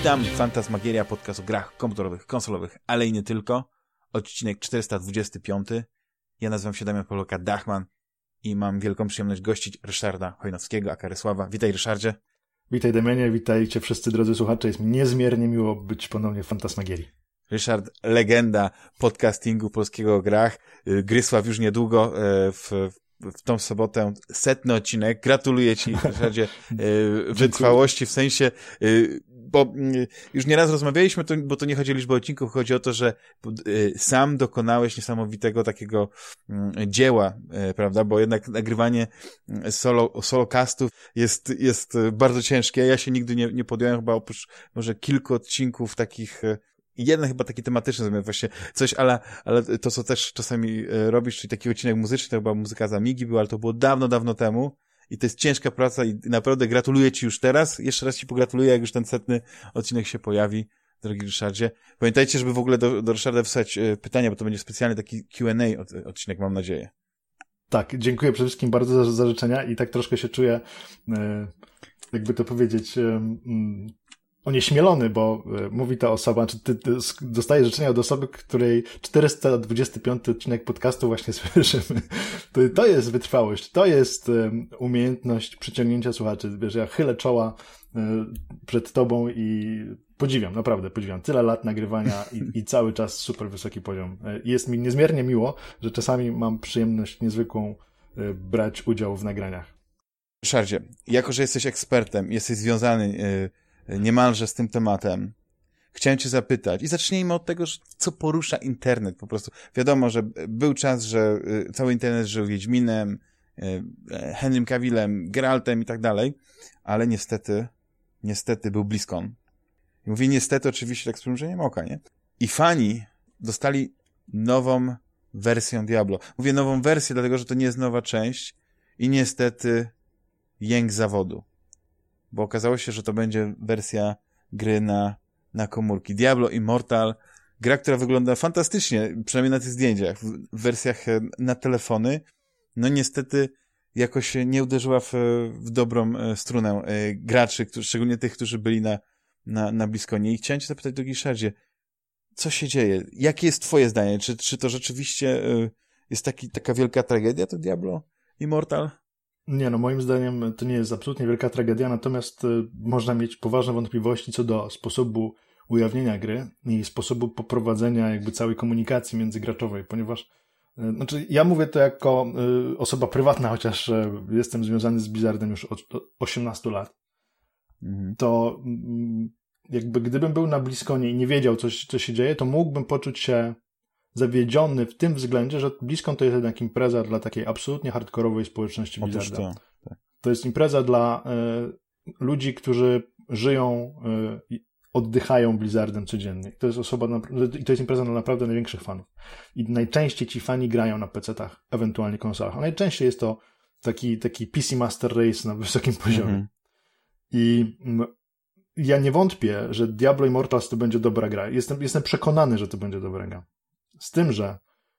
Witam, Fantasmagieria, podcast o grach komputerowych, konsolowych, ale i nie tylko. Odcinek 425. Ja nazywam się Damian Poloka-Dachman i mam wielką przyjemność gościć Ryszarda Chojnowskiego, aka Rysława. Witaj, Ryszardzie. Witaj, Damianie, witajcie wszyscy drodzy słuchacze. Jest mi niezmiernie miło być ponownie w Fantasmagierii. Ryszard, legenda podcastingu polskiego o grach. Grysław już niedługo w tą sobotę 100. odcinek. Gratuluję Ci, Ryszardzie, wytrwałości, w sensie, bo już nieraz rozmawialiśmy, bo to nie chodzi o liczbę odcinków, chodzi o to, że sam dokonałeś niesamowitego takiego dzieła, prawda, bo jednak nagrywanie solocastów jest bardzo ciężkie. Ja się nigdy nie podjąłem, chyba oprócz może kilku odcinków takich. Jeden chyba taki tematyczny, właśnie coś, ale to, co też czasami robisz, czyli taki odcinek muzyczny, to chyba muzyka z Amigi była, ale to było dawno, dawno temu i to jest ciężka praca i naprawdę gratuluję Ci już teraz. Jeszcze raz Ci pogratuluję, jak już ten 100. odcinek się pojawi, drogi Ryszardzie. Pamiętajcie, żeby w ogóle do Ryszarda wysłać pytania, bo to będzie specjalny taki Q&A odcinek, mam nadzieję. Tak, dziękuję przede wszystkim bardzo za życzenia i tak troszkę się czuję, jakby to powiedzieć, onieśmielony, bo mówi ta osoba, czy ty dostajesz życzenia od osoby, której 425 odcinek podcastu właśnie słyszymy. To jest wytrwałość, to jest umiejętność przyciągnięcia słuchaczy. Wiesz, ja chylę czoła przed tobą i podziwiam, naprawdę podziwiam. Tyle lat nagrywania i cały czas super wysoki poziom. Jest mi niezmiernie miło, że czasami mam przyjemność niezwykłą brać udział w nagraniach. Ryszardzie, jako że jesteś ekspertem, jesteś związany niemalże z tym tematem, chciałem Cię zapytać i zacznijmy od tego, co porusza internet po prostu. Wiadomo, że był czas, że cały internet żył Wiedźminem, Henrym Cavillem, Geraltem i tak dalej, ale niestety był BlizzCon. I mówię niestety oczywiście tak z przymrużeniem oka, nie? I fani dostali nową wersję Diablo. Mówię nową wersję, dlatego, że to nie jest nowa część i niestety jęk zawodu. Bo okazało się, że to będzie wersja gry na komórki. Diablo Immortal, gra, która wygląda fantastycznie, przynajmniej na tych zdjęciach, w wersjach na telefony, no niestety jakoś nie uderzyła w dobrą strunę graczy, szczególnie tych, którzy byli na BlizzConie. I chciałem Cię zapytać, drogi Ryszardzie, co się dzieje? Jakie jest Twoje zdanie? Czy to rzeczywiście jest taka wielka tragedia, to Diablo Immortal? Nie, no moim zdaniem to nie jest absolutnie wielka tragedia, natomiast można mieć poważne wątpliwości co do sposobu ujawnienia gry i sposobu poprowadzenia jakby całej komunikacji międzygraczowej, ponieważ znaczy ja mówię to jako osoba prywatna, chociaż jestem związany z Blizzardem już od 18 lat. To jakby gdybym był na BlizzConie i nie wiedział, co się dzieje, to mógłbym poczuć się zawiedziony w tym względzie, że BlizzCon to jest jednak impreza dla takiej absolutnie hardkorowej społeczności Blizzarda. To jest impreza dla ludzi, którzy żyją i oddychają Blizzardem codziennie. To jest i to jest impreza dla naprawdę największych fanów. I najczęściej ci fani grają na PC-tach, ewentualnie konsolach, a najczęściej jest to taki PC Master Race na wysokim poziomie. I ja nie wątpię, że Diablo Immortals to będzie dobra gra. Jestem przekonany, że to będzie dobra gra. Z tym, że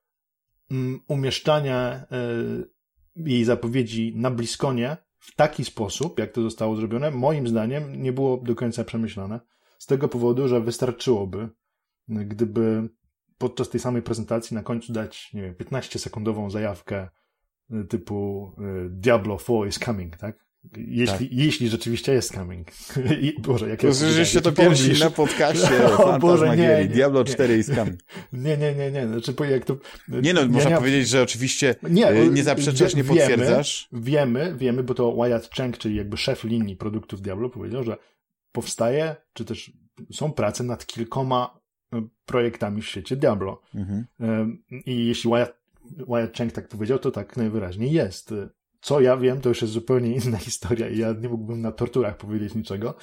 umieszczanie jej zapowiedzi na BlizzConie w taki sposób, jak to zostało zrobione, moim zdaniem nie było do końca przemyślane. Z tego powodu, że wystarczyłoby, gdyby podczas tej samej prezentacji na końcu dać, nie wiem, 15-sekundową zajawkę typu Diablo 4 is coming, tak? Jeśli rzeczywiście jest coming. Boże, jak Słyszycie to pierwsi na podcaście Fantasmagierii. Diablo 4 is coming. Nie. Znaczy, jak to... Można powiedzieć, że oczywiście nie zaprzeczasz, nie potwierdzasz. Wiemy, bo to Wyatt Cheng, czyli jakby szef linii produktów Diablo, powiedział, że powstaje, czy też są prace nad kilkoma projektami w świecie Diablo. I jeśli Wyatt Cheng tak powiedział, to tak najwyraźniej jest. Co ja wiem, to już jest zupełnie inna historia i ja nie mógłbym na torturach powiedzieć niczego.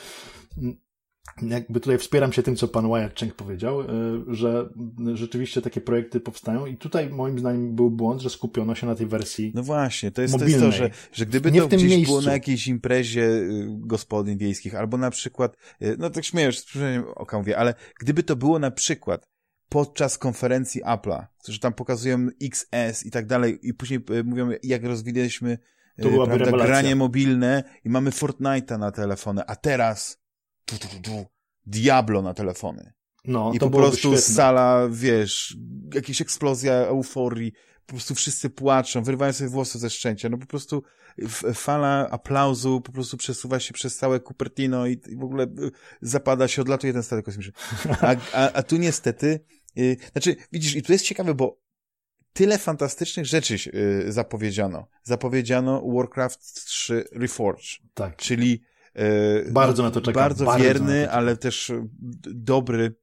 Jakby tutaj wspieram się tym, co pan Wyatt Cheng powiedział, że rzeczywiście takie projekty powstają i tutaj moim zdaniem był błąd, że skupiono się na tej wersji. No właśnie, to jest to, że gdyby to gdzieś było na jakiejś imprezie gospodyń wiejskich, albo na przykład, no tak śmieję, z przymrużeniem oka mówię, ale gdyby to było na przykład podczas konferencji Apple'a, którzy tam pokazują XS i tak dalej i później mówią, jak rozwinęliśmy granie mobilne i mamy Fortnite'a na telefony, a teraz Diablo na telefony. No, i to po prostu świetne. sala, wiesz, jakaś eksplozja euforii, po prostu wszyscy płaczą, wyrywają sobie włosy ze szczęścia, no po prostu fala aplauzu po prostu przesuwa się przez całe Cupertino i w ogóle zapada się, odlatuje ten statek kosmiczny. A tu niestety, znaczy, widzisz, i tu jest ciekawe, bo tyle fantastycznych rzeczy zapowiedziano. Zapowiedziano Warcraft 3 Reforged. Tak. Czyli bardzo na to czekam. Bardzo wierny, ale też dobry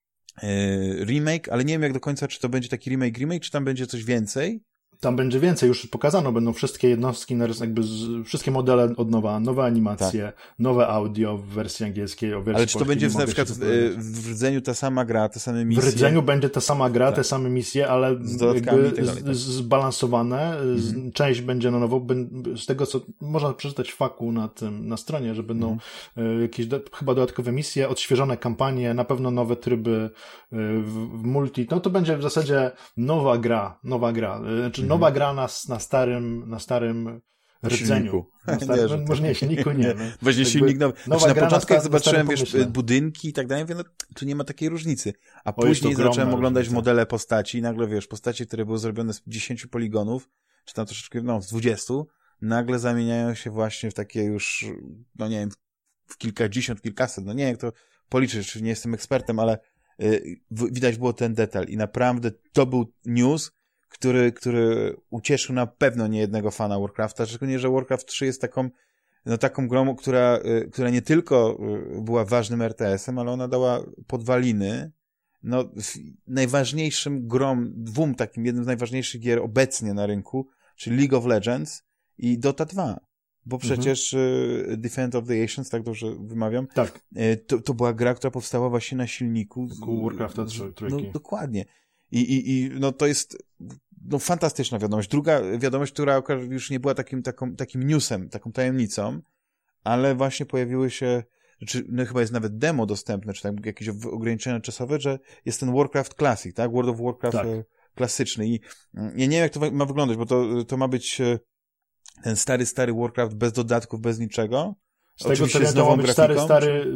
remake, ale nie wiem jak do końca, czy to będzie taki remake, czy tam będzie coś więcej. Tam będzie więcej, już pokazano, będą wszystkie jednostki, jakby wszystkie modele od nowa, nowe animacje, nowe audio w wersji angielskiej, o wersji ale czy to będzie na przykład w rdzeniu ta sama gra, te same misje? W rdzeniu będzie ta sama gra, te same misje, ale z dodatkami jakby zbalansowane. Część będzie na nowo. Z tego, co można przeczytać w faku na stronie, że będą jakieś chyba dodatkowe misje, odświeżone kampanie, na pewno nowe tryby w multi. No to będzie w zasadzie nowa gra. Znaczy nowa gra na starym rdzeniu. Może nie, silniku nie. No. Właśnie silnik nowy. Znaczy, na początku jak zobaczyłem, budynki i tak dalej, mówię, no tu nie ma takiej różnicy. A później zacząłem oglądać modele postaci i nagle, wiesz, postaci, które były zrobione z 10 poligonów, czy tam troszeczkę, z 20, nagle zamieniają się właśnie w takie już, no nie wiem, w kilkadziesiąt, kilkaset, no nie wiem jak to policzyć, nie jestem ekspertem, ale widać było ten detal i naprawdę to był news, który ucieszył na pewno niejednego fana Warcrafta, szczególnie, że Warcraft 3 jest taką grą, która nie tylko była ważnym RTS-em, ale ona dała podwaliny najważniejszym grom, jednym z najważniejszych gier obecnie na rynku, czyli League of Legends i Dota 2. Bo przecież Defend of the Ancients, tak dobrze wymawiam, tak. To była gra, która powstała właśnie na silniku Warcrafta 3. No, dokładnie. I no to jest fantastyczna wiadomość. Druga wiadomość, która już nie była takim newsem, taką tajemnicą, ale właśnie pojawiły się, chyba jest nawet demo dostępne, czy tak jakieś ograniczenia czasowe, że jest ten Warcraft Classic, tak? World of Warcraft klasyczny. I ja nie wiem, jak to ma wyglądać, bo to ma być ten stary Warcraft bez dodatków, bez niczego. Z tego co wiem, to ma być stary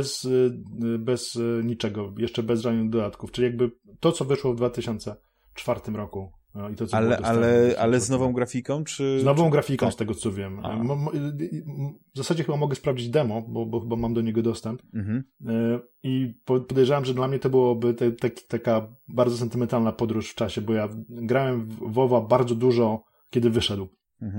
bez niczego, jeszcze bez żadnych dodatków. Czyli jakby to, co wyszło w 2004 roku. I to, co ale z nową grafiką? Z nową grafiką, z tego co wiem. W zasadzie chyba mogę sprawdzić demo, bo chyba mam do niego dostęp. I podejrzewam, że dla mnie to byłoby taka bardzo sentymentalna podróż w czasie, bo ja grałem w WoWa bardzo dużo, kiedy wyszedł.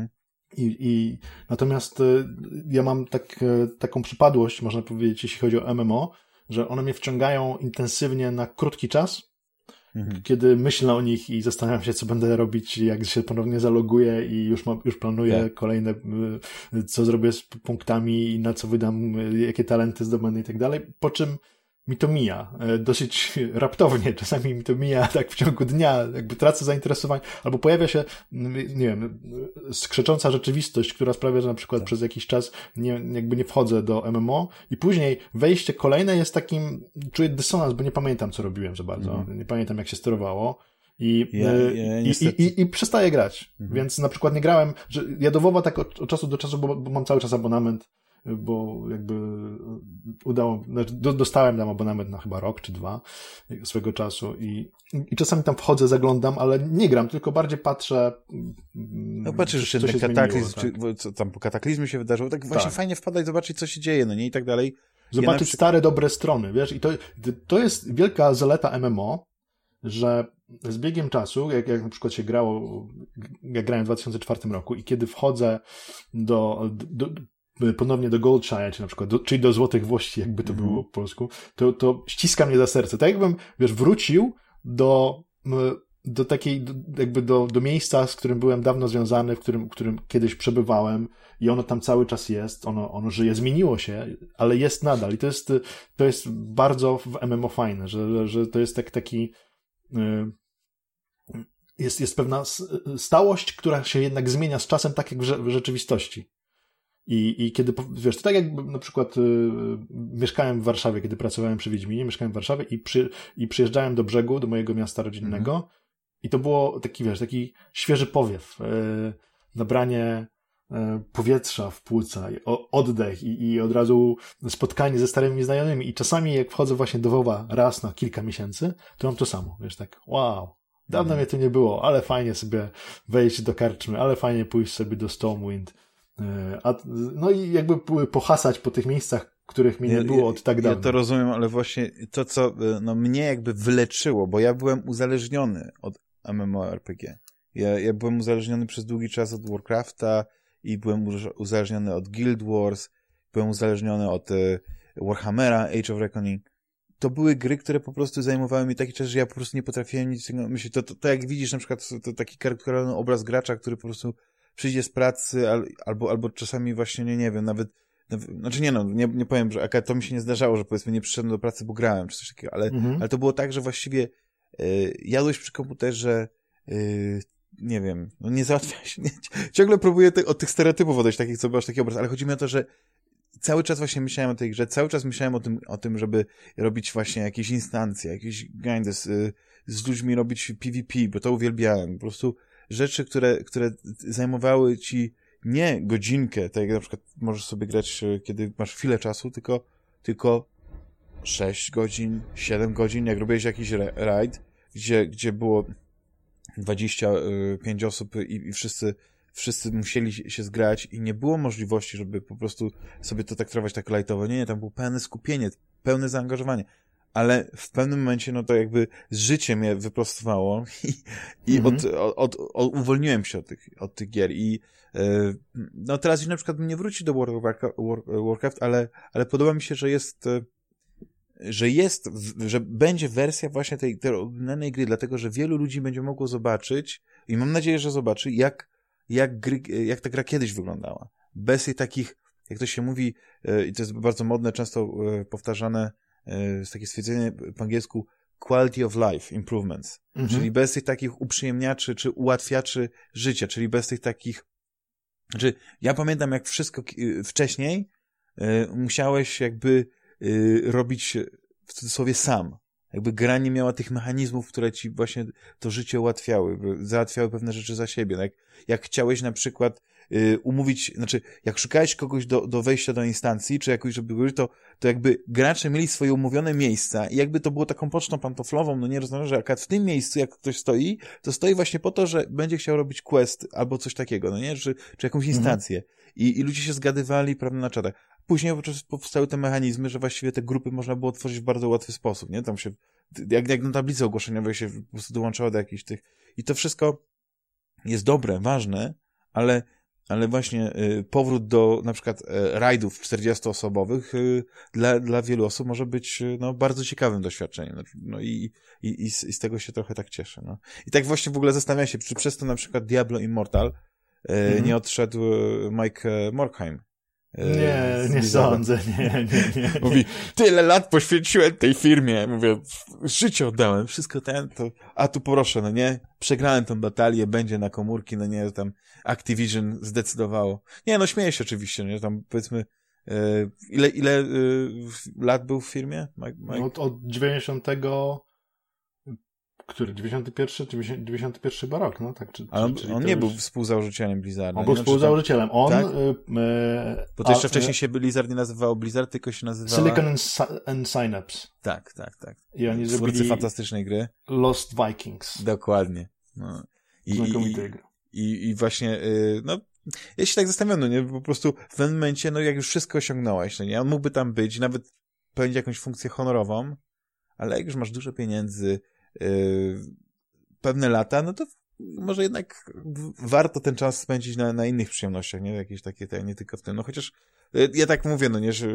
Natomiast ja mam taką przypadłość, można powiedzieć, jeśli chodzi o MMO, że one mnie wciągają intensywnie na krótki czas, kiedy myślę o nich i zastanawiam się, co będę robić, jak się ponownie zaloguję i już planuję kolejne, co zrobię z punktami i na co wydam, jakie talenty zdobędę i tak dalej, po czym mi to mija dosyć raptownie, czasami mi to mija tak w ciągu dnia, jakby tracę zainteresowanie, albo pojawia się, nie wiem, skrzecząca rzeczywistość, która sprawia, że na przykład przez jakiś czas nie wchodzę do MMO i później wejście kolejne jest takim, czuję dysonans, bo nie pamiętam, co robiłem za bardzo, nie pamiętam, jak się sterowało. I przestaję grać. Więc na przykład nie grałem, że ja do WoWa tak od czasu do czasu, bo mam cały czas abonament, bo jakby dostałem tam abonament na chyba rok czy 2 swego czasu i czasami tam wchodzę, zaglądam, ale nie gram, tylko bardziej patrzę. No patrzysz, czy ten kataklizm, co tam po kataklizmie się wydarzyło, tak właśnie fajnie wpadać, zobaczyć, co się dzieje, no nie, i tak dalej. Zobaczyć stare, dobre strony, wiesz, i to jest wielka zaleta MMO, że z biegiem czasu, jak na przykład się grało, jak grałem w 2004 roku i kiedy wchodzę ponownie do Goldshire, czy na przykład, czyli do Złotych Włości, jakby to było po polsku, to ściska mnie za serce. Tak jakbym, wiesz, wrócił do takiej, jakby do miejsca, z którym byłem dawno związany, w którym kiedyś przebywałem i ono tam cały czas jest, ono żyje, zmieniło się, ale jest nadal i to jest bardzo w MMO fajne, że to jest taki jest pewna stałość, która się jednak zmienia z czasem, tak jak w rzeczywistości. I kiedy, wiesz, to tak jak na przykład mieszkałem w Warszawie, kiedy pracowałem przy Wiedźminie, mieszkałem w Warszawie i przyjeżdżałem do Brzegu, do mojego miasta rodzinnego i to było taki, wiesz, taki świeży powiew, nabranie powietrza w płuca, oddech i od razu spotkanie ze starymi znajomymi. I czasami jak wchodzę właśnie do WoWa raz na kilka miesięcy, to mam to samo. Wiesz, tak, wow, dawno mnie tu nie było, ale fajnie sobie wejść do karczmy, ale fajnie pójść sobie do Stormwind. No i jakby pohasać po tych miejscach, których mnie nie było od tak dawna. Ja to rozumiem, ale właśnie to, co mnie jakby wyleczyło, bo ja byłem uzależniony od MMORPG. Ja byłem uzależniony przez długi czas od Warcrafta i byłem uzależniony od Guild Wars, byłem uzależniony od Warhammera, Age of Reckoning. To były gry, które po prostu zajmowały mi taki czas, że ja po prostu nie potrafiłem nic myśleć. To jak widzisz na przykład to taki karykaturalny obraz gracza, który po prostu przyjdzie z pracy albo czasami właśnie, nie wiem, nawet znaczy nie powiem, że to mi się nie zdarzało, że powiedzmy nie przyszedłem do pracy, bo grałem, czy coś takiego, ale to było tak, że właściwie jadłeś przy komputerze, nie wiem, nie załatwia się, ciągle próbuję od tych stereotypów odejść, takich, co masz taki obraz, ale chodzi mi o to, że cały czas właśnie myślałem o tej grze, cały czas myślałem o tym, żeby robić właśnie jakieś instancje, jakieś grindy z ludźmi robić PvP, bo to uwielbiałem, po prostu rzeczy, które zajmowały ci nie godzinkę, tak jak na przykład możesz sobie grać, kiedy masz chwilę czasu, tylko 6 godzin, 7 godzin, jak robiłeś jakiś raid, gdzie było 25 osób i wszyscy musieli się zgrać i nie było możliwości, żeby po prostu sobie to traktować tak lightowo. Nie, tam było pełne skupienie, pełne zaangażowanie. Ale w pewnym momencie, to jakby życie mnie wyprostowało i uwolniłem się od tych gier i teraz już na przykład nie wróci do Warcraft, ale podoba mi się, że będzie wersja właśnie tej oryginalnej gry, dlatego, że wielu ludzi będzie mogło zobaczyć i mam nadzieję, że zobaczy, jak ta gra kiedyś wyglądała. Bez tych takich, jak to się mówi, i to jest bardzo modne, często powtarzane, jest takie stwierdzenie po angielsku quality of life improvements, czyli bez tych takich uprzyjemniaczy czy ułatwiaczy życia, czyli bez tych takich, znaczy ja pamiętam jak wszystko wcześniej musiałeś jakby robić w cudzysłowie sam. Jakby gra nie miała tych mechanizmów, które ci właśnie to życie ułatwiały, załatwiały pewne rzeczy za siebie. Jak chciałeś na przykład umówić, znaczy jak szukałeś kogoś do wejścia do instancji, czy jakoś, żeby говорить, to jakby gracze mieli swoje umówione miejsca i jakby to było taką pocztą pantoflową, nie rozumiem, że akurat w tym miejscu, jak ktoś stoi, to stoi właśnie po to, że będzie chciał robić quest albo coś takiego, nie? Czy jakąś instancję. I ludzie się zgadywali, prawda, na czatach. Później powstały te mechanizmy, że właściwie te grupy można było tworzyć w bardzo łatwy sposób, nie? Tam się, jak na tablicy ogłoszeniowej się po prostu dołączało do jakichś tych... I to wszystko jest dobre, ważne, ale właśnie powrót do na przykład rajdów 40-osobowych dla wielu osób może być bardzo ciekawym doświadczeniem. I z tego się trochę tak cieszę. No. I tak właśnie w ogóle zastanawiam się, czy przez to na przykład Diablo Immortal nie odszedł Mike Morkheim. Nie sądzę, nie. Mówi, tyle lat poświęciłem tej firmie, mówię, życie oddałem, wszystko a tu proszę, przegrałem tą batalię, będzie na komórki, tam Activision zdecydowało. Nie, śmieję się oczywiście, tam powiedzmy, ile lat był w firmie? Mike? Od 90... Który? 91 chyba rok, no? Tak, on nie był współzałożycielem Blizzarda. On był współzałożycielem. Tak? Bo to jeszcze wcześniej się Blizzard nie nazywało Blizzard, tylko się nazywała... Silicon and Synapse. Tak. I oni twórcy zrobili fantastycznej gry. Lost Vikings. Dokładnie. I właśnie, ja się tak zastanawiam, nie? Po prostu w pewnym momencie, jak już wszystko osiągnąłeś, nie? On mógłby tam być, nawet pełnić jakąś funkcję honorową, ale jak już masz dużo pieniędzy, pewne lata, to może jednak warto ten czas spędzić na innych przyjemnościach, nie? Jakieś takie, nie tylko w tym. Chociaż ja tak mówię, że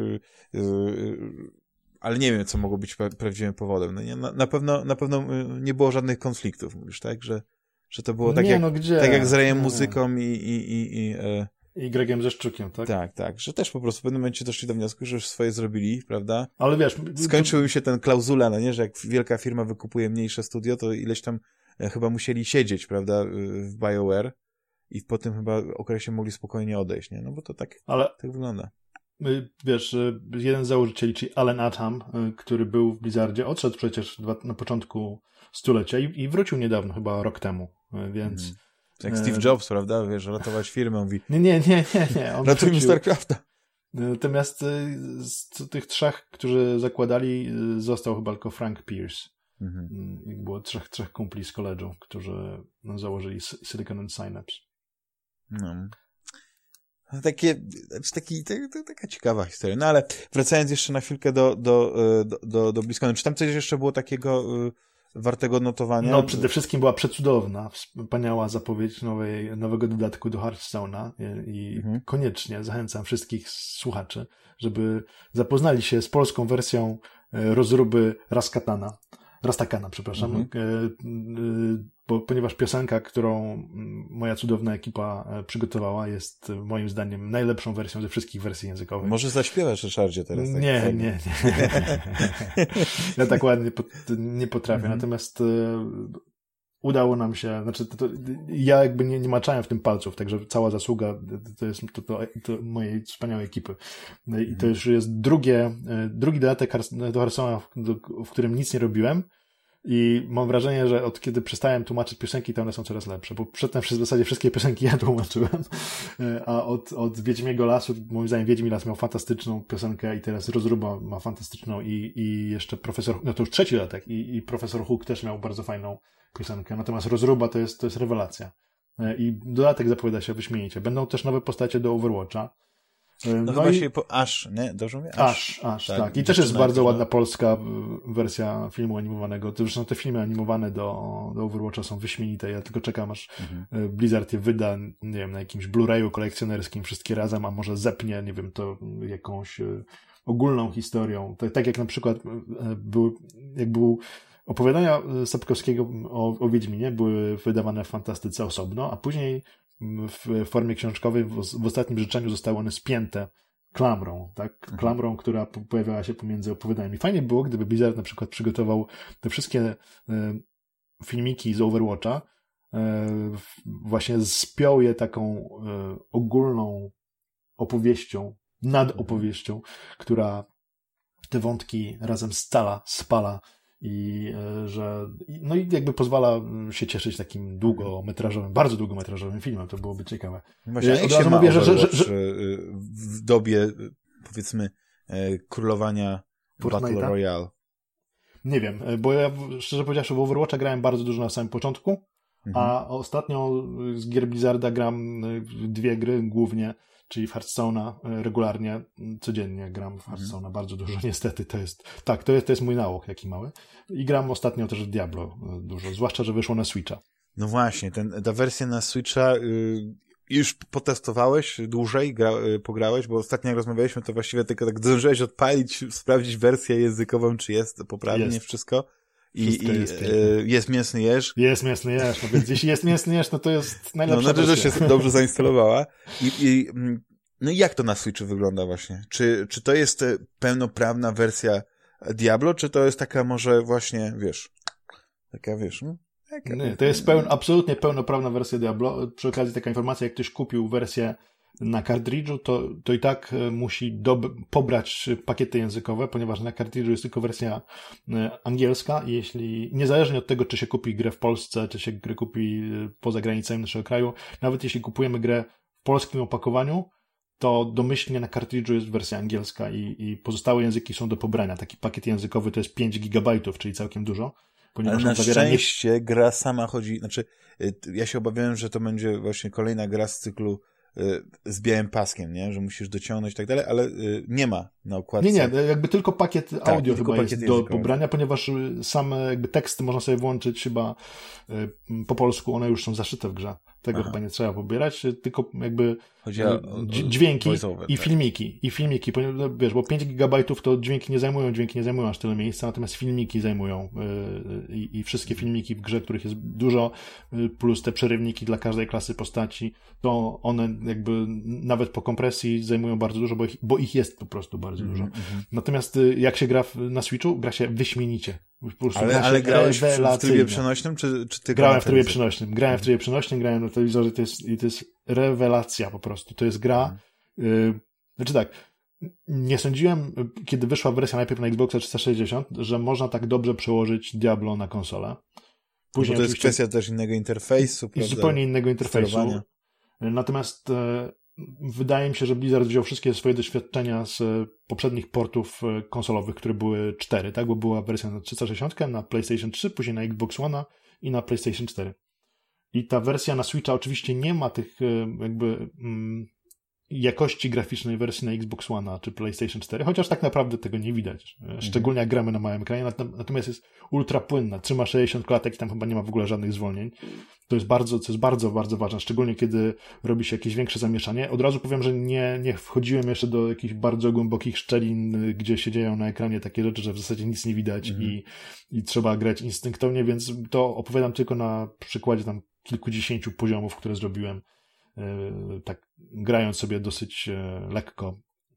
ale nie wiem, co mogło być prawdziwym powodem. Na pewno nie było żadnych konfliktów, mówisz, tak? Że to było tak, tak jak z Rejem Muzyką i Gregiem ze Szczukiem, tak? Tak, że też po prostu w pewnym momencie doszli do wniosku, że już swoje zrobili, prawda? Ale wiesz... Skończył im się ten klauzula, że jak wielka firma wykupuje mniejsze studio, to ileś tam chyba musieli siedzieć, prawda, w BioWare i po tym chyba okresie mogli spokojnie odejść, nie? Bo to tak wygląda. Wiesz, jeden z założycieli, czyli Alan Atham, który był w Blizzardzie, odszedł przecież na początku stulecia i wrócił niedawno, chyba rok temu, więc... Jak Steve Jobs, prawda? Wiesz, ratować firmę, mówi. Nie. On ratuj mi StarCrafta. Natomiast z tych trzech, którzy zakładali, został chyba tylko Frank Pierce. Było trzech kumpli z koledżu, którzy założyli Silicon and Synapse. No. Taka ciekawa historia. No ale wracając jeszcze na chwilkę do BlizzConu, czy tam coś jeszcze było takiego wartego odnotowania? No przede wszystkim była przecudowna, wspaniała zapowiedź nowego dodatku do Hearthstone'a i koniecznie zachęcam wszystkich słuchaczy, żeby zapoznali się z polską wersją rozróby Rastakana, przepraszam, ponieważ piosenka, którą moja cudowna ekipa przygotowała, jest moim zdaniem najlepszą wersją ze wszystkich wersji językowych. Może zaśpiewasz, Ryszardzie, teraz? Tak nie. Ja tak ładnie nie potrafię, natomiast udało nam się, znaczy ja jakby nie maczałem w tym palców, także cała zasługa to jest to mojej wspaniałej ekipy. I to już jest drugi dodatek do Hearthstone'a, w którym nic nie robiłem i mam wrażenie, że od kiedy przestałem tłumaczyć piosenki, to one są coraz lepsze, bo przedtem w zasadzie wszystkie piosenki ja tłumaczyłem, a od Wiedźmiego Lasu, moim zdaniem Wiedźmi Las miał fantastyczną piosenkę i teraz Rozruba ma fantastyczną i jeszcze Profesor, no to już trzeci dodatek i Profesor Hook też miał bardzo fajną piosenkę, natomiast Rozruba to jest rewelacja. I dodatek zapowiada się wyśmienicie. Będą też nowe postacie do Overwatcha. No chyba się Ash, nie? Dobrze mówię? Ash, tak. I też jest bardzo ładna polska wersja filmu animowanego. Zresztą te filmy animowane do Overwatcha są wyśmienite. Ja tylko czekam, aż Blizzard je wyda, nie wiem, na jakimś Blu-rayu kolekcjonerskim wszystkie razem, a może zepnie, nie wiem, to jakąś ogólną historią. Tak jak na przykład był opowiadania Sapkowskiego o Wiedźminie były wydawane w fantastyce osobno, a później w formie książkowej w ostatnim życzeniu zostały one spięte klamrą, tak? Klamrą, która pojawiała się pomiędzy opowiadaniami. Fajnie było, gdyby Blizzard na przykład przygotował te wszystkie filmiki z Overwatcha, właśnie spiął je taką ogólną opowieścią, nadopowieścią, która te wątki razem spala i jakby pozwala się cieszyć takim bardzo długometrażowym filmem. To byłoby ciekawe. Właśnie, jak się ma Overwatch w dobie, powiedzmy, królowania Battle Royale? Nie wiem, bo ja szczerze powiedziawszy w Overwatcha grałem bardzo dużo na samym początku, a ostatnio z gier Blizzarda gram 2 gry głównie, czyli w Hearthstone'a regularnie, codziennie gram w Hearthstone'a, bardzo dużo niestety, to jest mój nauk, jaki mały. I gram ostatnio też w Diablo dużo, zwłaszcza, że wyszło na Switcha. No właśnie, ta wersja na Switcha już potestowałeś dłużej, pograłeś, bo ostatnio jak rozmawialiśmy, to właściwie tylko tak zdążyłeś odpalić, sprawdzić wersję językową, czy jest poprawnie wszystko. Jest mięsny jeż. Jest mięsny jeż, no więc jeśli jest mięsny jeż, no to jest najlepsza wersja. Że się dobrze zainstalowała. No i jak to na Switchu wygląda właśnie? Czy to jest pełnoprawna wersja Diablo, czy to jest taka może właśnie, Nie, to jest absolutnie pełnoprawna wersja Diablo. Przy okazji taka informacja, jak ktoś kupił wersję na kartridżu, to i tak musi pobrać pakiety językowe, ponieważ na kartridżu jest tylko wersja angielska i niezależnie od tego, czy się kupi grę w Polsce, czy się grę kupi poza granicami naszego kraju, nawet jeśli kupujemy grę w polskim opakowaniu, to domyślnie na kartridżu jest wersja angielska i pozostałe języki są do pobrania. Taki pakiet językowy to jest 5 gigabajtów, czyli całkiem dużo. Ale na szczęście gra sama chodzi, ja się obawiałem, że to będzie właśnie kolejna gra z cyklu z białym paskiem, nie? Że musisz dociągnąć i tak dalej, ale nie ma na układce. Nie, jakby tylko pakiet audio chyba jest do pobrania, ponieważ same jakby teksty można sobie włączyć chyba po polsku, one już są zaszyte w grze. Tego chyba nie trzeba pobierać, tylko jakby chodzi o dźwięki i filmiki, wiesz, bo 5 gigabajtów to dźwięki nie zajmują aż tyle miejsca, natomiast filmiki zajmują i wszystkie filmiki w grze, których jest dużo, plus te przerywniki dla każdej klasy postaci, to one jakby nawet po kompresji zajmują bardzo dużo, bo ich jest po prostu bardzo dużo. Natomiast jak się gra na Switchu, gra się wyśmienicie. Ale grałeś w trybie przenośnym, czy ty grałem w trybie przenośnym. Grałem na telewizorze, to jest rewelacja po prostu. To jest gra, znaczy tak, nie sądziłem, kiedy wyszła wersja najpierw na Xboxa 360, że można tak dobrze przełożyć Diablo na konsolę. Później, bo to jest kwestia też innego interfejsu, i zupełnie innego interfejsu. Sterowania. Natomiast wydaje mi się, że Blizzard wziął wszystkie swoje doświadczenia z poprzednich portów konsolowych, które były 4, tak? Bo była wersja na 360, na PlayStation 3, później na Xbox One i na PlayStation 4. I ta wersja na Switcha oczywiście nie ma tych jakby jakości graficznej wersji na Xbox One czy PlayStation 4, chociaż tak naprawdę tego nie widać. Szczególnie jak gramy na małym ekranie, natomiast jest ultra płynna, trzyma 60 klatek i tam chyba nie ma w ogóle żadnych zwolnień. To jest bardzo, bardzo ważne, szczególnie kiedy robi się jakieś większe zamieszanie. Od razu powiem, że nie wchodziłem jeszcze do jakichś bardzo głębokich szczelin, gdzie się dzieją na ekranie takie rzeczy, że w zasadzie nic nie widać i trzeba grać instynktownie, więc to opowiadam tylko na przykładzie tam kilkudziesięciu poziomów, które zrobiłem, tak grając sobie dosyć lekko,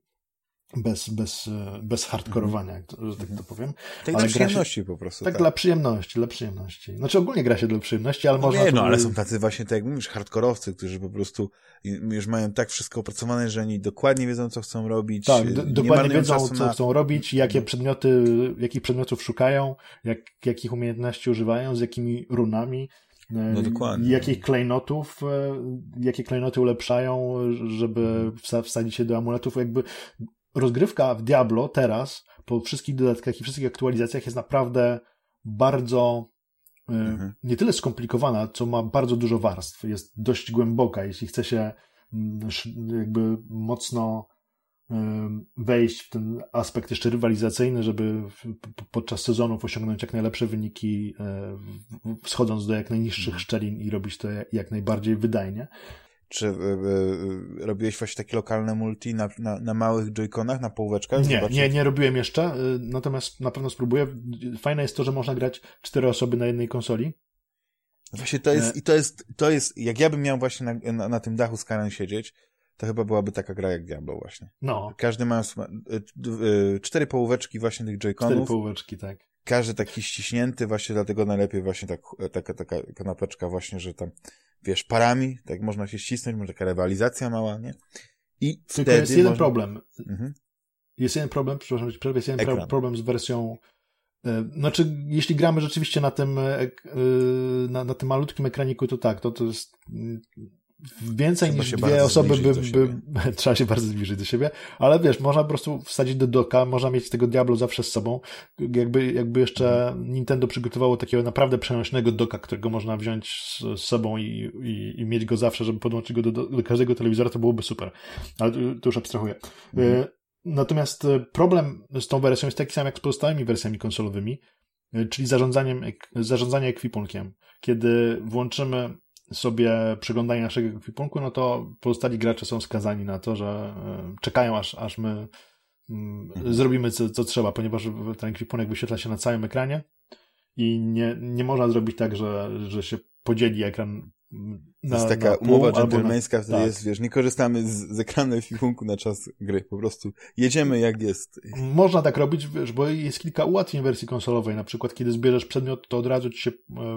bez hardkorowania, że tak to powiem. Tak dla przyjemności po prostu. Tak, dla przyjemności. Znaczy ogólnie gra się dla przyjemności, ale można... Nie, ale są tacy właśnie, tak jak mówisz, hardkorowcy, którzy po prostu już mają tak wszystko opracowane, że oni dokładnie wiedzą, co chcą robić. Tak, dokładnie wiedzą, co chcą robić, jakich przedmiotów szukają, jakich umiejętności używają, z jakimi runami. No dokładnie. Jakie klejnoty ulepszają, żeby wsadzić się do amuletów. Jakby rozgrywka w Diablo teraz, po wszystkich dodatkach i wszystkich aktualizacjach jest naprawdę bardzo nie tyle skomplikowana, co ma bardzo dużo warstw. Jest dość głęboka. Jeśli chce się jakby mocno wejść w ten aspekt jeszcze rywalizacyjny, żeby podczas sezonów osiągnąć jak najlepsze wyniki, schodząc do jak najniższych szczelin i robić to jak najbardziej wydajnie. Czy robiłeś właśnie takie lokalne multi na małych joyconach, na półeczkach? Nie robiłem jeszcze, natomiast na pewno spróbuję. Fajne jest to, że można grać 4 osoby na jednej konsoli. Właśnie to jest, jak ja bym miał właśnie na tym dachu z Karen siedzieć, to chyba byłaby taka gra jak Diablo właśnie. No. Każdy ma 4 połóweczki właśnie tych joyconów. 4 połóweczki, tak. Każdy taki ściśnięty, właśnie dlatego najlepiej właśnie taka kanapeczka właśnie, że tam, wiesz, parami, tak można się ścisnąć, może taka rywalizacja mała, nie? I tylko jest jeden problem. Jest jeden problem, przepraszam, jest jeden problem z wersją. Znaczy, jeśli gramy rzeczywiście na tym na tym malutkim ekraniku, to tak, to jest więcej niż 2 osoby trzeba się bardzo zbliżyć do siebie, ale wiesz, można po prostu wsadzić do doka, można mieć tego Diablo zawsze z sobą, jakby jeszcze Nintendo przygotowało takiego naprawdę przenośnego doka, którego można wziąć z sobą i mieć go zawsze, żeby podłączyć go do każdego telewizora, to byłoby super, ale to już abstrahuję. Natomiast problem z tą wersją jest taki sam jak z pozostałymi wersjami konsolowymi, czyli zarządzanie ekwipunkiem. Kiedy włączymy sobie przeglądanie naszego ekwipunku, no to pozostali gracze są skazani na to, że czekają aż my zrobimy co trzeba, ponieważ ten ekwipunek wyświetla się na całym ekranie i nie można zrobić tak, że się podzieli ekran to jest taka umowa dżentelmeńska, wtedy jest, wiesz, nie korzystamy z ekranu ekwipunku na czas gry, po prostu jedziemy jak jest. Można tak robić, wiesz, bo jest kilka ułatwień w wersji konsolowej, na przykład kiedy zbierzesz przedmiot, to od razu ci się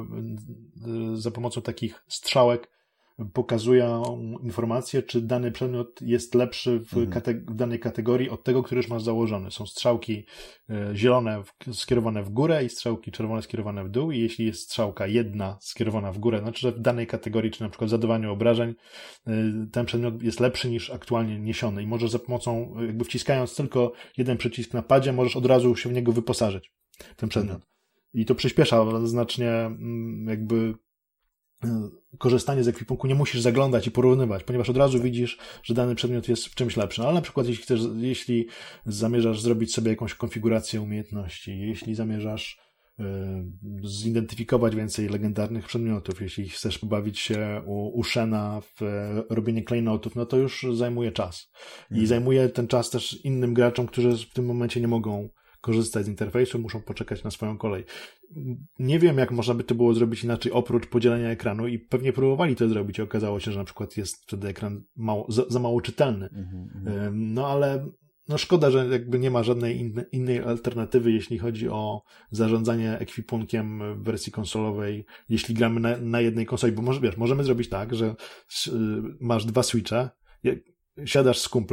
za pomocą takich strzałek pokazują informacje, czy dany przedmiot jest lepszy w danej kategorii od tego, który już masz założony. Są strzałki zielone skierowane w górę i strzałki czerwone skierowane w dół i jeśli jest strzałka jedna skierowana w górę, znaczy, że w danej kategorii, czy na przykład zadawaniu obrażeń, ten przedmiot jest lepszy niż aktualnie niesiony i możesz za pomocą, jakby wciskając tylko jeden przycisk na padzie, możesz od razu się w niego wyposażyć, ten przedmiot. I to przyspiesza znacznie jakby korzystanie z ekwipunku, nie musisz zaglądać i porównywać, ponieważ od razu widzisz, że dany przedmiot jest w czymś lepszy. Ale na przykład jeśli zamierzasz zrobić sobie jakąś konfigurację umiejętności, jeśli zamierzasz zidentyfikować więcej legendarnych przedmiotów, jeśli chcesz pobawić się u Shena w robienie klejnotów, no to już zajmuje czas. I zajmuje ten czas też innym graczom, którzy w tym momencie nie mogą korzystać z interfejsu, muszą poczekać na swoją kolej. Nie wiem, jak można by to było zrobić inaczej, oprócz podzielenia ekranu i pewnie próbowali to zrobić i okazało się, że na przykład jest wtedy ekran za mało czytelny. No ale szkoda, że jakby nie ma żadnej innej alternatywy, jeśli chodzi o zarządzanie ekwipunkiem w wersji konsolowej, jeśli gramy na jednej konsoli, bo możemy zrobić tak, że masz 2 switche, siadasz z kumplem,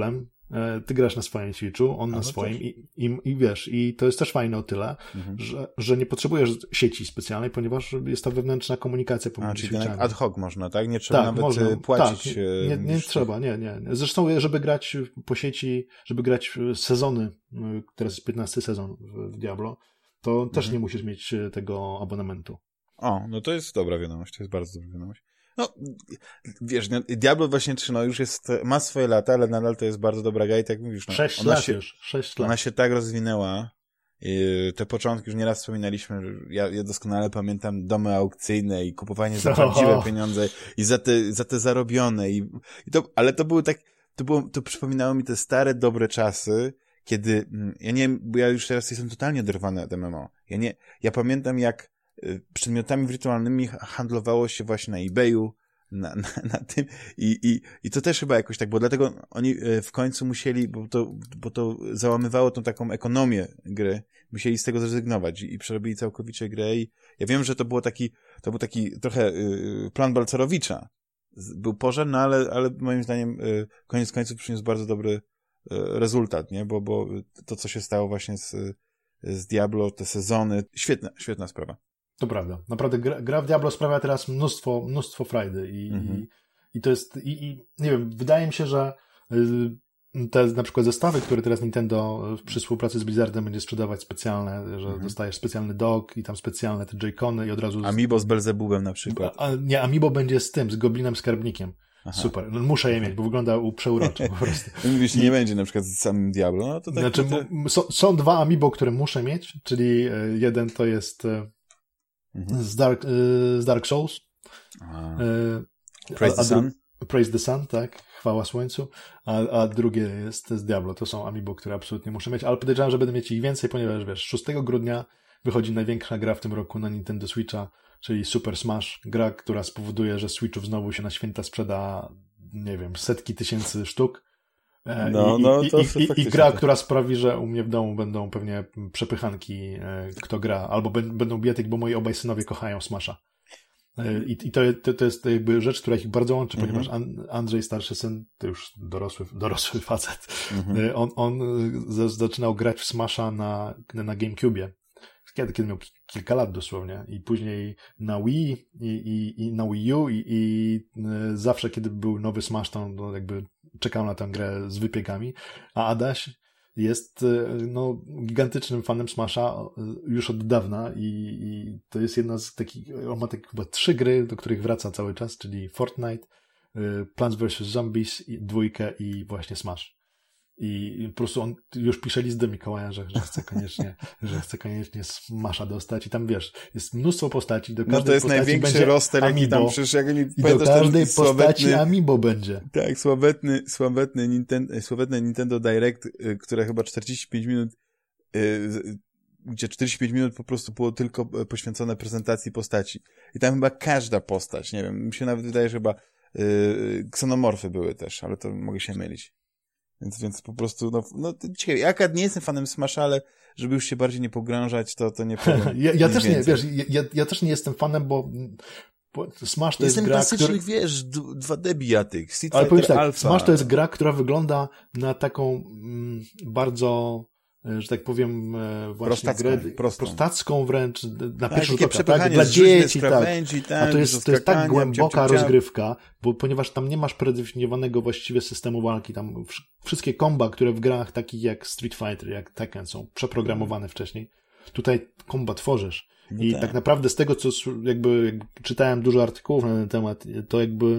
ty grasz na swoim Switchu, on na swoim i wiesz, i to jest też fajne o tyle, że nie potrzebujesz sieci specjalnej, ponieważ jest ta wewnętrzna komunikacja pomiędzy Switchami. Ad hoc można, tak? Nie trzeba nawet płacić. Tak, nie trzeba, nie. Zresztą, żeby grać po sieci, żeby grać sezony, teraz jest 15 sezon w Diablo, to też nie musisz mieć tego abonamentu. O, no to jest dobra wiadomość, to jest bardzo dobra wiadomość. No, wiesz, Diablo właśnie 3, no już ma swoje lata, ale nadal to jest bardzo dobra gra i tak jak mówisz, no, 6 lat. Ona się tak rozwinęła, te początki już nieraz wspominaliśmy, ja doskonale pamiętam domy aukcyjne i kupowanie za prawdziwe pieniądze i za te zarobione ale to były tak, to przypominało mi te stare, dobre czasy, kiedy, ja nie wiem, bo ja już teraz jestem totalnie oderwany od MMO. Ja pamiętam jak przedmiotami wirtualnymi handlowało się właśnie na eBayu, na tym i to też chyba jakoś tak, bo dlatego oni w końcu musieli, bo to załamywało tą taką ekonomię gry, musieli z tego zrezygnować i przerobili całkowicie grę i ja wiem, że to był taki trochę plan Balcerowicza. Był pożar, no ale moim zdaniem koniec końców przyniósł bardzo dobry rezultat, nie? Bo to, co się stało właśnie z Diablo, te sezony, świetna sprawa. To prawda. Naprawdę gra w Diablo sprawia teraz mnóstwo frajdy i to jest, nie wiem, wydaje mi się, że te na przykład zestawy, które teraz Nintendo przy współpracy z Blizzardem będzie sprzedawać specjalne, że dostajesz specjalny dock i tam specjalne te Joy-Cony i od razu... Amiibo z Belzebubem na przykład. Nie, Amiibo będzie z Goblinem Skarbnikiem. Aha. Super. No, muszę je mieć, bo wygląda przeuroczo po prostu. Mówisz, nie będzie na przykład z samym Diablo, no to tak... Znaczy, są dwa Amiibo, które muszę mieć, czyli jeden to jest z Dark Souls. Praise the Sun, tak. Chwała Słońcu. A drugie jest z Diablo. To są Amiibo, które absolutnie muszę mieć, ale podejrzewam, że będę mieć ich więcej, ponieważ wiesz, 6 grudnia wychodzi największa gra w tym roku na Nintendo Switcha, czyli Super Smash. Gra, która spowoduje, że Switchów znowu się na święta sprzeda, nie wiem, setki tysięcy sztuk. I gra, która sprawi, że u mnie w domu będą pewnie przepychanki, kto gra, albo będą bijatyki, bo moi obaj synowie kochają Smasha. I to jest jakby rzecz, która ich bardzo łączy, ponieważ Andrzej, starszy syn, to już dorosły facet, on zaczynał grać w Smasha na GameCube'ie. Kiedy miał kilka lat dosłownie i później na Wii i na Wii U i zawsze, kiedy był nowy Smash, to jakby czekał na tę grę z wypiekami, a Adaś jest gigantycznym fanem Smasha już od dawna i to jest jedna z takich, on ma chyba 3 gry, do których wraca cały czas, czyli Fortnite, Plants vs. Zombies, 2 i właśnie Smash. I po prostu on już pisze list do Mikołaja, że chce koniecznie Smasha dostać i tam wiesz, jest mnóstwo postaci, do każdej to jest postaci największy będzie roster, jaki tam przecież jak mi i do każdej postaci Amiibo będzie. Tak, sławetne Nintendo Direct, które chyba 45 minut gdzie 45 minut po prostu było tylko poświęcone prezentacji postaci. I tam chyba każda postać, nie wiem, mi się nawet wydaje, że chyba ksenomorfy były też, ale to mogę się mylić. Więc po prostu, ciekawe. Ja nie jestem fanem Smasha, ale żeby już się bardziej nie pogrążać, to nie powiem. Ja też nie, wiesz, ja też nie jestem fanem, bo Smash to jest gra, klasycznych, wiesz, 2D bijatyk, Street ale Fighter tak, Alpha. Smash to jest gra, która wygląda na taką bardzo, że tak powiem, właśnie prostacką wręcz, na pierwszy rzut oka, tak? Dla dzieci, tak. A to jest tak głęboka rozgrywka, ponieważ tam nie masz predefiniowanego właściwie systemu walki. Tam wszystkie komba, które w grach takich jak Street Fighter, jak Tekken są przeprogramowane wcześniej. Tutaj komba tworzysz. I tak naprawdę z tego, co jakby czytałem dużo artykułów na ten temat, to jakby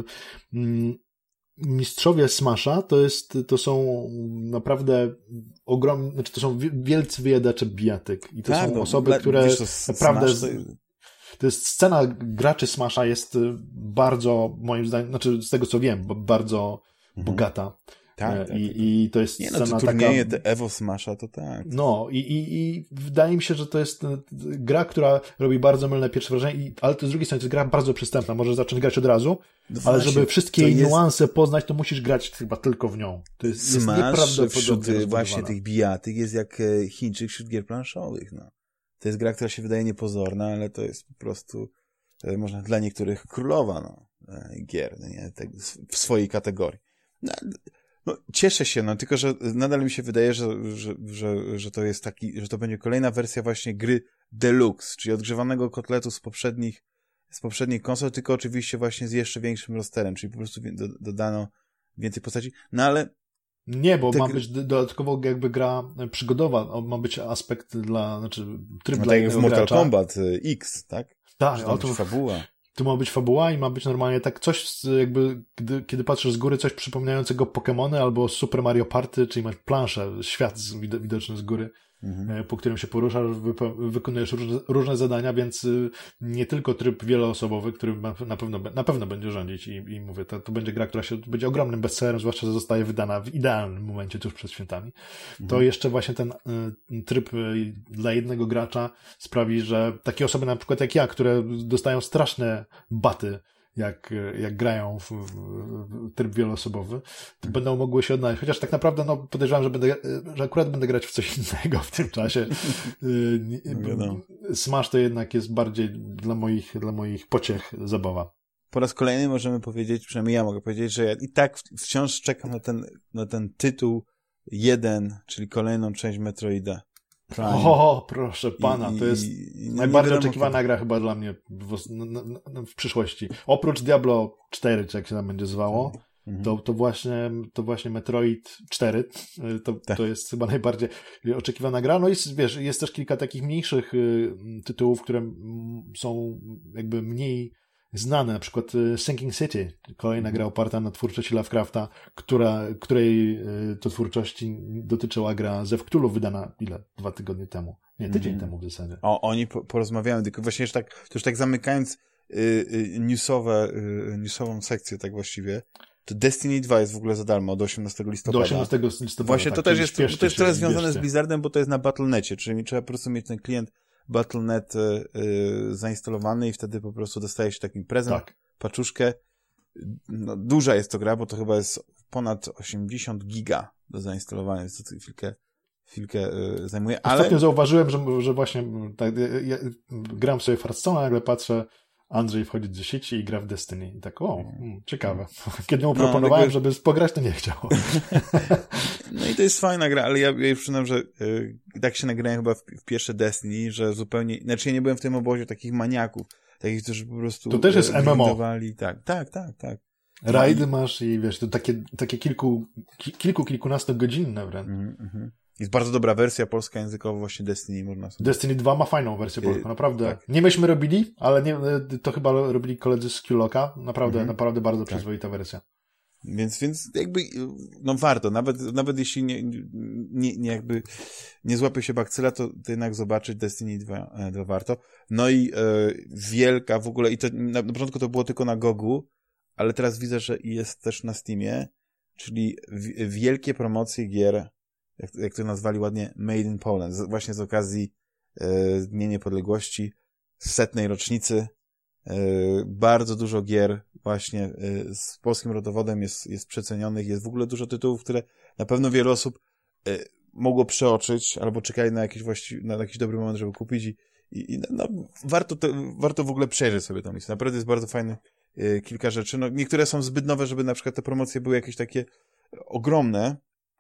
mistrzowie Smasha to są naprawdę ogromne, znaczy to są wielcy wyjadacze bijatyk. I to są osoby, które naprawdę to jest scena graczy Smasha jest bardzo, moim zdaniem, znaczy z tego co wiem, bardzo bogata. Tak. I to jest scena te turnieje, te Evo Smasha, to tak. I wydaje mi się, że to jest gra, która robi bardzo mylne pierwsze wrażenie, ale to z drugiej strony to jest gra bardzo przystępna. Możesz zacząć grać od razu, ale żeby wszystkie jej niuanse poznać, to musisz grać chyba tylko w nią. To jest nieprawdopodobnie wśród właśnie tych bijatyk jest jak Chińczyk wśród gier planszowych. To jest gra, która się wydaje niepozorna, ale to jest po prostu można dla niektórych królowa gier, nie? Tak, w swojej kategorii. No, cieszę się, no, tylko że nadal mi się wydaje, że to jest taki, że to będzie kolejna wersja właśnie gry Deluxe, czyli odgrzewanego kotletu z poprzednich konsol, tylko oczywiście właśnie z jeszcze większym rosterem, czyli po prostu dodano więcej postaci. No ale nie, bo ma być dodatkowo jakby gra przygodowa, ma być aspekt tryb dla jak w Mortal gracza. Kombat X, tak? Tak, to być fabuła. Tu ma być fabuła i ma być normalnie tak coś jakby, kiedy patrzysz z góry, coś przypominającego Pokémony albo Super Mario Party, czyli masz planszę, świat widoczny z góry, po którym się poruszasz, wykonujesz różne zadania, więc nie tylko tryb wieloosobowy, który na pewno będzie rządzić i mówię, to będzie gra, która będzie ogromnym bestsellerem, zwłaszcza, że zostaje wydana w idealnym momencie tuż przed świętami. To jeszcze właśnie ten tryb dla jednego gracza sprawi, że takie osoby na przykład jak ja, które dostają straszne baty, jak grają w tryb wieloosobowy, to będą mogły się odnaleźć. Chociaż tak naprawdę podejrzewam, że akurat będę grać w coś innego w tym czasie. Smash to jednak jest bardziej dla moich pociech zabawa. Po raz kolejny możemy powiedzieć, przynajmniej ja mogę powiedzieć, że ja i tak wciąż czekam na ten tytuł 1, czyli kolejną część Metroida Prime. O, proszę pana, to jest najbardziej oczekiwana gra chyba dla mnie w przyszłości. Oprócz Diablo 4, czy jak się tam będzie zwało, to właśnie Metroid 4 to jest chyba najbardziej oczekiwana gra. No i wiesz, jest też kilka takich mniejszych tytułów, które są jakby mniej znane, na przykład Sinking City, kolejna gra oparta na twórczości Lovecrafta, której to twórczości dotyczyła gra Zew Cthulhu, wydana 2 tygodnie temu? Nie, tydzień temu w zasadzie. Oni porozmawiają, tylko właśnie już tak zamykając newsową sekcję tak właściwie, to Destiny 2 jest w ogóle za darmo od 18 listopada. Do 18 listopada. Właśnie tak, to też jest trochę związane z Blizzardem, bo to jest na Battle.necie, czyli trzeba po prostu mieć ten klient Battle.net zainstalowany i wtedy po prostu dostaje się taki prezent, paczuszkę. No, duża jest to gra, bo to chyba jest ponad 80 giga do zainstalowania, więc to chwilkę zajmuje. Ostatnio zauważyłem, że właśnie tak, ja gram sobie w Hearthstone, a nagle patrzę, Andrzej wchodzi do sieci i gra w Destiny. I tak, ciekawe. Kiedy mu proponowałem, żeby pograć, to nie chciał. No i to jest fajna gra, ale ja już przyznam, że tak się nagrałem chyba w pierwsze Destiny, że zupełnie, znaczy ja nie byłem w tym obozie takich maniaków, takich, którzy po prostu to też jest MMO. Tak. Rajdy masz i wiesz, to takie kilkunastogodzinne wręcz. Jest bardzo dobra wersja polska językowa właśnie Destiny, można sobie... Destiny 2 ma fajną wersję polską, naprawdę. Tak. Nie myśmy robili, ale to chyba robili koledzy z Q-Locka. Naprawdę bardzo przyzwoita wersja. Więc jakby, warto, nawet jeśli nie jakby nie złapie się bakcyla, to jednak zobaczyć Destiny 2 warto. No i wielka w ogóle, i to na początku to było tylko na Gogu, ale teraz widzę, że jest też na Steamie, czyli wielkie promocje gier, jak to nazwali ładnie, Made in Poland, właśnie z okazji Dnia Niepodległości, 100. rocznicy. Bardzo dużo gier właśnie z polskim rodowodem jest przecenionych, jest w ogóle dużo tytułów, które na pewno wiele osób mogło przeoczyć, albo czekali na jakiś dobry moment, żeby kupić i warto w ogóle przejrzeć sobie tą listę. Naprawdę jest bardzo fajny kilka rzeczy. No, niektóre są zbyt nowe, żeby na przykład te promocje były jakieś takie ogromne.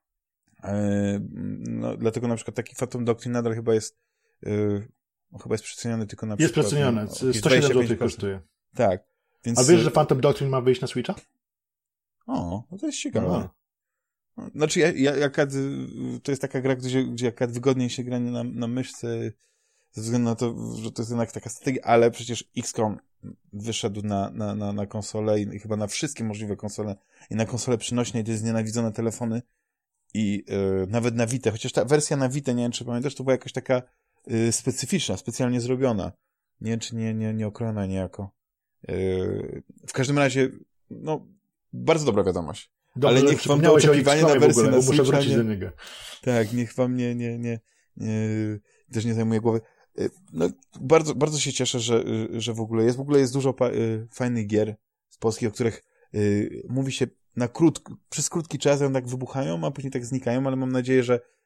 No, dlatego na przykład taki Phantom Doctrine nadal chyba jest przeceniony tylko na przykład... Jest przeceniony, 107 zł kosztuje. Tak. Więc... A wiesz, że Phantom Doctrine ma wyjść na Switcha? No to jest ciekawe. Znaczy, to jest taka gra, gdzie akurat wygodniej się gra na myszce, ze względu na to, że to jest jednak taka strategia, ale przecież XCOM wyszedł na konsolę i chyba na wszystkie możliwe konsole i na konsole przynośnej, to jest znienawidzone telefony i nawet na Vita, chociaż ta wersja na Vita, nie wiem, czy pamiętasz, to była jakaś taka specyficzna, specjalnie zrobiona. Nie wiem, czy nie okrojona niejako. W każdym razie, bardzo dobra wiadomość. Dobrze, ale niech wam to oczekiwanie na wersję na Switcha nie... Tak, niech wam nie też nie zajmuje głowy. No, bardzo, bardzo się cieszę, że w ogóle jest dużo fajnych gier z polskich, o których mówi się przez krótki czas, one tak wybuchają, a później tak znikają, ale mam nadzieję,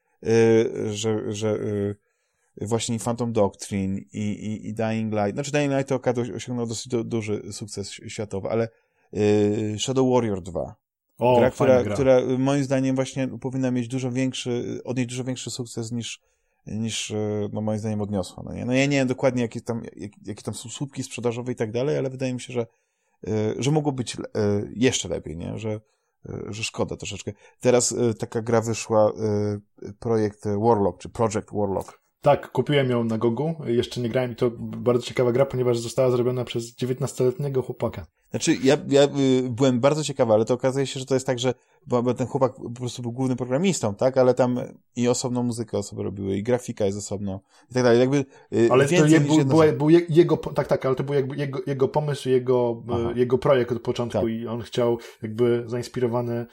że właśnie Phantom Doctrine i Dying Light, znaczy Dying Light to osiągnął dosyć duży sukces światowy, ale Shadow Warrior 2. Gra, która moim zdaniem właśnie powinna mieć odnieść dużo większy sukces niż no moim zdaniem odniosła. No, nie? No ja nie wiem dokładnie, jakie tam są słupki sprzedażowe i tak dalej, ale wydaje mi się, że mogło być jeszcze lepiej, nie? Że szkoda troszeczkę. Teraz taka gra wyszła, projekt Warlock, czy Project Warlock. Tak, kupiłem ją na Gogu, jeszcze nie grałem i to bardzo ciekawa gra, ponieważ została zrobiona przez 19-letniego chłopaka. Znaczy, ja byłem bardzo ciekawy, ale to okazuje się, że to jest tak, że bo ten chłopak po prostu był głównym programistą, tak? Ale tam i osobną muzykę osoby robiły, i grafika jest osobno, i tak dalej. Jakby, ale to był jego, tak, ale to był jakby jego pomysł, jego projekt od początku, tak. I on chciał jakby zainspirowany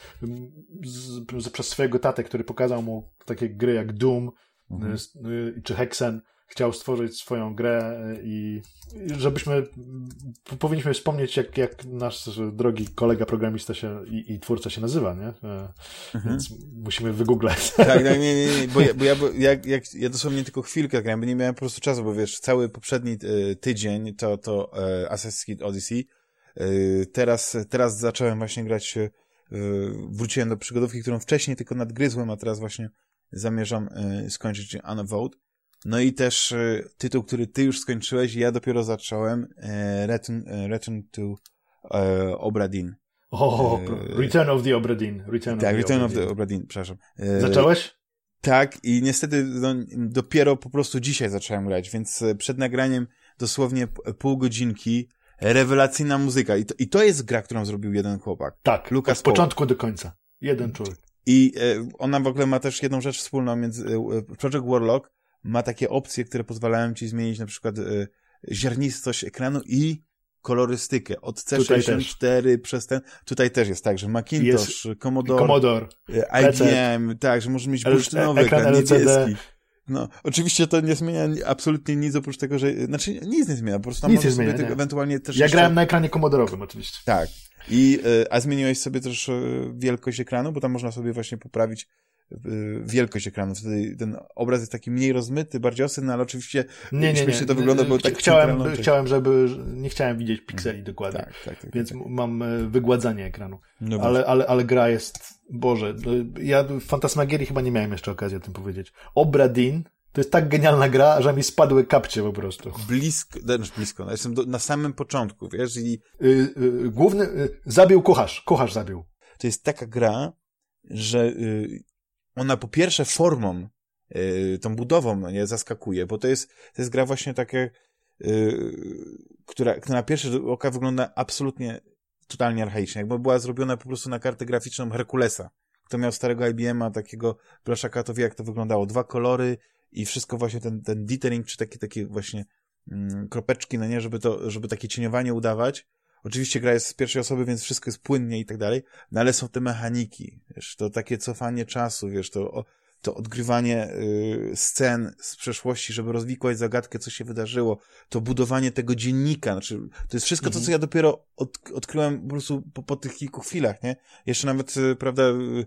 przez swojego tatę, który pokazał mu takie gry jak Doom, czy Hexen, chciał stworzyć swoją grę i powinniśmy wspomnieć, jak nasz drogi kolega programista się i twórca się nazywa, nie? Więc musimy wygooglać. Tak, nie, bo ja dosłownie tylko chwilkę grałem, bo nie miałem po prostu czasu, bo wiesz, cały poprzedni tydzień to Assassin's Creed Odyssey. Teraz zacząłem właśnie grać, wróciłem do przygodówki, którą wcześniej tylko nadgryzłem, a teraz właśnie zamierzam skończyć Unavowed. No i też tytuł, który ty już skończyłeś, ja dopiero zacząłem, Return to Obra Dinn. Return of the Obra Dinn. Return of the Obra Dinn, przepraszam. Zacząłeś? Tak, i niestety dopiero po prostu dzisiaj zacząłem grać, więc przed nagraniem dosłownie pół godzinki, rewelacyjna muzyka. I to jest gra, którą zrobił jeden chłopak. Tak, od początku do końca. Jeden człowiek. I ona w ogóle ma też jedną rzecz wspólną między Project Warlock ma takie opcje, które pozwalają ci zmienić na przykład ziarnistość ekranu i kolorystykę. Od C64 przez ten... Tutaj też jest tak, że Macintosh, Commodore IBM, tak, że możesz mieć bursztynowy ekran, niebieski. No, oczywiście to nie zmienia absolutnie nic, oprócz tego, że... Znaczy, nic nie zmienia, po prostu tam możesz sobie tego ewentualnie też... Ja grałem na ekranie komodorowym oczywiście. Tak. A zmieniłeś sobie też wielkość ekranu, bo tam można sobie właśnie poprawić wielkość ekranu. Wtedy ten obraz jest taki mniej rozmyty, bardziej osydny, ale oczywiście śmiesznie to wygląda, bo tak nie chciałem widzieć pikseli dokładnie, tak, więc mam wygładzanie ekranu. No ale gra jest, Boże, ja w Fantasmagierii chyba nie miałem jeszcze okazji o tym powiedzieć. Obra Dinn to jest tak genialna gra, że mi spadły kapcie po prostu. Blisko, no jestem na samym początku, wiesz, i... Główny, zabił kucharz zabił. To jest taka gra, że ona po pierwsze formą, tą budową mnie zaskakuje, bo to jest gra właśnie takie, która na pierwszy oka wygląda absolutnie totalnie archaicznie, jakby była zrobiona po prostu na kartę graficzną Herkulesa. Kto miał starego IBM-a, takiego blaszaka, to wie, jak to wyglądało. 2 kolory i wszystko właśnie ten dithering, czy takie właśnie kropeczki, no nie, żeby takie cieniowanie udawać. Oczywiście gra jest z pierwszej osoby, więc wszystko jest płynnie i tak dalej, no ale są te mechaniki, wiesz, to takie cofanie czasu, wiesz, to odgrywanie scen z przeszłości, żeby rozwikłać zagadkę, co się wydarzyło, to budowanie tego dziennika, znaczy, to jest wszystko to, co ja dopiero odkryłem po prostu po tych kilku chwilach, nie? Jeszcze nawet, prawda,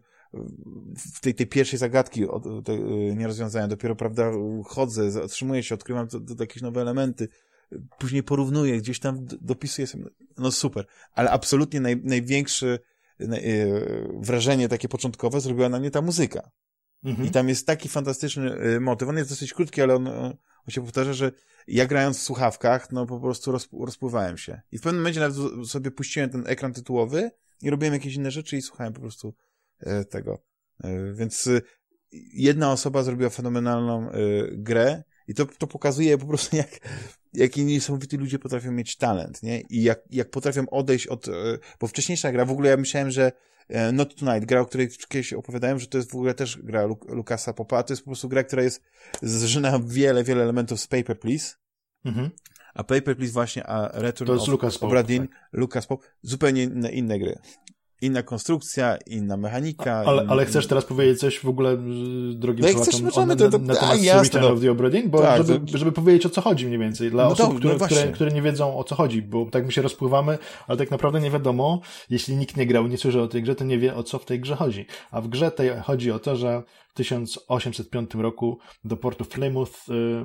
w tej pierwszej zagadki nierozwiązania, dopiero, prawda, chodzę, zatrzymuję się, odkrywam jakieś nowe elementy, później porównuję, gdzieś tam dopisuję sobie, no super, ale absolutnie największe wrażenie takie początkowe zrobiła na mnie ta muzyka. I tam jest taki fantastyczny motyw, on jest dosyć krótki, ale on się powtarza, że ja grając w słuchawkach, no po prostu rozpływałem się. I w pewnym momencie nawet sobie puściłem ten ekran tytułowy i robiłem jakieś inne rzeczy i słuchałem po prostu tego. Więc jedna osoba zrobiła fenomenalną grę i to pokazuje po prostu, jaki niesamowity ludzie potrafią mieć talent, nie? I jak potrafią odejść od... Bo wcześniejsza gra, w ogóle ja myślałem, że Not Tonight, gra, o której kiedyś opowiadałem, że to jest w ogóle też gra Lucasa Popa, a to jest po prostu gra, która zżyna wiele elementów z Paper Please. A Paper Please właśnie, a Return of Obra Dinn, Lucas Pop, zupełnie inne gry. Inna konstrukcja, inna mechanika. Ale chcesz teraz powiedzieć coś w ogóle, drogi słuchaczom, na temat Return of the Obra Dinn? Bo tak, żeby powiedzieć, o co chodzi mniej więcej. Dla osób, które nie wiedzą, o co chodzi, bo tak my się rozpływamy, ale tak naprawdę nie wiadomo, jeśli nikt nie grał, nie słyszał o tej grze, to nie wie, o co w tej grze chodzi. A w grze tej chodzi o to, że w 1805 roku do portu Plymouth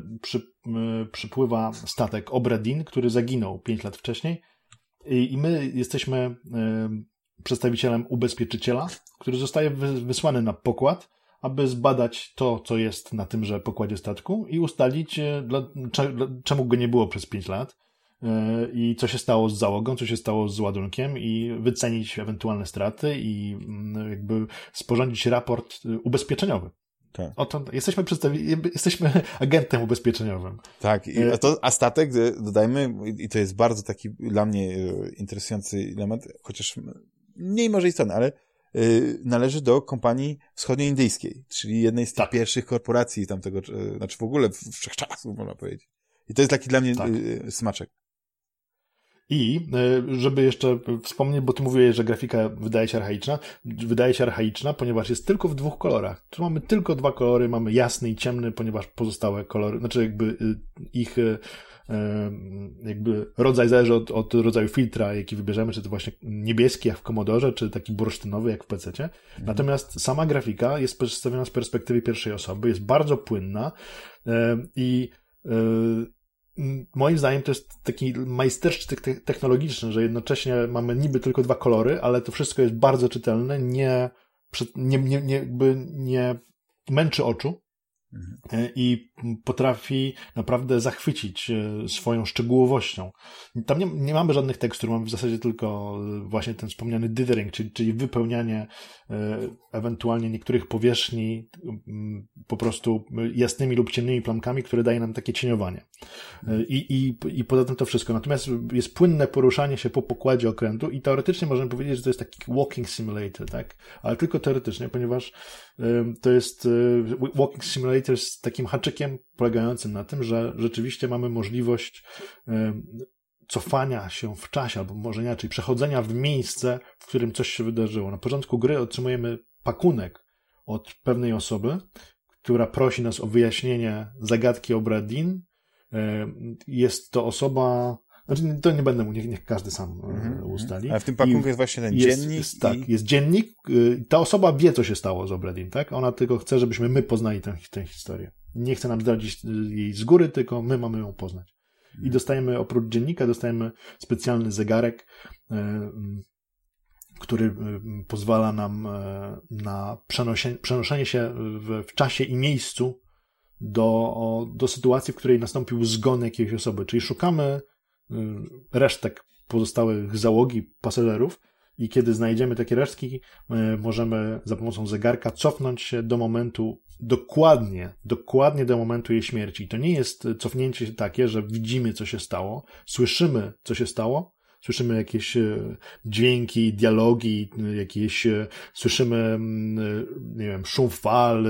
przypływa statek Obra Dinn, który zaginął 5 lat wcześniej i my jesteśmy przedstawicielem ubezpieczyciela, który zostaje wysłany na pokład, aby zbadać to, co jest na tymże pokładzie statku i ustalić, czemu go nie było przez 5 lat i co się stało z załogą, co się stało z ładunkiem i wycenić ewentualne straty i jakby sporządzić raport ubezpieczeniowy. Tak. Oto jesteśmy agentem ubezpieczeniowym. Tak, a statek, dodajmy, i to jest bardzo taki dla mnie interesujący element, chociaż mniej może istotny, ale należy do kompanii wschodnioindyjskiej, czyli jednej z tych pierwszych korporacji tamtego, znaczy w ogóle wszechczasów, można powiedzieć. I to jest taki dla mnie smaczek. I żeby jeszcze wspomnieć, bo ty mówiłeś, że grafika wydaje się archaiczna, ponieważ jest tylko w 2 kolorach. Tu mamy tylko 2 kolory, mamy jasny i ciemny, ponieważ pozostałe kolory, znaczy jakby ich jakby rodzaj zależy od rodzaju filtra, jaki wybierzemy, czy to właśnie niebieski jak w Commodore, czy taki bursztynowy jak w PC-cie. Natomiast sama grafika jest przedstawiona z perspektywy pierwszej osoby, jest bardzo płynna i moim zdaniem to jest taki majstersztyk technologiczny, że jednocześnie mamy niby tylko 2 kolory, ale to wszystko jest bardzo czytelne, nie męczy oczu i potrafi naprawdę zachwycić swoją szczegółowością. Tam nie mamy żadnych tekstur, mamy w zasadzie tylko właśnie ten wspomniany dithering, czyli wypełnianie ewentualnie niektórych powierzchni po prostu jasnymi lub ciemnymi plamkami, które daje nam takie cieniowanie. I poza tym to wszystko. Natomiast jest płynne poruszanie się po pokładzie okrętu i teoretycznie możemy powiedzieć, że to jest taki walking simulator, tak? Ale tylko teoretycznie, ponieważ to jest walking simulator z takim haczykiem polegającym na tym, że rzeczywiście mamy możliwość cofania się w czasie, albo może inaczej, przechodzenia w miejsce, w którym coś się wydarzyło. Na początku gry otrzymujemy pakunek od pewnej osoby, która prosi nas o wyjaśnienie zagadki Obra-Dinn. Jest to osoba... Znaczy, to nie będę mówił, niech każdy sam ustali. Ale w tym pakunku jest właśnie ten dziennik. Jest dziennik. Ta osoba wie, co się stało z Obra-Dinn, tak? Ona tylko chce, żebyśmy my poznali tę historię. Nie chce nam zdradzić jej z góry, tylko my mamy ją poznać. I dostajemy, oprócz dziennika, dostajemy specjalny zegarek, który pozwala nam na przenoszenie się w czasie i miejscu do sytuacji, w której nastąpił zgon jakiejś osoby. Czyli szukamy resztek pozostałych załogi, pasażerów i kiedy znajdziemy takie resztki, możemy za pomocą zegarka cofnąć się do momentu, dokładnie do momentu jej śmierci. I to nie jest cofnięcie takie, że widzimy, co się stało, słyszymy, co się stało, słyszymy jakieś dźwięki, dialogi, słyszymy, nie wiem, szum fal,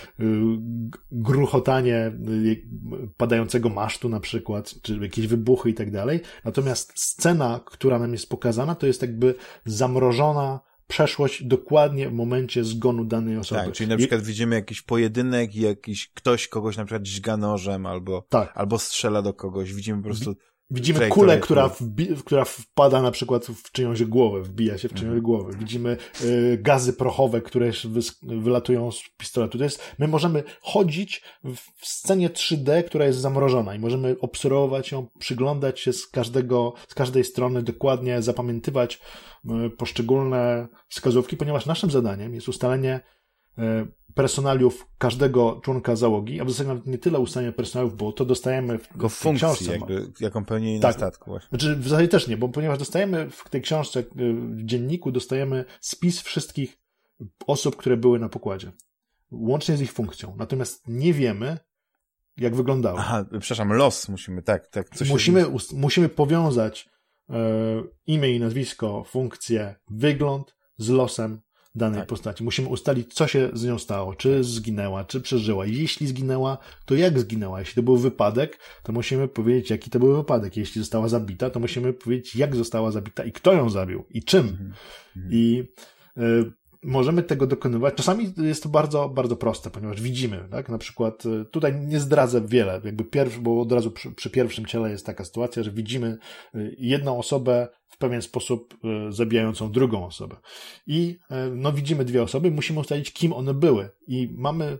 gruchotanie padającego masztu na przykład, czy jakieś wybuchy i tak dalej. Natomiast scena, która nam jest pokazana, to jest jakby zamrożona przeszłość dokładnie w momencie zgonu danej osoby. Tak, czyli na przykład widzimy jakiś pojedynek i ktoś kogoś na przykład dźga nożem albo strzela do kogoś. Widzimy po prostu Widzimy kulę, która wpada na przykład w czyjąś głowę, wbija się w czyjąś głowę. Widzimy gazy prochowe, które wylatują z pistoletu. My możemy chodzić w scenie 3D, która jest zamrożona i możemy obserwować ją, przyglądać się z każdej strony, dokładnie zapamiętywać poszczególne wskazówki, ponieważ naszym zadaniem jest ustalenie personaliów każdego członka załogi, a w zasadzie nawet nie tyle ustalenia personaliów, bo to dostajemy w funkcji, książce. Jaką pełni na statku. Właśnie. Znaczy w zasadzie też nie, bo ponieważ dostajemy w tej książce, w dzienniku dostajemy spis wszystkich osób, które były na pokładzie. Łącznie z ich funkcją. Natomiast nie wiemy, jak wyglądały. Aha, przepraszam, los musimy, tak. Musimy powiązać imię i nazwisko, funkcję, wygląd z losem danej postaci. Musimy ustalić, co się z nią stało. Czy zginęła, czy przeżyła. Jeśli zginęła, to jak zginęła. Jeśli to był wypadek, to musimy powiedzieć, jaki to był wypadek. Jeśli została zabita, to musimy powiedzieć, jak została zabita i kto ją zabił i czym. I możemy tego dokonywać. Czasami jest to bardzo, bardzo proste, ponieważ widzimy, tak? Na przykład tutaj nie zdradzę wiele, bo od razu przy pierwszym ciele jest taka sytuacja, że widzimy jedną osobę w pewien sposób zabijającą drugą osobę. I widzimy 2 osoby, musimy ustalić, kim one były. I mamy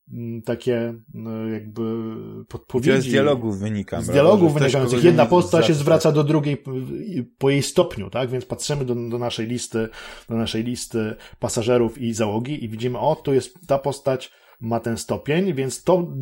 takie jakby podpowiedzi. Z dialogów wynika. Z dialogów wynikających. Jedna postać się zwraca do drugiej po jej stopniu, tak? Więc patrzymy do naszej listy pasażerów i załogi i widzimy, tu jest ta postać, ma ten stopień, więc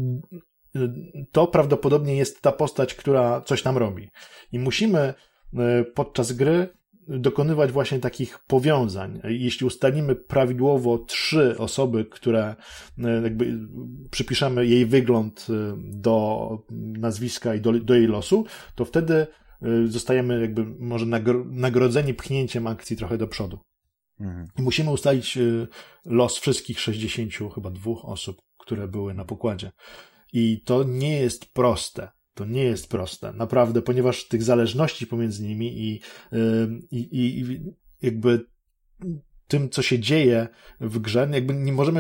to prawdopodobnie jest ta postać, która coś tam robi. I musimy podczas gry dokonywać właśnie takich powiązań. Jeśli ustalimy prawidłowo 3 osoby, które jakby przypiszemy jej wygląd do nazwiska i do jej losu, to wtedy zostajemy jakby może nagrodzeni pchnięciem akcji trochę do przodu. I musimy ustalić los wszystkich 62 osób, które były na pokładzie. I to nie jest proste. To nie jest proste, naprawdę, ponieważ tych zależności pomiędzy nimi i jakby tym, co się dzieje w grze, jakby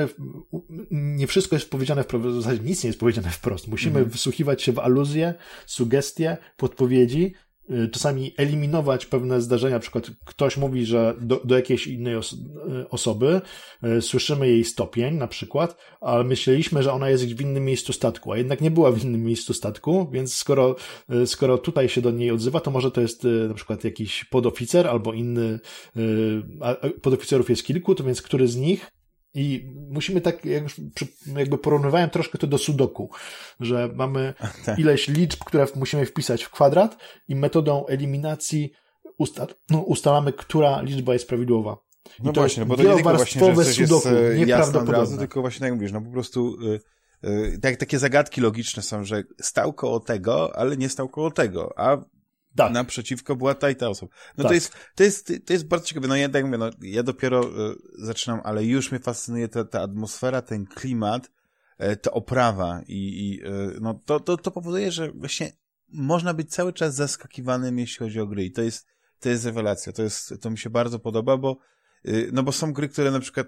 nie wszystko jest powiedziane wprost, w zasadzie nic nie jest powiedziane wprost. Musimy wsłuchiwać się w aluzje, sugestie, podpowiedzi, czasami eliminować pewne zdarzenia, na przykład ktoś mówi, że do jakiejś innej osoby, słyszymy jej stopień na przykład, ale myśleliśmy, że ona jest w innym miejscu statku, a jednak nie była w innym miejscu statku, więc skoro tutaj się do niej odzywa, to może to jest na przykład jakiś podoficer albo inny, podoficerów jest kilku, to więc który z nich. I musimy tak, jakby porównywałem troszkę to do sudoku, że mamy ileś liczb, które musimy wpisać w kwadrat i metodą eliminacji ustalamy, która liczba jest prawidłowa. I no właśnie, bo to nie tylko właśnie, że coś jest jasne od razu, tylko właśnie tak jak mówisz, po prostu takie zagadki logiczne są, że stał koło tego, ale nie stał koło tego, a naprzeciwko była ta i ta osoba. No tak. To jest bardzo ciekawe. No ja tak mówię, ja dopiero zaczynam, ale już mnie fascynuje ta atmosfera, ten klimat, ta oprawa i to powoduje, że właśnie można być cały czas zaskakiwanym, jeśli chodzi o gry i to jest rewelacja. To mi się bardzo podoba, bo są gry, które na przykład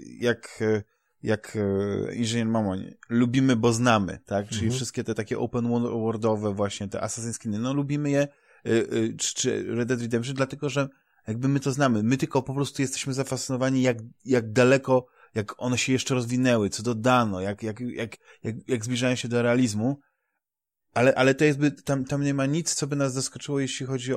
jak Inżynier Mamoń, lubimy, bo znamy, tak? Czyli wszystkie te takie open worldowe właśnie, te Assassin's Creed, lubimy je, czy Red Dead Redemption, dlatego, że jakby my to znamy. My tylko po prostu jesteśmy zafascynowani, jak daleko, jak one się jeszcze rozwinęły, co dodano, jak zbliżają się do realizmu, ale to jest, tam nie ma nic, co by nas zaskoczyło, jeśli chodzi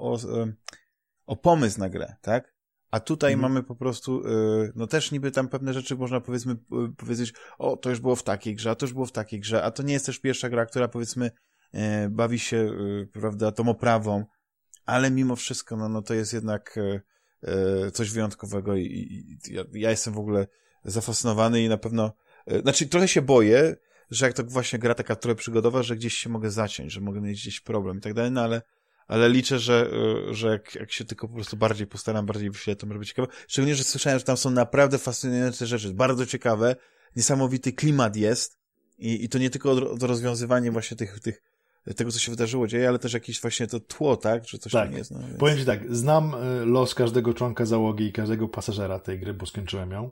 o pomysł na grę, tak? A tutaj mamy po prostu, też niby tam pewne rzeczy można powiedzieć, to już było w takiej grze, a to już było w takiej grze, a to nie jest też pierwsza gra, która powiedzmy bawi się, prawda, tą oprawą, ale mimo wszystko, to jest jednak coś wyjątkowego i ja jestem w ogóle zafascynowany i na pewno, trochę się boję, że jak to właśnie gra taka trochę przygodowa, że gdzieś się mogę zaciąć, że mogę mieć gdzieś problem i tak dalej, ale liczę, że jak się tylko po prostu bardziej postaram, bardziej wyślę, to może być ciekawe. Szczególnie, że słyszałem, że tam są naprawdę fascynujące rzeczy, bardzo ciekawe, niesamowity klimat jest i to nie tylko rozwiązywanie właśnie tego, co się wydarzyło, dzieje, ale też jakieś właśnie to tło, tak? Że coś tam jest. Więc... Powiem ci tak, znam los każdego członka załogi i każdego pasażera tej gry, bo skończyłem ją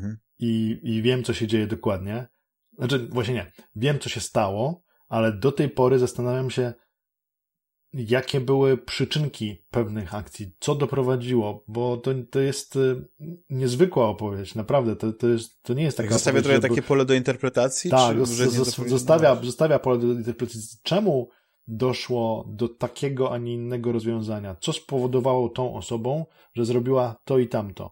i wiem, co się dzieje dokładnie. Właśnie nie. Wiem, co się stało, ale do tej pory zastanawiam się, jakie były przyczynki pewnych akcji, co doprowadziło, bo to jest niezwykła opowieść, naprawdę, to nie jest taka zostawia trochę takie pole do interpretacji? Tak, zostawia pole do interpretacji. Czemu doszło do takiego, a nie innego rozwiązania? Co spowodowało tą osobą, że zrobiła to i tamto?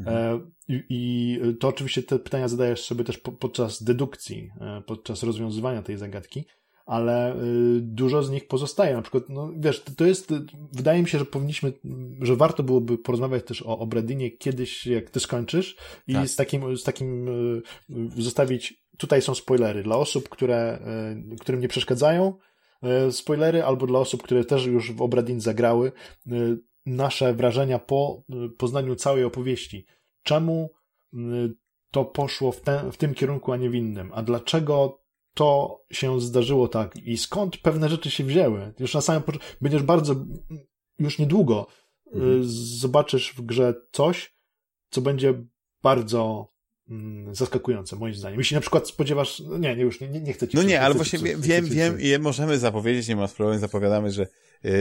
I to oczywiście te pytania zadajesz sobie też podczas dedukcji, podczas rozwiązywania tej zagadki, ale dużo z nich pozostaje. Na przykład, to jest, wydaje mi się, że warto byłoby porozmawiać też o Obradinie kiedyś, jak ty skończysz i z takim zostawić, tutaj są spoilery dla osób, którym nie przeszkadzają spoilery, albo dla osób, które też już w Obradin zagrały, nasze wrażenia po poznaniu całej opowieści. Czemu to poszło w tym kierunku, a nie w innym? A dlaczego to się zdarzyło tak? I skąd pewne rzeczy się wzięły? Już na samym początku, będziesz już niedługo zobaczysz w grze coś, co będzie bardzo zaskakujące, moim zdaniem. Jeśli na przykład spodziewasz... Nie chcę ci... ale właśnie wiem i możemy zapowiedzieć, nie ma problemu, zapowiadamy, że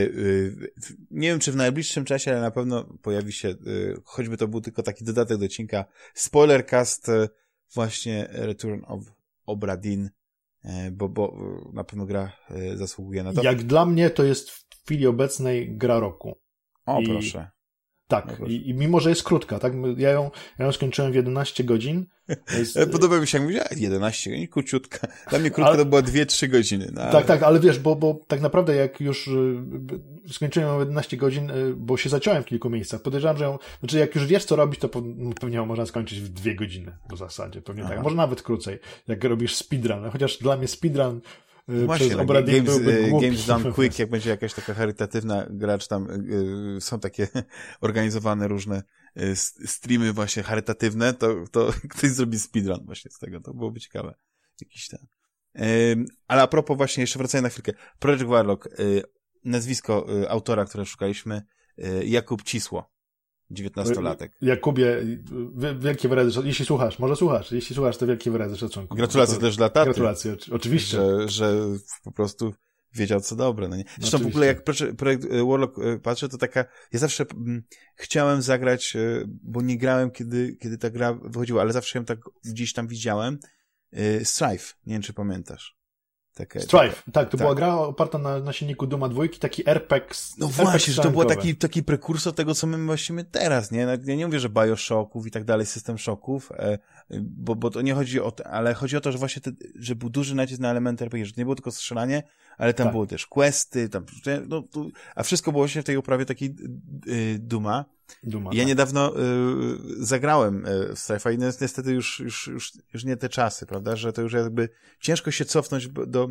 nie wiem, czy w najbliższym czasie, ale na pewno pojawi się, choćby to był tylko taki dodatek do odcinka, Spoilercast właśnie Return of Obra Dinn, bo na pewno gra zasługuje na to. Jak dla mnie to jest w chwili obecnej gra roku. Proszę. Tak, no proszę. I mimo, że jest krótka, tak? Ja ją skończyłem w 11 godzin. Podoba mi się, jak mówię, 11 godzin, króciutka. Dla mnie krótka to była 2-3 godziny. No, ale... Tak, ale wiesz, bo tak naprawdę jak już skończyłem ją w 11 godzin, bo się zaciąłem w kilku miejscach, podejrzewam, że jak już wiesz, co robić, to pewnie można skończyć w 2 godziny w zasadzie, pewnie tak, może nawet krócej, jak robisz speedrun, chociaż dla mnie speedrun właśnie, przez Obra Dinn byłby głupi. Games Done Quick, jak będzie jakaś taka charytatywna gra, czy tam są takie organizowane różne streamy właśnie charytatywne, to ktoś zrobi speedrun właśnie z tego, to byłoby ciekawe. Jakiś ten. Ale a propos właśnie, jeszcze wracając na chwilkę, Project Warlock, nazwisko autora, które szukaliśmy, Jakub Cisło, 19-latek. Jakubie, wielkie wyrazy szacunku. Jeśli słuchasz, to wielkie wyrazy szacunku. Gratulacje też dla taty. Gratulacje, oczywiście. Że po prostu wiedział, co dobre. No nie? Zresztą w ogóle jak projekt Warlock patrzę, to taka... Ja zawsze chciałem zagrać, bo nie grałem, kiedy ta gra wychodziła, ale zawsze ją tak gdzieś tam widziałem. Strife, nie wiem, czy pamiętasz. Strife, tak, to była gra oparta na silniku Duma 2, taki RPG. No właśnie, że to było taki prekursor tego, co my właściwie teraz, nie? Ja nie mówię, że Bioshocków i tak dalej, System Shocków, bo to nie chodzi o to, ale chodzi o to, że właśnie że był duży nacisk na elementy RPG, że to nie było tylko strzelanie, ale tam było też questy, a wszystko było właśnie w tej oprawie takiej Duma. Ja niedawno zagrałem w Strife'a i niestety już nie te czasy, prawda, że to już jakby ciężko się cofnąć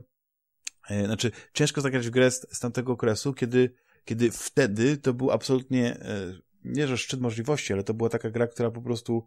ciężko zagrać w grę z tamtego okresu, kiedy wtedy to był absolutnie, nie że szczyt możliwości, ale to była taka gra, która po prostu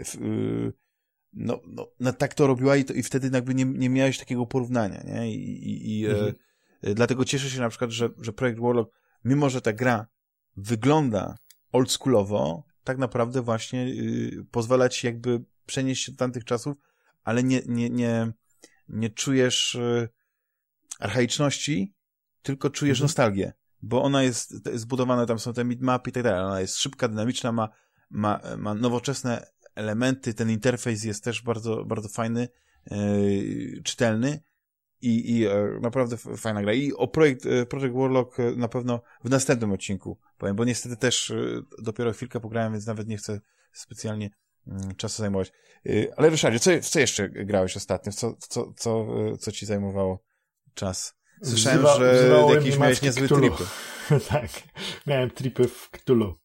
tak to robiła i wtedy jakby nie miałeś takiego porównania, nie? Dlatego cieszę się na przykład, że Projekt Warlock, mimo że ta gra wygląda oldschoolowo, tak naprawdę właśnie pozwala ci jakby przenieść się do tamtych czasów, ale nie czujesz archaiczności, tylko czujesz nostalgię, bo ona jest zbudowana, tam są te mid-mapy i tak dalej, ona jest szybka, dynamiczna, ma nowoczesne elementy, ten interfejs jest też bardzo, bardzo fajny, czytelny i naprawdę fajna gra. I o Project Warlock na pewno w następnym odcinku powiem, bo niestety też dopiero chwilkę pograłem, więc nawet nie chcę specjalnie czasu zajmować. Ale Ryszardzie, co jeszcze grałeś ostatnio? Co ci zajmowało czas? Słyszałem, że jakieś miałeś niezłe tripy. Tak, miałem tripy w Cthulhu.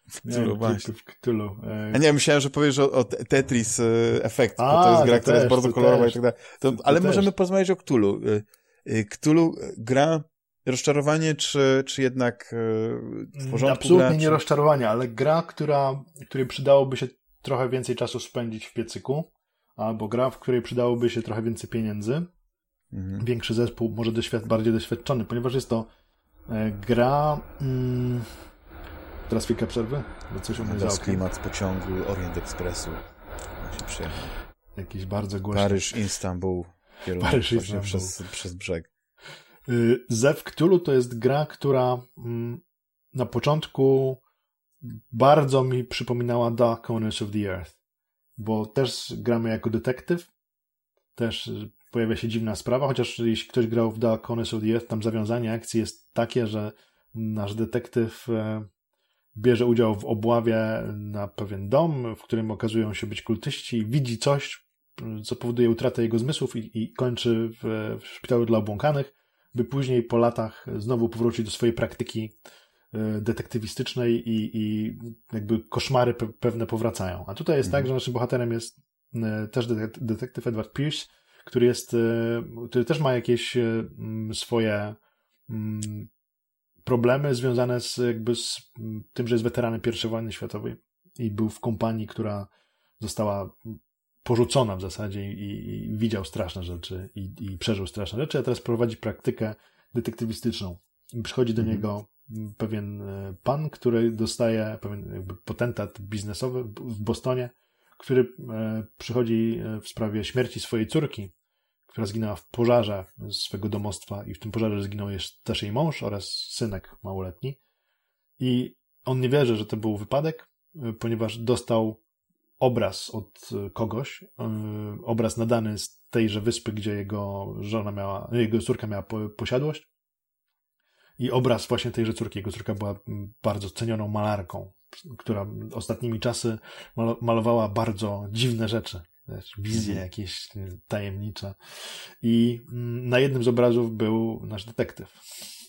A nie, myślałem, że powiesz o Tetris Effect, bo to jest gra, która jest bardzo kolorowa i tak dalej. Ale możemy porozmawiać o Cthulhu. Cthulhu gra rozczarowanie, czy jednak w porządku? Absolutnie nie rozczarowanie, ale gra, której przydałoby się trochę więcej czasu spędzić w piecyku, albo gra, w której przydałoby się trochę więcej pieniędzy, większy zespół, może bardziej doświadczony, ponieważ jest to gra... Teraz chwilkę przerwy, bo coś u mnie za oknem. Klimat pociągu Orient Expressu. Jakiś bardzo głośny. Paryż, Istanbul. Przez brzeg. Zew Cthulhu to jest gra, która na początku bardzo mi przypominała Dark Corners of the Earth, bo też gramy jako detektyw, też pojawia się dziwna sprawa, chociaż jeśli ktoś grał w Dark Corners of the Earth, tam zawiązanie akcji jest takie, że nasz detektyw bierze udział w obławie na pewien dom, w którym okazują się być kultyści, widzi coś, co powoduje utratę jego zmysłów i kończy w szpitalu dla obłąkanych, by później po latach znowu powrócić do swojej praktyki detektywistycznej i jakby koszmary pewne powracają. A tutaj jest tak, że naszym bohaterem jest też detektyw Edward Pierce, który też ma jakieś swoje problemy związane z tym, że jest weteranem I wojny światowej i był w kompanii, która została porzucona w zasadzie i widział straszne rzeczy i przeżył straszne rzeczy, a teraz prowadzi praktykę detektywistyczną. I przychodzi do niego pewien pan, który dostaje pewien jakby potentat biznesowy w Bostonie, który przychodzi w sprawie śmierci swojej córki, która zginęła w pożarze swego domostwa i w tym pożarze zginął też jej mąż oraz synek małoletni. I on nie wierzy, że to był wypadek, ponieważ dostał obraz od kogoś, obraz nadany z tejże wyspy, gdzie jego córka miała posiadłość i obraz właśnie tejże córki. Jego córka była bardzo cenioną malarką, która ostatnimi czasy malowała bardzo dziwne rzeczy, wizje jakieś tajemnicze. I na jednym z obrazów był nasz detektyw.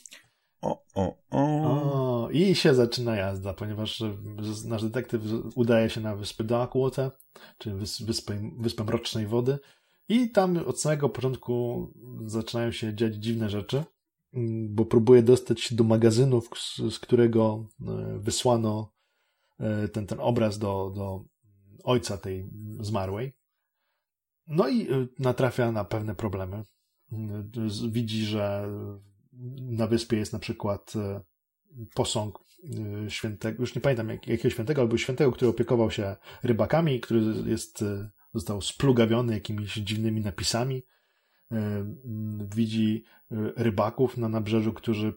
I się zaczyna jazda, ponieważ nasz detektyw udaje się na wyspę Darkwater, czyli wyspę Mrocznej Wody, i tam od samego początku zaczynają się dziać dziwne rzeczy, bo próbuje dostać się do magazynu, z którego wysłano ten obraz do ojca tej zmarłej. No i natrafia na pewne problemy. Widzi, że na wyspie jest na przykład posąg świętego, już nie pamiętam jakiego świętego, albo świętego, który opiekował się rybakami, który został splugawiony jakimiś dziwnymi napisami. Widzi rybaków na nabrzeżu, którzy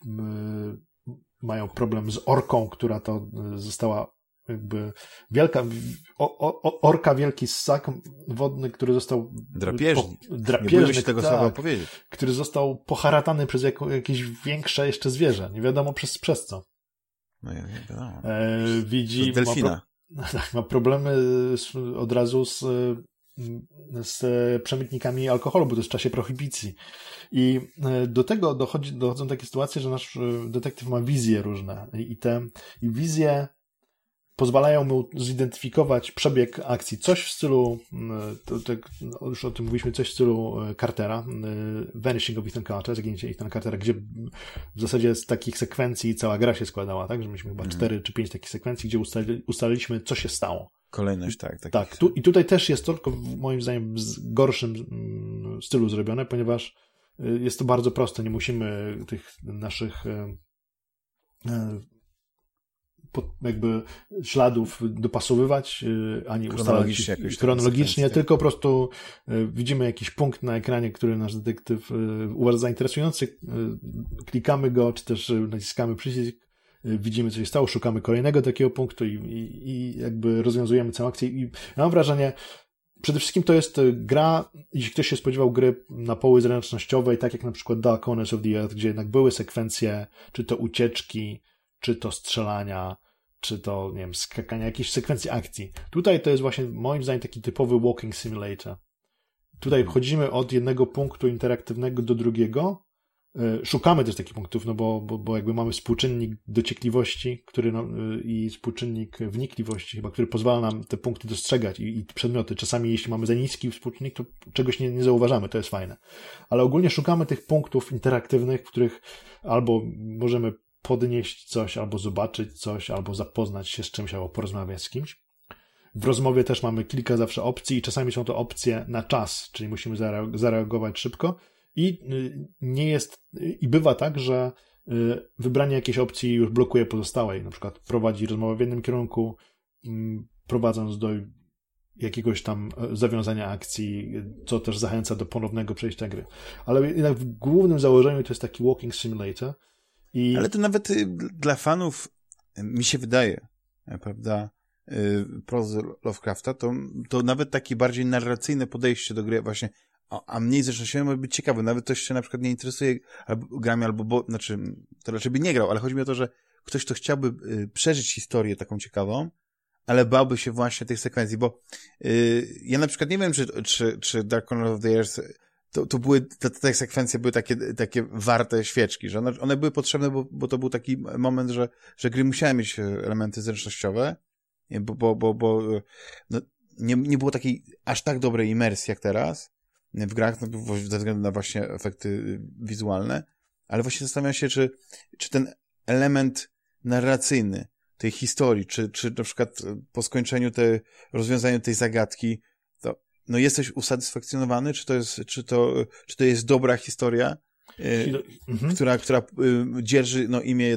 mają problem z orką, która to została jakby wielka, orka, wielki ssak wodny, który został drapieżnik. Nie bójmy się tego słowa powiedzieć. Który został poharatany przez jakieś większe jeszcze zwierzę. Nie wiadomo przez co. No nie wiadomo. Widzi... Delfina. Ma problemy od razu z przemytnikami alkoholu, bo to jest w czasie prohibicji. I do tego dochodzą takie sytuacje, że nasz detektyw ma wizje różne. I wizje pozwalają mu zidentyfikować przebieg akcji. Coś w stylu, już o tym mówiliśmy, coś w stylu Cartera, Vanishing of Ethan Carter, zaginięcie Ethan Cartera, gdzie w zasadzie z takich sekwencji cała gra się składała, tak? Że mieliśmy chyba 4 czy 5 takich sekwencji, gdzie ustaliliśmy, co się stało. Kolejność, tak. Tak, i tutaj też jest to, tylko moim zdaniem w gorszym stylu zrobione, ponieważ jest to bardzo proste. Nie musimy tych naszych jakby śladów dopasowywać, ani ustalać chronologicznie, tylko po prostu widzimy jakiś punkt na ekranie, który nasz detektyw uważa za interesujący, klikamy go, czy też naciskamy przycisk, widzimy, co się stało, szukamy kolejnego takiego punktu i jakby rozwiązujemy całą akcję. I ja mam wrażenie, przede wszystkim to jest gra, jeśli ktoś się spodziewał gry na poły zręcznościowej, tak jak na przykład Dark Corners of the Earth, gdzie jednak były sekwencje, czy to ucieczki, czy to strzelania, czy to, nie wiem, skakania, jakieś sekwencje akcji. Tutaj to jest właśnie, moim zdaniem, taki typowy walking simulator. Tutaj chodzimy od jednego punktu interaktywnego do drugiego. Szukamy też takich punktów, no bo jakby mamy współczynnik dociekliwości, który i współczynnik wnikliwości chyba, który pozwala nam te punkty dostrzegać i przedmioty. Czasami jeśli mamy za niski współczynnik, to czegoś nie zauważamy, to jest fajne. Ale ogólnie szukamy tych punktów interaktywnych, w których albo możemy podnieść coś, albo zobaczyć coś, albo zapoznać się z czymś, albo porozmawiać z kimś. W rozmowie też mamy kilka zawsze opcji i czasami są to opcje na czas, czyli musimy zareagować szybko i bywa tak, że wybranie jakiejś opcji już blokuje pozostałej, na przykład prowadzi rozmowę w jednym kierunku, prowadząc do jakiegoś tam zawiązania akcji, co też zachęca do ponownego przejścia gry. Ale jednak w głównym założeniu to jest taki walking simulator. Ale to nawet dla fanów, mi się wydaje, prawda, prozy Lovecrafta, to nawet takie bardziej narracyjne podejście do gry właśnie, a mniej zresztą może być ciekawe. Nawet ktoś się na przykład nie interesuje grami, to raczej by nie grał, ale chodzi mi o to, że ktoś, kto chciałby przeżyć historię taką ciekawą, ale bałby się właśnie tych sekwencji, bo ja na przykład nie wiem, czy Dark Corner of the Earth to były, te sekwencje były takie warte świeczki, że one były potrzebne, bo to był taki moment, że gry musiały mieć elementy zręcznościowe, bo no, nie było takiej aż tak dobrej imersji jak teraz w grach, no, ze względu na właśnie efekty wizualne, ale właśnie zastanawiam się, czy ten element narracyjny tej historii, czy na przykład po skończeniu rozwiązaniu tej zagadki, no jesteś usatysfakcjonowany, czy to jest dobra historia, która dzierży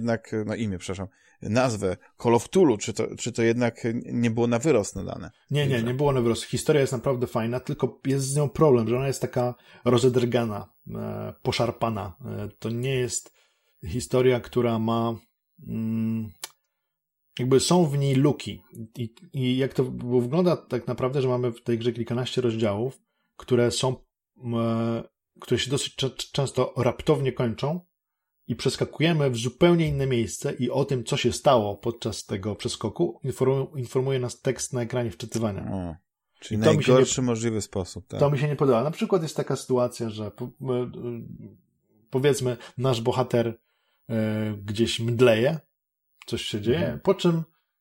nazwę Call of Cthulhu, czy to jednak nie było na wyrost nadane? Nie było na wyrost. Historia jest naprawdę fajna, tylko jest z nią problem, że ona jest taka rozedrgana, poszarpana. To nie jest historia, która ma jakby są w niej luki. I jak to wygląda tak naprawdę, że mamy w tej grze kilkanaście rozdziałów, które się dosyć często raptownie kończą i przeskakujemy w zupełnie inne miejsce i o tym, co się stało podczas tego przeskoku, informuje nas tekst na ekranie wczytywania. Czyli najgorszy możliwy sposób. Tak? To mi się nie podoba. Na przykład jest taka sytuacja, że powiedzmy nasz bohater gdzieś mdleje, coś się dzieje, po czym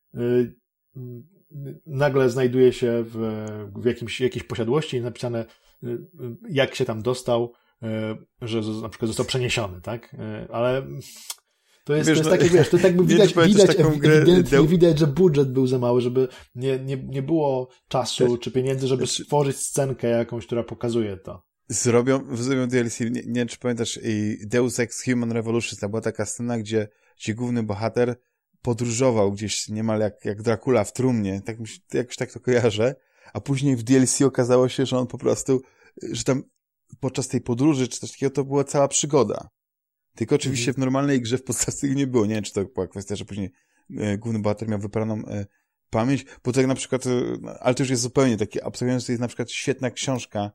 nagle znajduje się w jakiejś posiadłości napisane, jak się tam dostał, że na przykład został przeniesiony, tak? Ale to jest takie, wiesz, to tak by widać, że budżet był za mały, żeby nie było czasu czy pieniędzy, żeby stworzyć scenkę jakąś, która pokazuje to. Zrobią DLC, nie wiem, czy pamiętasz, Deus Ex Human Revolution, to była taka scena, gdzie główny bohater podróżował gdzieś niemal jak Dracula w trumnie, tak jakoś tak to kojarzę, a później w DLC okazało się, że on po prostu, że tam podczas tej podróży, czy coś takiego, to była cała przygoda. Tylko oczywiście w normalnej grze w podstawie nie było. Nie wiem, czy to była kwestia, że później główny bohater miał wyparaną pamięć, bo tak na przykład, ale to już jest zupełnie takie abstrahujące, jest na przykład świetna książka,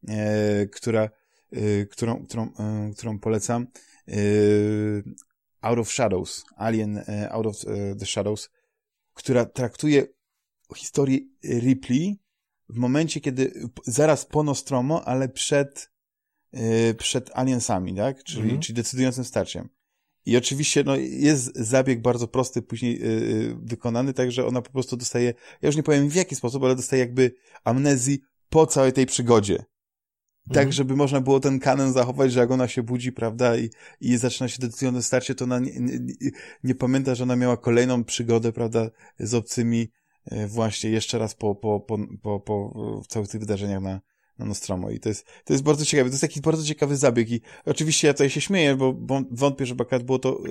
którą polecam, Out of Shadows, Alien Out of the Shadows, która traktuje historię Ripley w momencie, kiedy zaraz po Nostromo, ale przed Aliensami, tak? Czyli decydującym starciem. I oczywiście jest zabieg bardzo prosty później wykonany, tak, że ona po prostu dostaje, ja już nie powiem w jaki sposób, ale dostaje jakby amnezji po całej tej przygodzie. Tak, żeby można było ten kanon zachować, że jak ona się budzi, prawda, i zaczyna się decydujące starcie, to ona nie pamięta, że ona miała kolejną przygodę, prawda, z obcymi właśnie jeszcze raz po całych tych wydarzeniach na Nostromo. I to jest bardzo ciekawe. To jest taki bardzo ciekawy zabieg i oczywiście ja tutaj się śmieję, bo wątpię, żeby akurat było to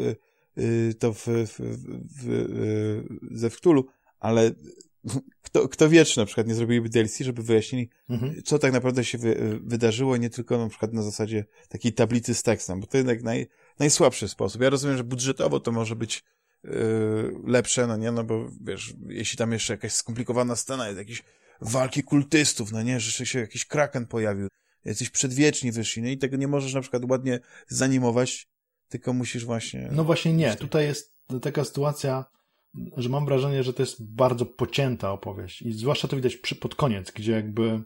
ze Cthulhu, ale kto wie, czy na przykład nie zrobiliby DLC, żeby wyjaśnili, co tak naprawdę się wydarzyło i nie tylko na przykład na zasadzie takiej tablicy z tekstem, bo to jednak najsłabszy sposób. Ja rozumiem, że budżetowo to może być lepsze, no nie, no bo wiesz, jeśli tam jeszcze jakaś skomplikowana scena jest, jakieś walki kultystów, no nie, że się jakiś kraken pojawił, jacyś przedwieczni wyszli, no i tego nie możesz na przykład ładnie zanimować, tylko musisz właśnie... No właśnie nie, tutaj jest taka sytuacja, że mam wrażenie, że to jest bardzo pocięta opowieść i zwłaszcza to widać pod koniec, gdzie jakby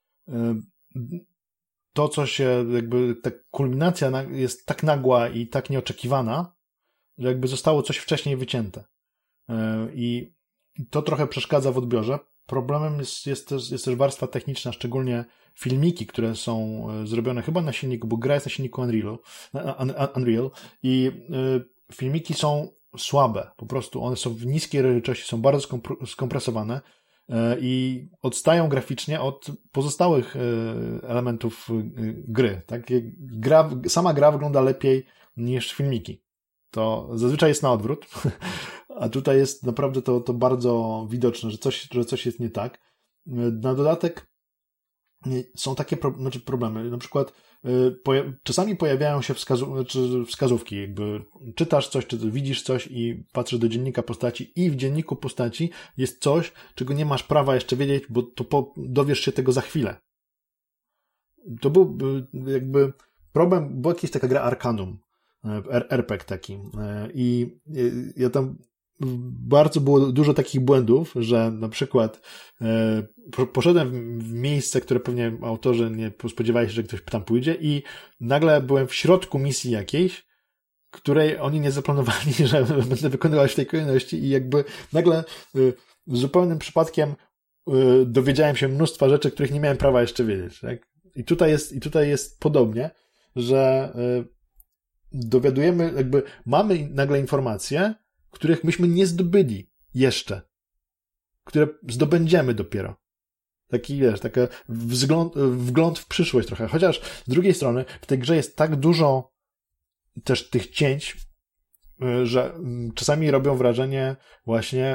to, co się jakby ta kulminacja jest tak nagła i tak nieoczekiwana, że jakby zostało coś wcześniej wycięte. I to trochę przeszkadza w odbiorze. Problemem jest też warstwa techniczna, szczególnie filmiki, które są zrobione chyba na silniku, bo gra jest na silniku Unreal i filmiki są słabe, po prostu one są w niskiej rozdzielczości, są bardzo skompresowane i odstają graficznie od pozostałych elementów gry. Tak? Sama gra wygląda lepiej niż filmiki. To zazwyczaj jest na odwrót, a tutaj jest naprawdę to bardzo widoczne, że coś jest nie tak. Na dodatek są takie problemy, na przykład czasami pojawiają się wskazówki, jakby czytasz coś, czy widzisz coś i patrzysz do dziennika postaci i w dzienniku postaci jest coś, czego nie masz prawa jeszcze wiedzieć, bo to dowiesz się tego za chwilę. To był jakby problem, była jakaś taka gra Arcanum, RPG taki i ja tam bardzo było dużo takich błędów, że na przykład poszedłem w miejsce, które pewnie autorzy nie spodziewali się, że ktoś tam pójdzie i nagle byłem w środku misji jakiejś, której oni nie zaplanowali, że będę wykonywać w tej kolejności i jakby nagle zupełnym przypadkiem dowiedziałem się mnóstwa rzeczy, których nie miałem prawa jeszcze wiedzieć. Tak? I tutaj jest podobnie, że dowiadujemy, jakby mamy nagle informacje, których myśmy nie zdobyli jeszcze, które zdobędziemy dopiero. Taki, wiesz, taki wgląd w przyszłość trochę. Chociaż z drugiej strony w tej grze jest tak dużo też tych cięć, że czasami robią wrażenie właśnie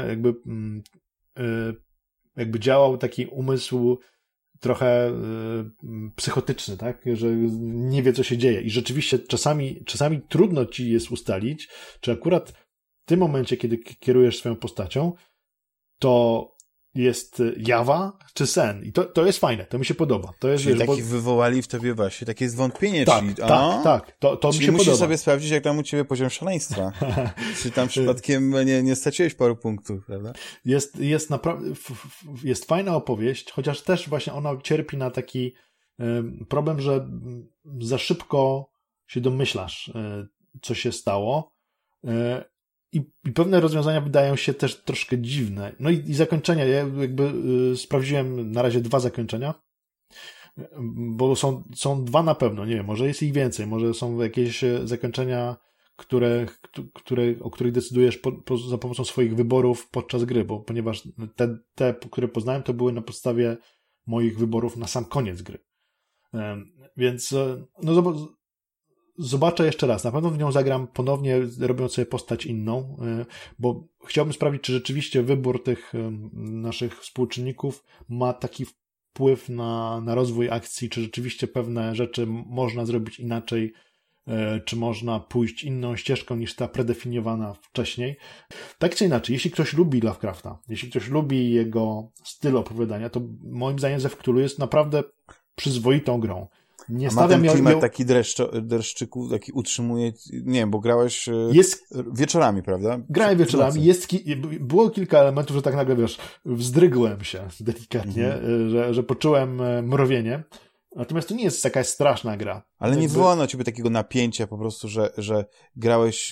jakby działał taki umysł trochę psychotyczny, tak? Że nie wie, co się dzieje. I rzeczywiście czasami trudno ci jest ustalić, czy akurat tym momencie, kiedy kierujesz swoją postacią, to jest jawa czy sen. I to jest fajne, to mi się podoba. To jest, czyli wywołali w tobie właśnie takie zwątpienie. Tak, czyli, tak. To mi się musisz podoba. sobie sprawdzić, jak tam u ciebie poziom szaleństwa. Czy tam przypadkiem nie straciłeś paru punktów, prawda? Jest naprawdę, jest fajna opowieść, chociaż też właśnie ona cierpi na taki problem, że za szybko się domyślasz, co się stało. I pewne rozwiązania wydają się też troszkę dziwne. No i zakończenia. Ja jakby sprawdziłem na razie 2 zakończenia, bo są 2 na pewno. Nie wiem, może jest ich więcej. Może są jakieś zakończenia, o których decydujesz za pomocą swoich wyborów podczas gry, ponieważ te, które poznałem, to były na podstawie moich wyborów na sam koniec gry. Więc no zobaczę jeszcze raz. Na pewno w nią zagram ponownie, robiąc sobie postać inną, bo chciałbym sprawdzić, czy rzeczywiście wybór tych naszych współczynników ma taki wpływ na rozwój akcji, czy rzeczywiście pewne rzeczy można zrobić inaczej, czy można pójść inną ścieżką niż ta predefiniowana wcześniej. Tak czy inaczej, jeśli ktoś lubi Lovecrafta, jeśli ktoś lubi jego styl opowiadania, to moim zdaniem Ze Cthulhu jest naprawdę przyzwoitą grą. Nie ma ten klimat taki dreszczyku, taki utrzymuje, nie wiem, bo grałeś wieczorami, prawda? Grałem wieczorami, było kilka elementów, że tak nagle, wiesz, wzdrygłem się delikatnie, że poczułem mrowienie. Natomiast to nie jest jakaś straszna gra. Ale nie wywołano na ciebie takiego napięcia po prostu, że grałeś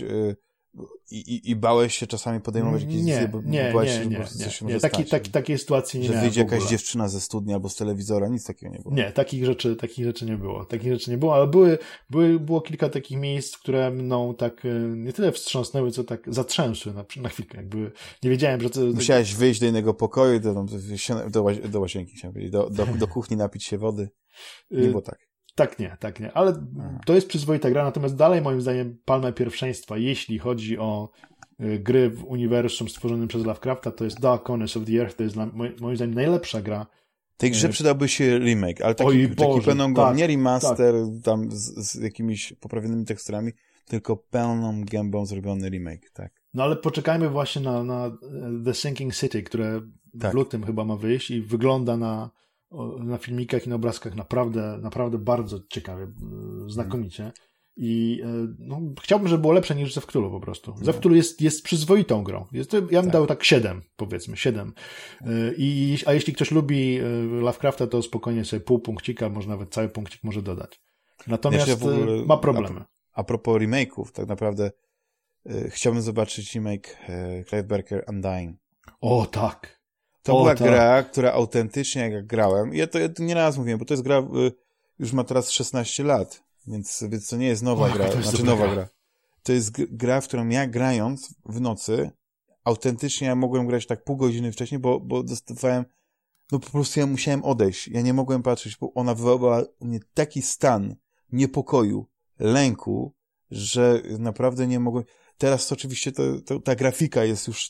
i bałeś się czasami podejmować jakieś decyzje, bo bałeś się, że po prostu coś się może stać. Takiej sytuacji nie miałem. Że wyjdzie jakaś dziewczyna ze studni albo z telewizora, nic takiego nie było. Nie, takich rzeczy nie było. Ale było kilka takich miejsc, które mną tak nie tyle wstrząsnęły, co tak zatrzęsły na chwilkę. Jakby nie wiedziałem, że... Musiałeś wyjść do innego pokoju, do łazienki, chciałem powiedzieć, do kuchni napić się wody. Nie było tak. Tak nie, ale to jest przyzwoita gra, natomiast dalej moim zdaniem palmę pierwszeństwa, jeśli chodzi o gry w uniwersum stworzonym przez Lovecrafta, to jest Dark Corners of the Earth, to jest moim zdaniem najlepsza gra. Tej grze przydałby się remake, ale taki pełną nie remaster tam z jakimiś poprawionymi teksturami, tylko pełną gębą zrobiony remake, tak. No ale poczekajmy właśnie na The Sinking City, które w lutym chyba ma wyjść i wygląda na filmikach i na obrazkach naprawdę bardzo ciekawie, znakomicie. I chciałbym, żeby było lepsze niż Ze Cthulhu po prostu. Ze Cthulhu jest przyzwoitą grą. Ja bym dał tak 7, powiedzmy, 7. A jeśli ktoś lubi Lovecrafta, to spokojnie sobie pół punkcika, może nawet cały punkcik może dodać. Natomiast ma problemy. A propos remake'ów, tak naprawdę chciałbym zobaczyć remake Clive Barker Undying. O tak! To była gra, która autentycznie jak grałem, ja to nieraz mówiłem, bo to jest gra, już ma teraz 16 lat, więc to nie jest nowa gra, gra. To jest gra, w którą ja grając w nocy, autentycznie ja mogłem grać tak pół godziny wcześniej, bo dostawałem, po prostu ja musiałem odejść, ja nie mogłem patrzeć, bo ona wywołała u mnie taki stan niepokoju, lęku, że naprawdę nie mogłem. Teraz to oczywiście ta grafika jest już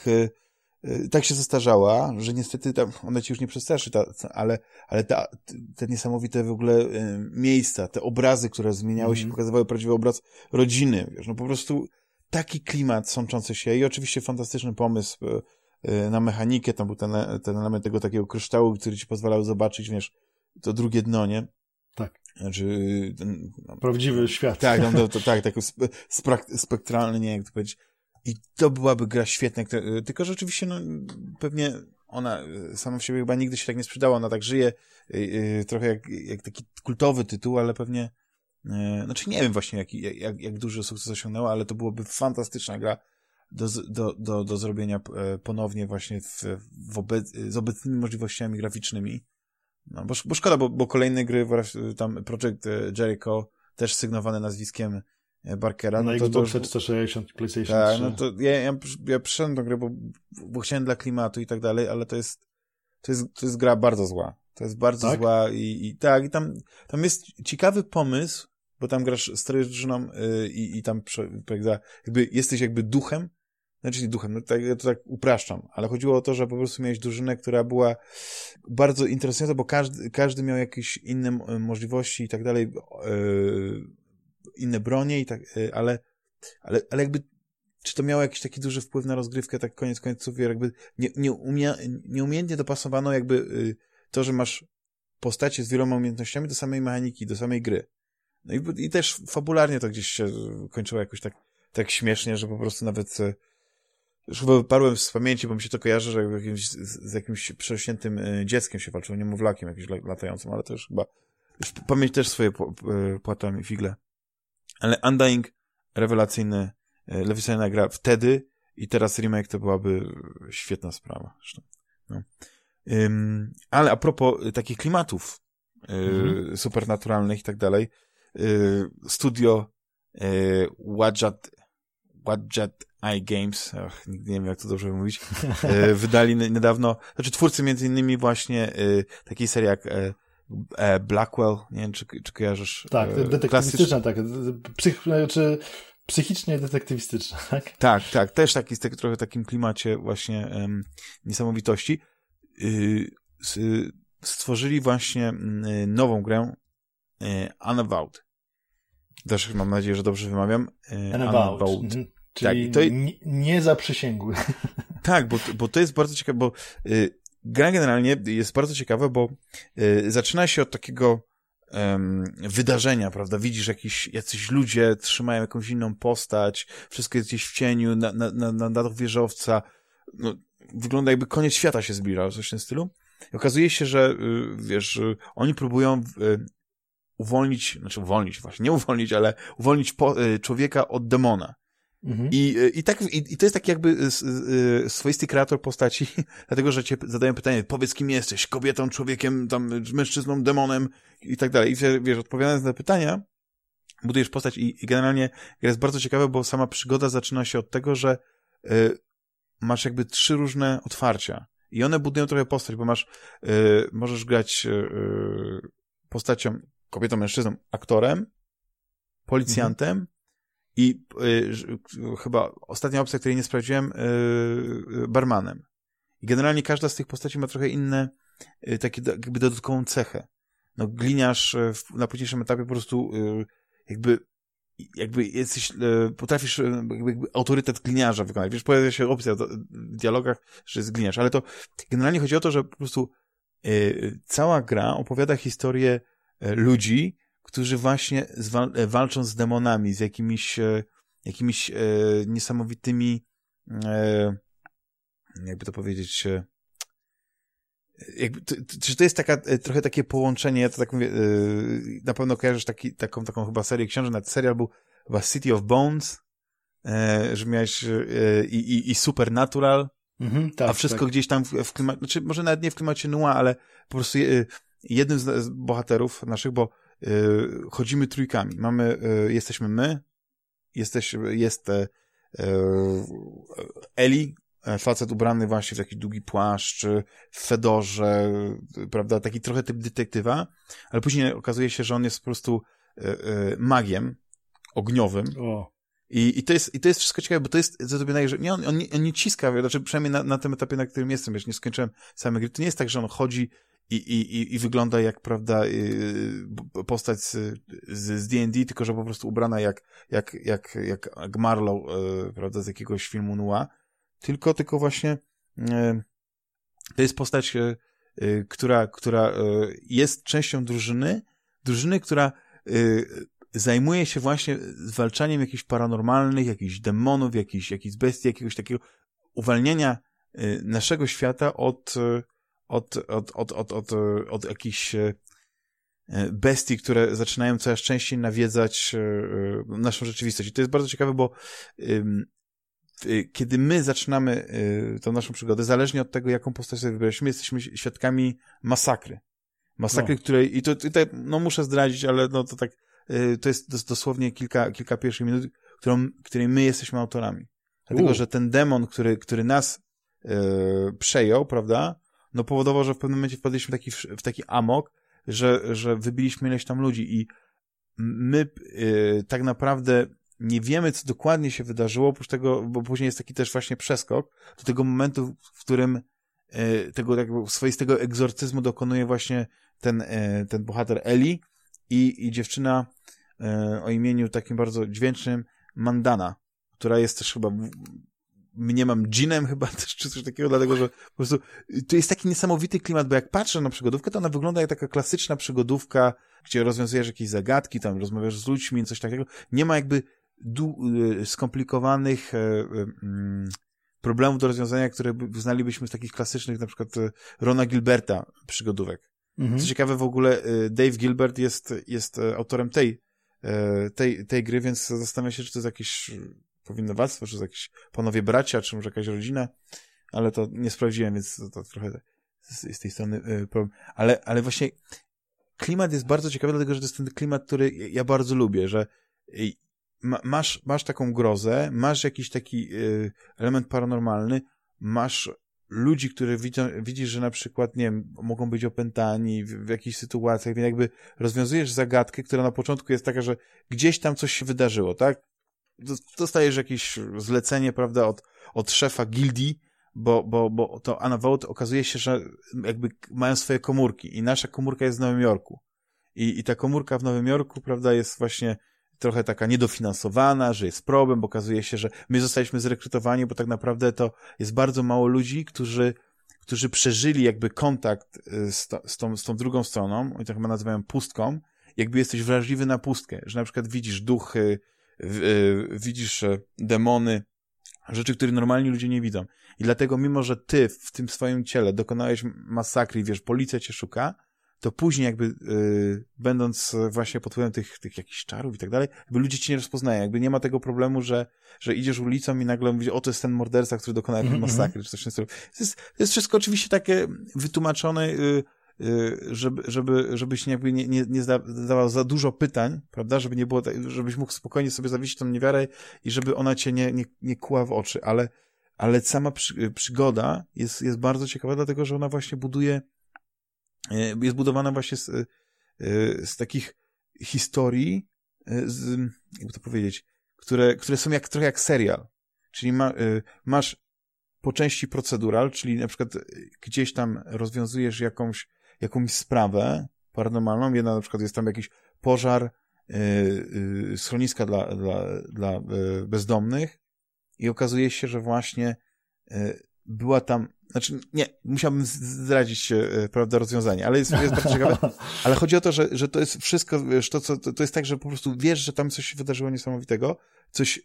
tak się zestarzała, że niestety ona ci już nie przestraszy, ale te niesamowite w ogóle miejsca, te obrazy, które zmieniały się, pokazywały prawdziwy obraz rodziny, wiesz, po prostu taki klimat sączący się i oczywiście fantastyczny pomysł na mechanikę, tam był ten element tego takiego kryształu, który ci pozwalał zobaczyć, wiesz, to drugie dno, nie? Tak. Znaczy... Prawdziwy świat. Tak, taki spektralny, nie wiem jak to powiedzieć. I to byłaby gra świetna, tylko że oczywiście pewnie ona sama w siebie chyba nigdy się tak nie sprzedała, ona tak żyje trochę jak taki kultowy tytuł, ale pewnie znaczy nie wiem właśnie jak duży sukces osiągnęła, ale to byłoby fantastyczna gra do zrobienia ponownie właśnie z obecnymi możliwościami graficznymi. No, bo szkoda, bo kolejne gry, tam Project Jericho, też sygnowane nazwiskiem Barkera. Na Xboxa 360 PlayStation 3. Tak, no to ja przyszedłem do gry, bo chciałem dla klimatu i tak dalej, ale to jest gra bardzo zła. To jest bardzo zła i tam jest ciekawy pomysł, bo tam grasz z drużyną i tam jakby jesteś jakby duchem, znaczy nie duchem, ja to tak upraszczam, ale chodziło o to, że po prostu miałeś drużynę, która była bardzo interesująca, bo każdy miał jakieś inne możliwości i tak dalej, inne bronie i tak, ale jakby czy to miało jakiś taki duży wpływ na rozgrywkę, tak koniec końców, jakby nieumiejętnie dopasowano jakby to, że masz postacie z wieloma umiejętnościami do samej mechaniki, do samej gry. No i też fabularnie to gdzieś się kończyło jakoś tak śmiesznie, że po prostu nawet już chyba wyparłem z pamięci, bo mi się to kojarzy, że z jakimś przerośniętym dzieckiem się walczyło, niemowlakiem jakimś latającym, ale to już chyba pamięć też swoje płata mi figle. Ale Undying, rewelacyjna gra wtedy i teraz remake to byłaby świetna sprawa. Zresztą. No. Ale a propos takich klimatów supernaturalnych i tak dalej, studio Wadjet Eye Games, nigdy nie wiem, jak to dobrze mówić, wydali niedawno, znaczy twórcy między innymi właśnie takiej serii jak Blackwell, nie wiem, czy kojarzysz? Tak, detektywistyczna, tak. Psychicznie detektywistyczna, tak? Tak, też taki, trochę takim klimacie właśnie niesamowitości. Stworzyli właśnie nową grę Unavowed. Też mam nadzieję, że dobrze wymawiam. Unavowed. Czyli tak, nie zaprzysięgły. Tak, bo to jest bardzo ciekawe, bo gra generalnie jest bardzo ciekawa, bo zaczyna się od takiego wydarzenia, prawda? Widzisz jacyś ludzie trzymają jakąś inną postać, wszystko jest gdzieś w cieniu, na dach wieżowca. No, wygląda jakby koniec świata się zbliżał, coś w tym stylu. I okazuje się, że wiesz, oni próbują uwolnić człowieka od demona. Mhm. I to jest taki jakby swoisty kreator postaci, dlatego, że cię zadają pytanie, powiedz, kim jesteś, kobietą, człowiekiem, tam, mężczyzną, demonem i tak dalej. I wiesz, odpowiadając na pytania, budujesz postać i generalnie jest bardzo ciekawe, bo sama przygoda zaczyna się od tego, że masz jakby 3 różne otwarcia i one budują trochę postać, bo możesz grać postacią, kobietą, mężczyzną, aktorem, policjantem, i chyba ostatnia opcja, której nie sprawdziłem, barmanem. I generalnie każda z tych postaci ma trochę inne, takie jakby dodatkową cechę. No gliniarz na późniejszym etapie po prostu jakby jesteś, potrafisz jakby autorytet gliniarza wykonać. Wiesz, pojawia się opcja w dialogach, że jest gliniarz, ale to generalnie chodzi o to, że po prostu cała gra opowiada historię ludzi, którzy właśnie walczą z demonami, z jakimiś niesamowitymi, jakby to powiedzieć, czy to jest trochę takie połączenie, ja to tak mówię, na pewno kojarzysz taką chyba serię książek, nawet serial był chyba City of Bones, że miałeś i Supernatural, tak, a wszystko tak. Gdzieś tam w klimacie, znaczy może nawet nie w klimacie noir, ale po prostu jednym z bohaterów naszych, bo chodzimy trójkami. Jesteśmy my, jest Eli, facet ubrany właśnie w taki długi płaszcz, w fedorze, prawda, taki trochę typ detektywa, ale później okazuje się, że on jest po prostu magiem ogniowym. I to jest wszystko ciekawe, bo to jest zrobione, że nie, on nie ciska, znaczy przynajmniej na tym etapie, na którym jestem, wiesz, nie skończyłem samej gry. To nie jest tak, że on chodzi i wygląda jak, prawda, postać z D&D, tylko że po prostu ubrana jak Marlowe, prawda, z jakiegoś filmu noir. Tylko właśnie to jest postać, która jest częścią drużyny, która zajmuje się właśnie zwalczaniem jakichś paranormalnych, jakichś demonów, jakichś bestii, jakiegoś takiego uwalniania naszego świata od jakichś bestii, które zaczynają coraz częściej nawiedzać naszą rzeczywistość. I to jest bardzo ciekawe, bo kiedy my zaczynamy tą naszą przygodę, zależnie od tego, jaką postać sobie wybraliśmy, jesteśmy świadkami masakry. Której, i tutaj, no muszę zdradzić, ale no to tak, to jest dosłownie kilka pierwszych minut, której my jesteśmy autorami. Dlatego, że ten demon, który nas przejął, prawda, no powodował, że w pewnym momencie wpadliśmy w taki amok, że wybiliśmy ileś tam ludzi i my tak naprawdę nie wiemy, co dokładnie się wydarzyło, oprócz tego, bo później jest taki też właśnie przeskok do tego momentu, w którym tego jakby swoistego egzorcyzmu dokonuje właśnie ten bohater Eli i dziewczyna o imieniu takim bardzo dźwięcznym Mandana, która jest też chyba mniemam dżinem chyba też, czy coś takiego, dlatego, że po prostu to jest taki niesamowity klimat, bo jak patrzę na przygodówkę, to ona wygląda jak taka klasyczna przygodówka, gdzie rozwiązujesz jakieś zagadki, tam rozmawiasz z ludźmi, coś takiego. Nie ma jakby skomplikowanych problemów do rozwiązania, które znalibyśmy w takich klasycznych, na przykład Rona Gilberta przygodówek. Co ciekawe, w ogóle Dave Gilbert jest autorem tej gry, więc zastanawiam się, czy to jest jakieś powinowactwo, czy to jakieś panowie bracia, czy może jakaś rodzina, ale to nie sprawdziłem, więc to trochę z tej strony problem. Ale właśnie klimat jest bardzo ciekawy, dlatego, że to jest ten klimat, który ja bardzo lubię, że masz taką grozę, masz jakiś taki element paranormalny, masz ludzi, których widzisz, że na przykład, nie wiem, mogą być opętani w jakichś sytuacjach, więc jakby rozwiązujesz zagadkę, która na początku jest taka, że gdzieś tam coś się wydarzyło, tak? Dostajesz jakieś zlecenie, prawda, od szefa gildii, bo to Anna Vogt okazuje się, że jakby mają swoje komórki i nasza komórka jest w Nowym Jorku. I ta komórka w Nowym Jorku, prawda, jest właśnie trochę taka niedofinansowana, że jest problem, bo okazuje się, że my zostaliśmy zrekrutowani, bo tak naprawdę to jest bardzo mało ludzi, którzy przeżyli jakby kontakt z tą drugą stroną, oni to chyba nazywają pustką, jakby jesteś wrażliwy na pustkę, że na przykład widzisz duchy, widzisz demony, rzeczy, które normalni ludzie nie widzą. I dlatego, mimo że ty w tym swoim ciele dokonałeś masakry, wiesz, policja cię szuka, to później jakby będąc właśnie pod wpływem tych jakichś czarów i tak dalej, jakby ludzie cię nie rozpoznają. Jakby nie ma tego problemu, że idziesz ulicą i nagle mówisz, o, to jest ten morderca, który dokonał tej masakry, czy coś w tym stylu. To jest wszystko oczywiście takie wytłumaczone, żebyś jakby nie zadawał za dużo pytań, prawda, żeby nie było, żebyś mógł spokojnie sobie zawiesić tą niewiarę i żeby ona cię nie kuła w oczy, ale sama przygoda jest bardzo ciekawa, dlatego, że ona właśnie jest budowana właśnie z takich historii, jakby to powiedzieć, które są trochę jak serial. Czyli masz po części procedural, czyli na przykład gdzieś tam rozwiązujesz jakąś sprawę paranormalną. Jedna na przykład jest tam jakiś pożar schroniska dla bezdomnych i okazuje się, że właśnie była tam, znaczy nie, musiałbym zdradzić prawda, rozwiązanie, ale jest bardzo ciekawe, ale chodzi o to, że to jest wszystko, wiesz, to jest tak, że po prostu wiesz, że tam coś się wydarzyło niesamowitego, coś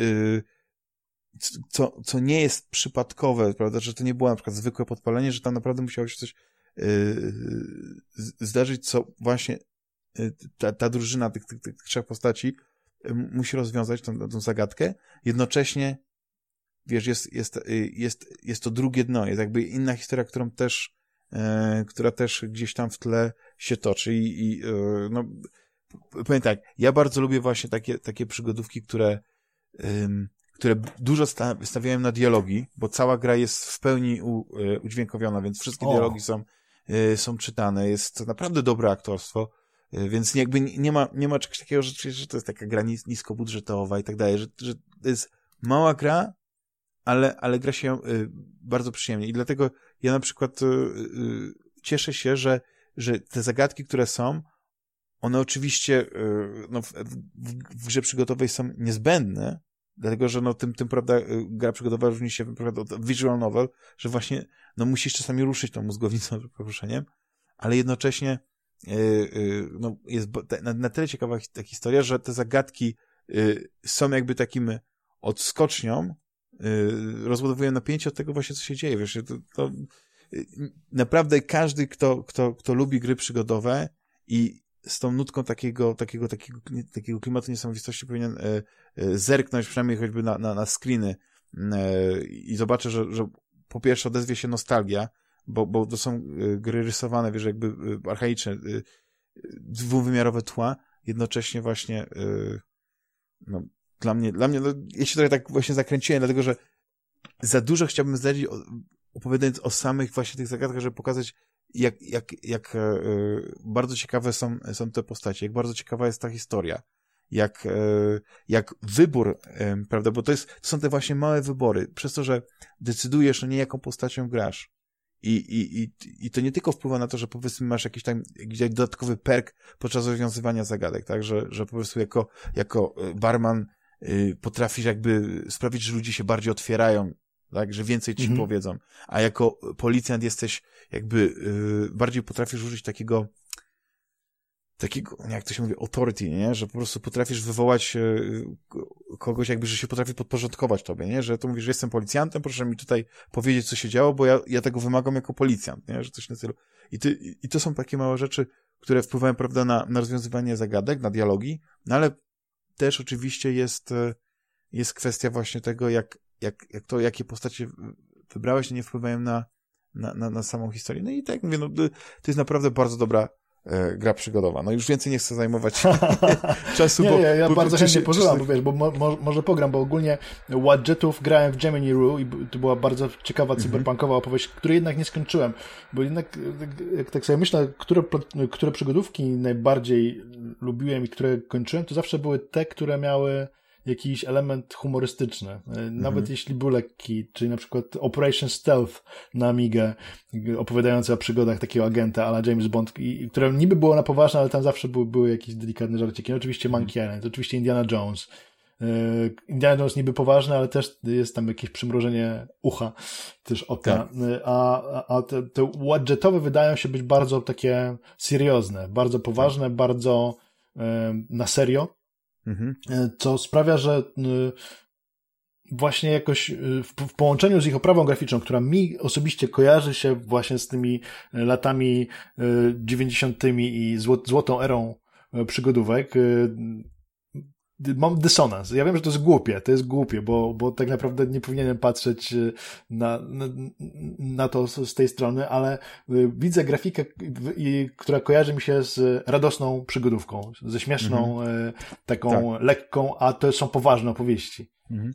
co nie jest przypadkowe, prawda, że to nie było na przykład zwykłe podpalenie, że tam naprawdę musiało się coś zdarzyć, co właśnie ta drużyna tych trzech postaci musi rozwiązać tą zagadkę. Jednocześnie wiesz, jest to drugie dno, jest jakby inna historia, która też gdzieś tam w tle się toczy no powiem tak, ja bardzo lubię właśnie takie przygodówki, które dużo stawiają na dialogi, bo cała gra jest w pełni udźwiękowiona, więc wszystkie dialogi są czytane, jest naprawdę dobre aktorstwo, więc jakby nie ma czegoś takiego, że to jest taka gra niskobudżetowa i tak dalej, że to jest mała gra, ale gra się bardzo przyjemnie i dlatego ja na przykład cieszę się, że te zagadki, które są, one oczywiście no, w grze przygotowej są niezbędne, dlatego, że no, tym prawda, gra przygodowa różni się prawda, od visual novel, że właśnie no, musisz czasami ruszyć tą mózgownicą z poruszeniem, ale jednocześnie no, jest na tyle ciekawa ta historia, że te zagadki są jakby takim odskocznią, rozładowują napięcie od tego właśnie, co się dzieje. Wiesz, to naprawdę każdy, kto lubi gry przygodowe i z tą nutką takiego klimatu niesamowistości powinien zerknąć przynajmniej choćby na screeny i zobaczę, że po pierwsze odezwie się nostalgia, bo to są gry rysowane, wiesz, jakby archaiczne, dwuwymiarowe tła, jednocześnie właśnie no, dla mnie no, ja się trochę tak właśnie zakręciłem, dlatego, że za dużo chciałbym zdradzić, opowiadając o samych właśnie tych zagadkach, żeby pokazać, jak bardzo ciekawe są te postacie, jak bardzo ciekawa jest ta historia, jak wybór, prawda, bo to są te właśnie małe wybory, przez to, że decydujesz, no nie jaką postacią grasz. I to nie tylko wpływa na to, że powiedzmy masz jakiś dodatkowy perk podczas rozwiązywania zagadek, tak, że po prostu jako barman potrafisz jakby sprawić, że ludzie się bardziej otwierają, tak, że więcej ci powiedzą, a jako policjant jesteś jakby bardziej potrafisz użyć takiego, jak to się mówi, authority, nie? Że po prostu potrafisz wywołać kogoś jakby, że się potrafi podporządkować tobie, nie? Że to mówisz, że jestem policjantem, proszę mi tutaj powiedzieć, co się działo, bo ja tego wymagam jako policjant, nie? Że coś na celu. I to są takie małe rzeczy, które wpływają, prawda, na rozwiązywanie zagadek, na dialogi, no ale też oczywiście jest kwestia właśnie tego, jakie postacie wybrałeś, nie wpływają na samą historię. No i tak mówię, no, to jest naprawdę bardzo dobra gra przygodowa. No już więcej nie chcę zajmować czasu, nie, bo... Ja bardzo chętnie pożyłam, bo wiesz, bo może pogram, bo ogólnie Wadgetów grałem w Gemini Rue i to była bardzo ciekawa cyberpunkowa opowieść, której jednak nie skończyłem, bo jednak jak tak sobie myślę, które przygodówki najbardziej lubiłem i które kończyłem, to zawsze były te, które miały jakiś element humorystyczny. Nawet jeśli był lekki, czyli na przykład Operation Stealth na Amigę, opowiadające o przygodach takiego agenta a la James Bond, które niby było na poważne, ale tam zawsze były jakieś delikatne żarciki. No, oczywiście Monkey Island, oczywiście Indiana Jones. Indiana Jones niby poważny, ale też jest tam jakieś przymrożenie ucha, też oka. Tak. A te wadgetowe wydają się być bardzo takie seriozne, bardzo poważne, bardzo na serio. Co sprawia, że właśnie jakoś w połączeniu z ich oprawą graficzną, która mi osobiście kojarzy się właśnie z tymi latami 90. i złotą erą przygodówek, mam dysonans. Ja wiem, że to jest głupie, bo tak naprawdę nie powinienem patrzeć na to z tej strony, ale widzę grafikę, która kojarzy mi się z radosną przygodówką, ze śmieszną, taką lekką, a to są poważne opowieści.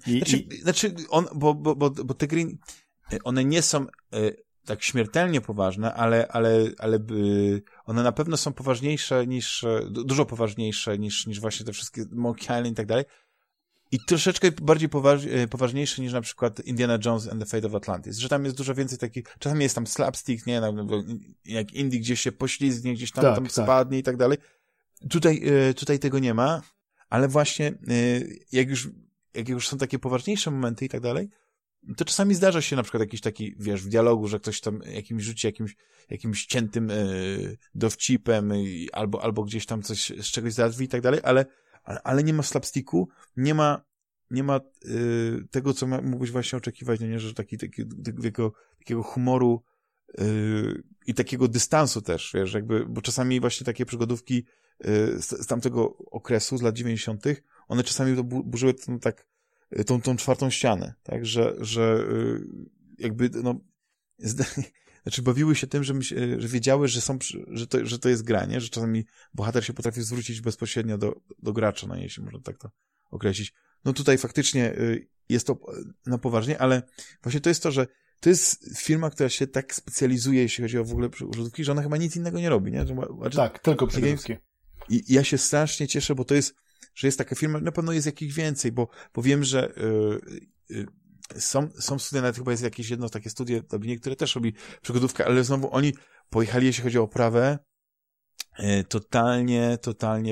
Bo te gry, one nie są tak śmiertelnie poważne, ale one na pewno są poważniejsze dużo poważniejsze niż właśnie te wszystkie Monkey Island i tak dalej. I troszeczkę bardziej poważniejsze niż na przykład Indiana Jones and the Fate of Atlantis, że tam jest dużo więcej takich, czasami jest tam slapstick, nie, jak Indy gdzieś się poślizgnie, gdzieś tam spadnie i tak dalej. Tutaj tego nie ma, ale właśnie jak już są takie poważniejsze momenty i tak dalej, to czasami zdarza się na przykład jakiś taki, wiesz, w dialogu, że ktoś tam jakimś rzuci jakimś ciętym dowcipem albo gdzieś tam coś z czegoś zadzwi i tak dalej, ale nie ma slapsticku, nie ma tego, co mógłbyś właśnie oczekiwać, nie, że takiego humoru i takiego dystansu też, wiesz, jakby, bo czasami właśnie takie przygodówki z tamtego okresu, z lat 90., one czasami to burzyły tą czwartą ścianę, tak, że jakby, no, znaczy bawiły się tym, że wiedziały, że to jest gra, nie? Że czasami bohater się potrafi zwrócić bezpośrednio do gracza, no jeśli można tak to określić. No tutaj faktycznie jest to na poważnie, ale właśnie to jest to, że to jest firma, która się tak specjalizuje, jeśli chodzi o w ogóle przygodówki, że ona chyba nic innego nie robi, nie? Tak, tylko przygodówki. I ja się strasznie cieszę, bo to jest, że jest taka firma, na pewno jest jakichś więcej, bo wiem, że są studia, nawet chyba jest jakieś jedno takie studio, które też robi przygodówkę, ale znowu oni pojechali, jeśli chodzi o oprawę, totalnie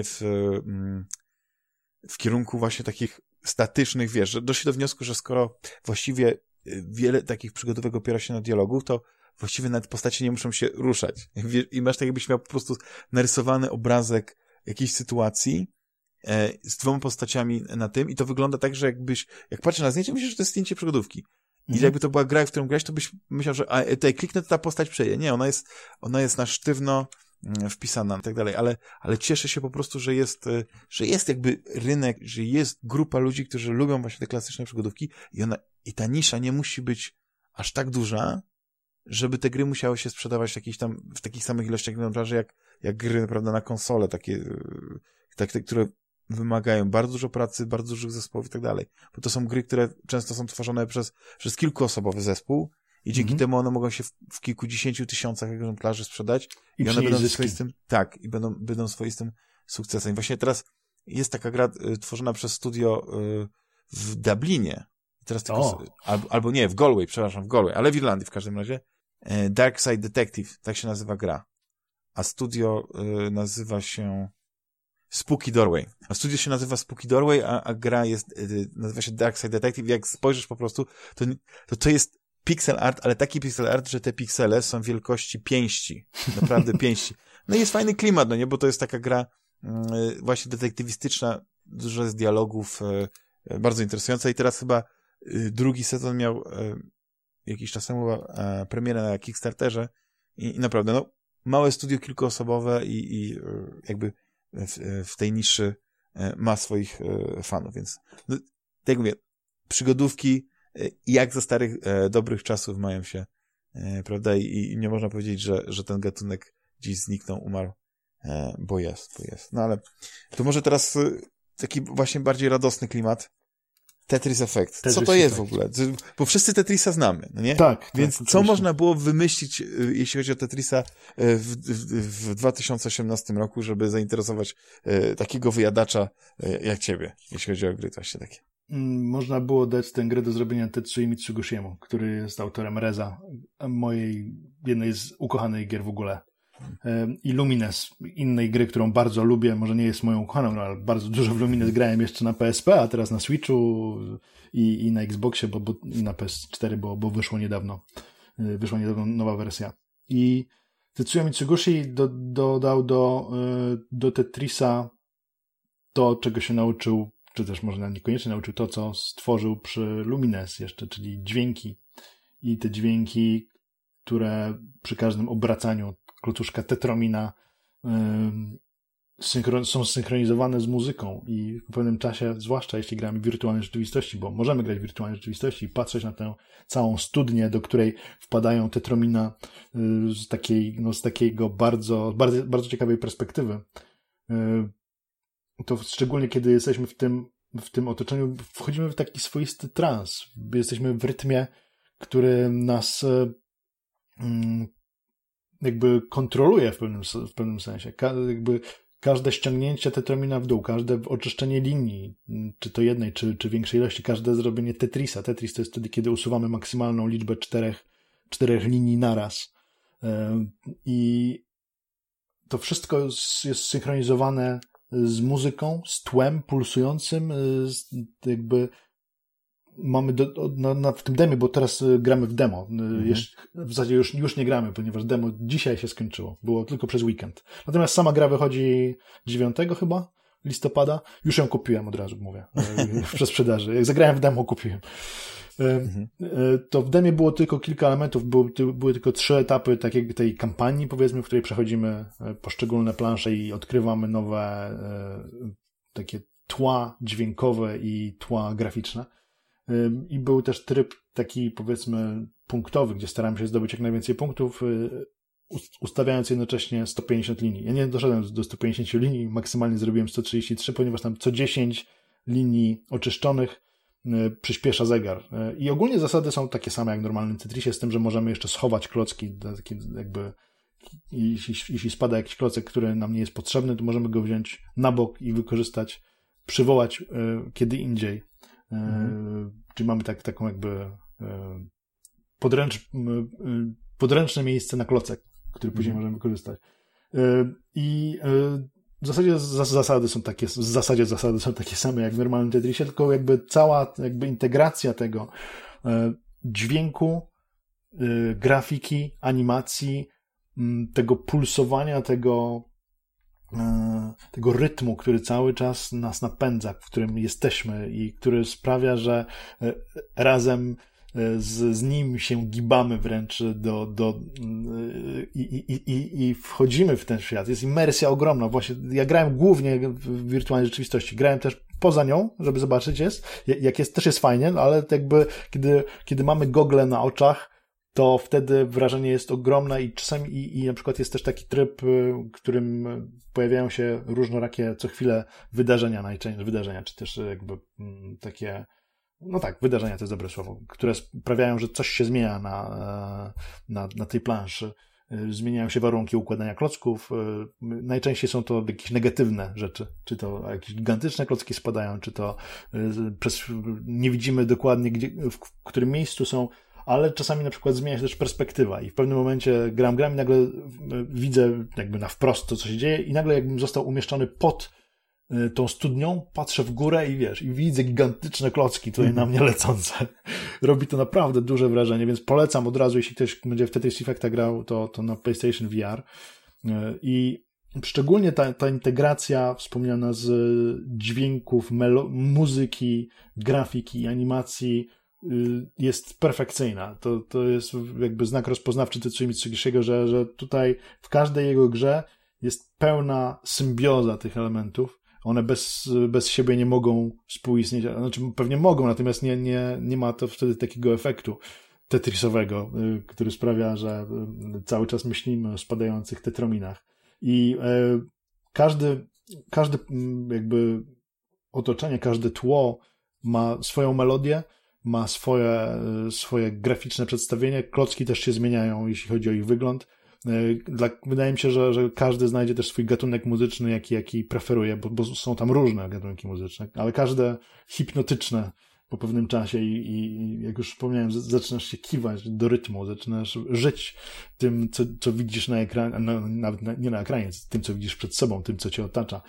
w kierunku właśnie takich statycznych, wiesz, że doszli do wniosku, że skoro właściwie wiele takich przygodówek opiera się na dialogu, to właściwie nawet postacie nie muszą się ruszać. I masz tak, jakbyś miał po prostu narysowany obrazek jakiejś sytuacji z dwoma postaciami na tym i to wygląda tak, że jak patrzysz na zdjęcie, myślisz, że to jest zdjęcie przygodówki. I jakby to była gra, w którą grałeś, to byś myślał, że tutaj kliknę, to ta postać przejdzie. Nie, ona jest na sztywno wpisana i tak dalej, ale cieszę się po prostu, że jest jakby rynek, że jest grupa ludzi, którzy lubią właśnie te klasyczne przygodówki i ta nisza nie musi być aż tak duża, żeby te gry musiały się sprzedawać w takich samych ilościach egzemplarzy jak gry, prawda, na konsole, takie, które wymagają bardzo dużo pracy, bardzo dużych zespołów i tak dalej. Bo to są gry, które często są tworzone przez kilkuosobowy zespół i dzięki temu one mogą się w kilkudziesięciu tysiącach egzemplarzy sprzedać i one będą swoistym, tak, i będą swoistym sukcesem. I właśnie teraz jest taka gra tworzona przez studio w Dublinie. Teraz tylko, albo nie, w Galway, ale w Irlandii w każdym razie. Dark Side Detective, tak się nazywa gra. A studio nazywa się Spooky Doorway. A studio się nazywa Spooky Doorway, a gra nazywa się Dark Side Detective. Jak spojrzysz po prostu, to jest pixel art, ale taki pixel art, że te piksele są wielkości pięści. Naprawdę pięści. No i jest fajny klimat, no nie? Bo to jest taka gra właśnie detektywistyczna, dużo jest dialogów, bardzo interesująca i teraz chyba drugi sezon miał jakiś czas temu premierę na Kickstarterze i naprawdę, no, małe studio kilkuosobowe i jakby w tej niszy ma swoich fanów, więc no, tak jak mówię, przygodówki jak za starych, dobrych czasów mają się, prawda, i nie można powiedzieć, że ten gatunek gdzieś zniknął, umarł, bo jest. No ale to może teraz taki właśnie bardziej radosny klimat. Tetris Effect. Co to jest w ogóle? Bo wszyscy Tetrisa znamy, no nie? Tak. Więc co można było wymyślić, jeśli chodzi o Tetrisa w 2018 roku, żeby zainteresować takiego wyjadacza jak ciebie, jeśli chodzi o gry właśnie takie? Można było dać tę grę do zrobienia Tetsuya Mitsugoshiemu, który jest autorem Reza, mojej jednej z ukochanych gier w ogóle. I Lumines, innej gry, którą bardzo lubię, może nie jest moją ukochaną, ale bardzo dużo w Lumines grałem jeszcze na PSP, a teraz na Switchu i na Xboxie, bo na PS4, bo wyszła niedawno nowa wersja. I Tetsuya Mitsugoshi dodał do Tetrisa to, czego się nauczył, czy też może niekoniecznie nauczył to, co stworzył przy Lumines jeszcze, czyli dźwięki. I te dźwięki, które przy każdym obracaniu klocuszka tetromina są synchronizowane z muzyką i w pewnym czasie, zwłaszcza jeśli gramy w wirtualnej rzeczywistości, bo możemy grać w wirtualnej rzeczywistości i patrzeć na tę całą studnię, do której wpadają tetromina z takiego bardzo, bardzo, bardzo ciekawej perspektywy. To szczególnie kiedy jesteśmy w tym otoczeniu, wchodzimy w taki swoisty trans. Jesteśmy w rytmie, który nas jakby kontroluje w pewnym sensie. Jakby każde ściągnięcie tetromina w dół, każde oczyszczenie linii, czy to jednej, czy większej ilości, każde zrobienie Tetrisa. Tetris to jest wtedy, kiedy usuwamy maksymalną liczbę czterech linii naraz. I to wszystko jest synchronizowane z muzyką, z tłem pulsującym, jakby mamy w tym demie, bo teraz gramy w demo. W zasadzie już nie gramy, ponieważ demo dzisiaj się skończyło. Było tylko przez weekend. Natomiast sama gra wychodzi 9 chyba listopada. Już ją kupiłem, od razu mówię, przez sprzedaży. Jak zagrałem w demo, kupiłem. To w demie było tylko kilka elementów, były tylko 3 etapy tej kampanii, powiedzmy, w której przechodzimy poszczególne plansze i odkrywamy nowe takie tła dźwiękowe i tła graficzne. I był też tryb taki, powiedzmy, punktowy, gdzie staramy się zdobyć jak najwięcej punktów, ustawiając jednocześnie 150 linii. Ja nie doszedłem do 150 linii, maksymalnie zrobiłem 133, ponieważ tam co 10 linii oczyszczonych przyspiesza zegar. I ogólnie zasady są takie same jak w normalnym Tetrisie, z tym, że możemy jeszcze schować klocki, jakby jeśli spada jakiś klocek, który nam nie jest potrzebny, to możemy go wziąć na bok i wykorzystać, przywołać kiedy indziej. Czyli mamy taką jakby podręczne miejsce na klocek, który później możemy wykorzystać. I w zasadzie zasady są takie same jak w normalnym Tetrisie, tylko jakby cała jakby integracja tego dźwięku, grafiki, animacji, tego pulsowania, tego rytmu, który cały czas nas napędza, w którym jesteśmy i który sprawia, że razem z nim się gibamy wręcz i wchodzimy w ten świat. Jest imersja ogromna. Właśnie ja grałem głównie w wirtualnej rzeczywistości. Grałem też poza nią, żeby zobaczyć jak jest, też jest fajnie, ale jakby kiedy mamy gogle na oczach, to wtedy wrażenie jest ogromne i czasami i na przykład jest też taki tryb, w którym pojawiają się różnorakie co chwilę wydarzenia, czy też jakby takie, no tak, wydarzenia to jest dobre słowo, które sprawiają, że coś się zmienia na tej planszy. Zmieniają się warunki układania klocków. Najczęściej są to jakieś negatywne rzeczy. Czy to jakieś gigantyczne klocki spadają, czy to nie widzimy dokładnie, w którym miejscu są, ale czasami na przykład zmienia się też perspektywa i w pewnym momencie gram i nagle widzę jakby na wprost to, co się dzieje i nagle jakbym został umieszczony pod tą studnią, patrzę w górę i wiesz, i widzę gigantyczne klocki tutaj na mnie lecące. Robi to naprawdę duże wrażenie, więc polecam od razu, jeśli ktoś będzie w Tetris Effecta grał, to na PlayStation VR. I szczególnie ta integracja wspomniana z dźwięków, muzyki, grafiki i animacji jest perfekcyjna. To jest jakby znak rozpoznawczy Tetsuya Mitsugishiego, że tutaj w każdej jego grze jest pełna symbioza tych elementów. One bez siebie nie mogą współistnieć, znaczy pewnie mogą, natomiast nie ma to wtedy takiego efektu tetrisowego, który sprawia, że cały czas myślimy o spadających tetrominach. I każdy jakby otoczenie, każde tło ma swoją melodię, ma swoje graficzne przedstawienie. Klocki też się zmieniają, jeśli chodzi o ich wygląd. Wydaje mi się, że każdy znajdzie też swój gatunek muzyczny, jaki preferuje, bo są tam różne gatunki muzyczne, ale każde hipnotyczne po pewnym czasie i jak już wspomniałem, zaczynasz się kiwać do rytmu, zaczynasz żyć tym, co widzisz na ekranie, nawet nie na ekranie, tym, co widzisz przed sobą, tym, co cię otacza.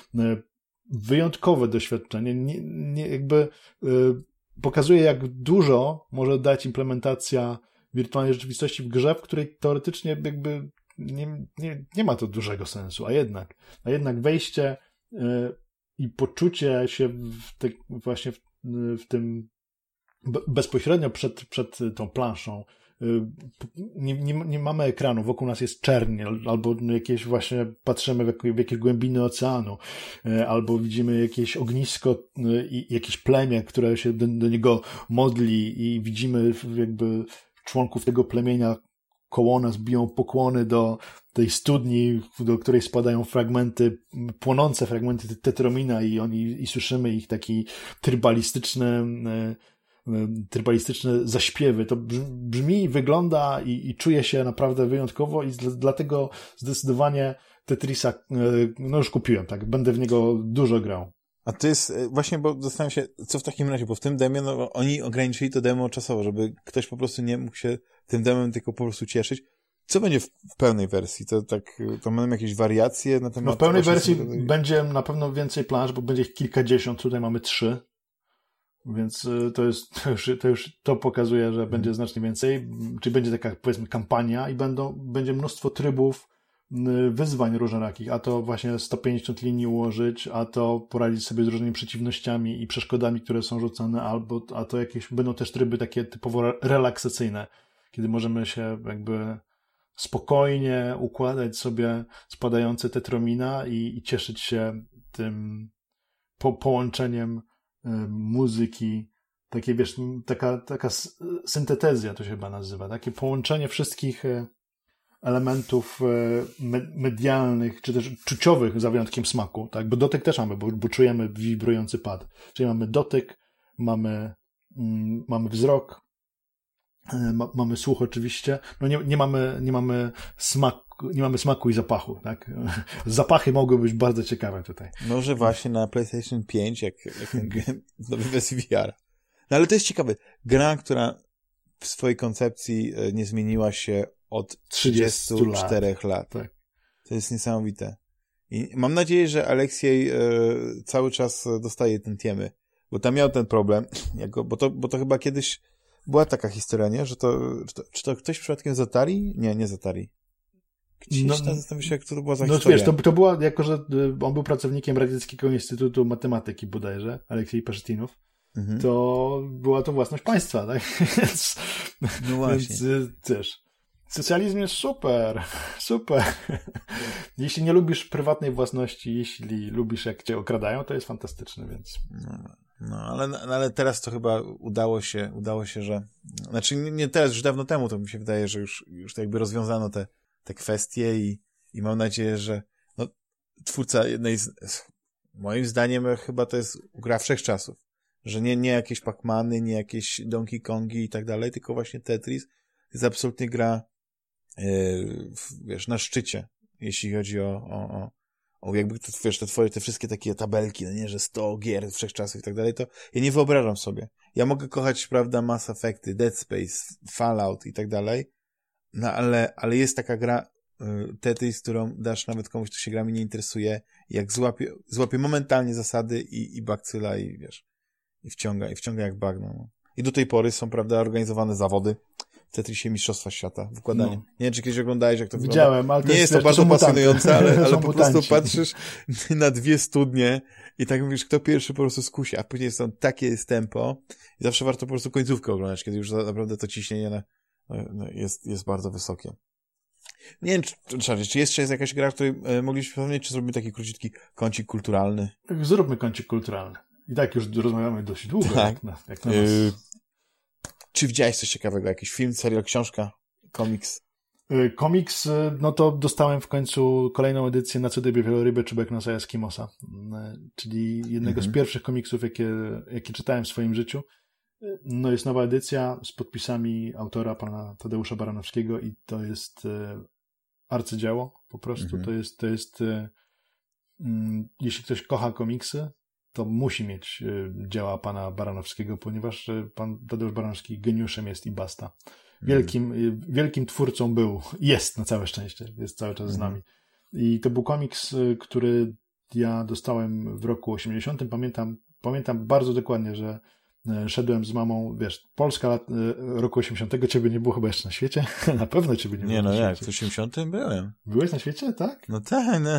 Wyjątkowe doświadczenie, jakby pokazuje, jak dużo może dać implementacja wirtualnej rzeczywistości w grze, w której teoretycznie jakby nie ma to dużego sensu, a jednak wejście i poczucie się właśnie w tym bezpośrednio przed tą planszą. Nie mamy ekranu, wokół nas jest czerń, albo jakieś właśnie patrzymy w jakieś głębiny oceanu, albo widzimy jakieś ognisko i jakieś plemię, które się do niego modli i widzimy jakby członków tego plemienia koło nas biją pokłony do tej studni, do której spadają płonące fragmenty tetromina i słyszymy ich taki trybalistyczne zaśpiewy. To brzmi, wygląda i czuje się naprawdę wyjątkowo i dlatego zdecydowanie Tetrisa już kupiłem, tak, będę w niego dużo grał. A to jest właśnie, bo zastanawiam się, co w takim razie, bo w tym demie, oni ograniczyli to demo czasowo, żeby ktoś po prostu nie mógł się tym demem tylko po prostu cieszyć. Co będzie w pełnej wersji? To mamy jakieś wariacje na temat... W pełnej wersji będzie na pewno więcej planż, bo będzie ich kilkadziesiąt, tutaj mamy 3. Więc to już pokazuje, że będzie znacznie więcej. Czyli będzie taka, powiedzmy, kampania i będzie mnóstwo trybów, wyzwań różnorakich, a to właśnie 150 linii ułożyć, a to poradzić sobie z różnymi przeciwnościami i przeszkodami, które są rzucane, a to jakieś będą też tryby takie typowo relaksacyjne, kiedy możemy się jakby spokojnie układać sobie spadające tetromina i cieszyć się tym połączeniem muzyki, takie wiesz, taka syntetezja to się chyba nazywa, takie połączenie wszystkich elementów medialnych, czy też czuciowych, za wyjątkiem smaku, tak? Bo dotyk też mamy, bo czujemy wibrujący pad. Czyli mamy dotyk, mamy wzrok, mamy słuch oczywiście, no nie mamy smaku i zapachu, tak? Zapachy mogły być bardzo ciekawe tutaj. Może właśnie na PlayStation 5, jak w nowej wersji VR. No ale to jest ciekawe. Gra, która w swojej koncepcji nie zmieniła się od 34 lat. Tak. To jest niesamowite. I mam nadzieję, że Aleksiej cały czas dostaje ten tiemy, bo tam miał ten problem, bo to chyba kiedyś była taka historia, nie? Czy to ktoś przypadkiem z Atari? Nie z Atari. Gdzieś tam zastanawiam się, jak to była za historia. Wiesz, to była, jako że on był pracownikiem Radzieckiego Instytutu Matematyki bodajże, Aleksiej Pasztinow, to była to własność państwa, tak? No właśnie. Więc też. Socjalizm jest super. Jeśli nie lubisz prywatnej własności, jeśli lubisz, jak cię okradają, to jest fantastyczne, więc... Ale teraz to chyba udało się, że... Znaczy nie teraz, już dawno temu, to mi się wydaje, że już to jakby rozwiązano te kwestie i mam nadzieję, że twórca jednej moim zdaniem chyba to jest gra wszechczasów, że nie jakieś Pac-Many, nie jakieś Donkey Kongi i tak dalej, tylko właśnie Tetris jest absolutnie gra wiesz, na szczycie, jeśli chodzi o jakby to, wiesz, te wszystkie takie tabelki, no nie, że 100 gier wszechczasów i tak dalej, to ja nie wyobrażam sobie. Ja mogę kochać, prawda, Mass Effecty, Dead Space, Fallout i tak dalej, no ale jest taka gra Tetris, którą dasz nawet komuś, kto się grami nie interesuje, jak złapie momentalnie zasady i bakcyla i wiesz, i wciąga jak bagno. No. I do tej pory są, prawda, organizowane zawody w Tetrisie Mistrzostwa Świata w układaniu. Nie wiem, czy kiedyś oglądałeś, jak to wygląda. Widziałem, ale nie jest to bardzo pasjonujące, ale po prostu patrzysz na 2 studnie i tak mówisz, kto pierwszy po prostu skusi, a później takie jest tempo i zawsze warto po prostu końcówkę oglądać, kiedy już naprawdę to ciśnienie jest bardzo wysokie. Nie wiem, czy jeszcze jest jakaś gra, o której mogliśmy wspomnieć, czy zrobimy taki króciutki kącik kulturalny? Zróbmy kącik kulturalny. I tak już rozmawiamy dość długo. Tak. Jak na nas. Czy widziałeś coś ciekawego? Jakiś film, serial, książka, komiks? Komiks, no to dostałem w końcu kolejną edycję Na Cudybie Wieloryby Czubek Nosa Eskimosa, czyli jednego z pierwszych komiksów, jakie czytałem w swoim życiu. No jest nowa edycja z podpisami autora, pana Tadeusza Baranowskiego i to jest arcydzieło po prostu. To jest jeśli ktoś kocha komiksy, to musi mieć dzieła pana ponieważ pan Tadeusz Baranowski geniuszem jest i basta. Wielkim twórcą jest na całe szczęście, jest cały czas z nami. I to był komiks, który ja dostałem w roku 80. Pamiętam bardzo dokładnie, że szedłem z mamą, wiesz, Polska roku 80. ciebie nie było chyba jeszcze na świecie? Na pewno ciebie nie było na świecie. Nie, w 80. byłem. Byłeś na świecie, tak? No tak, no.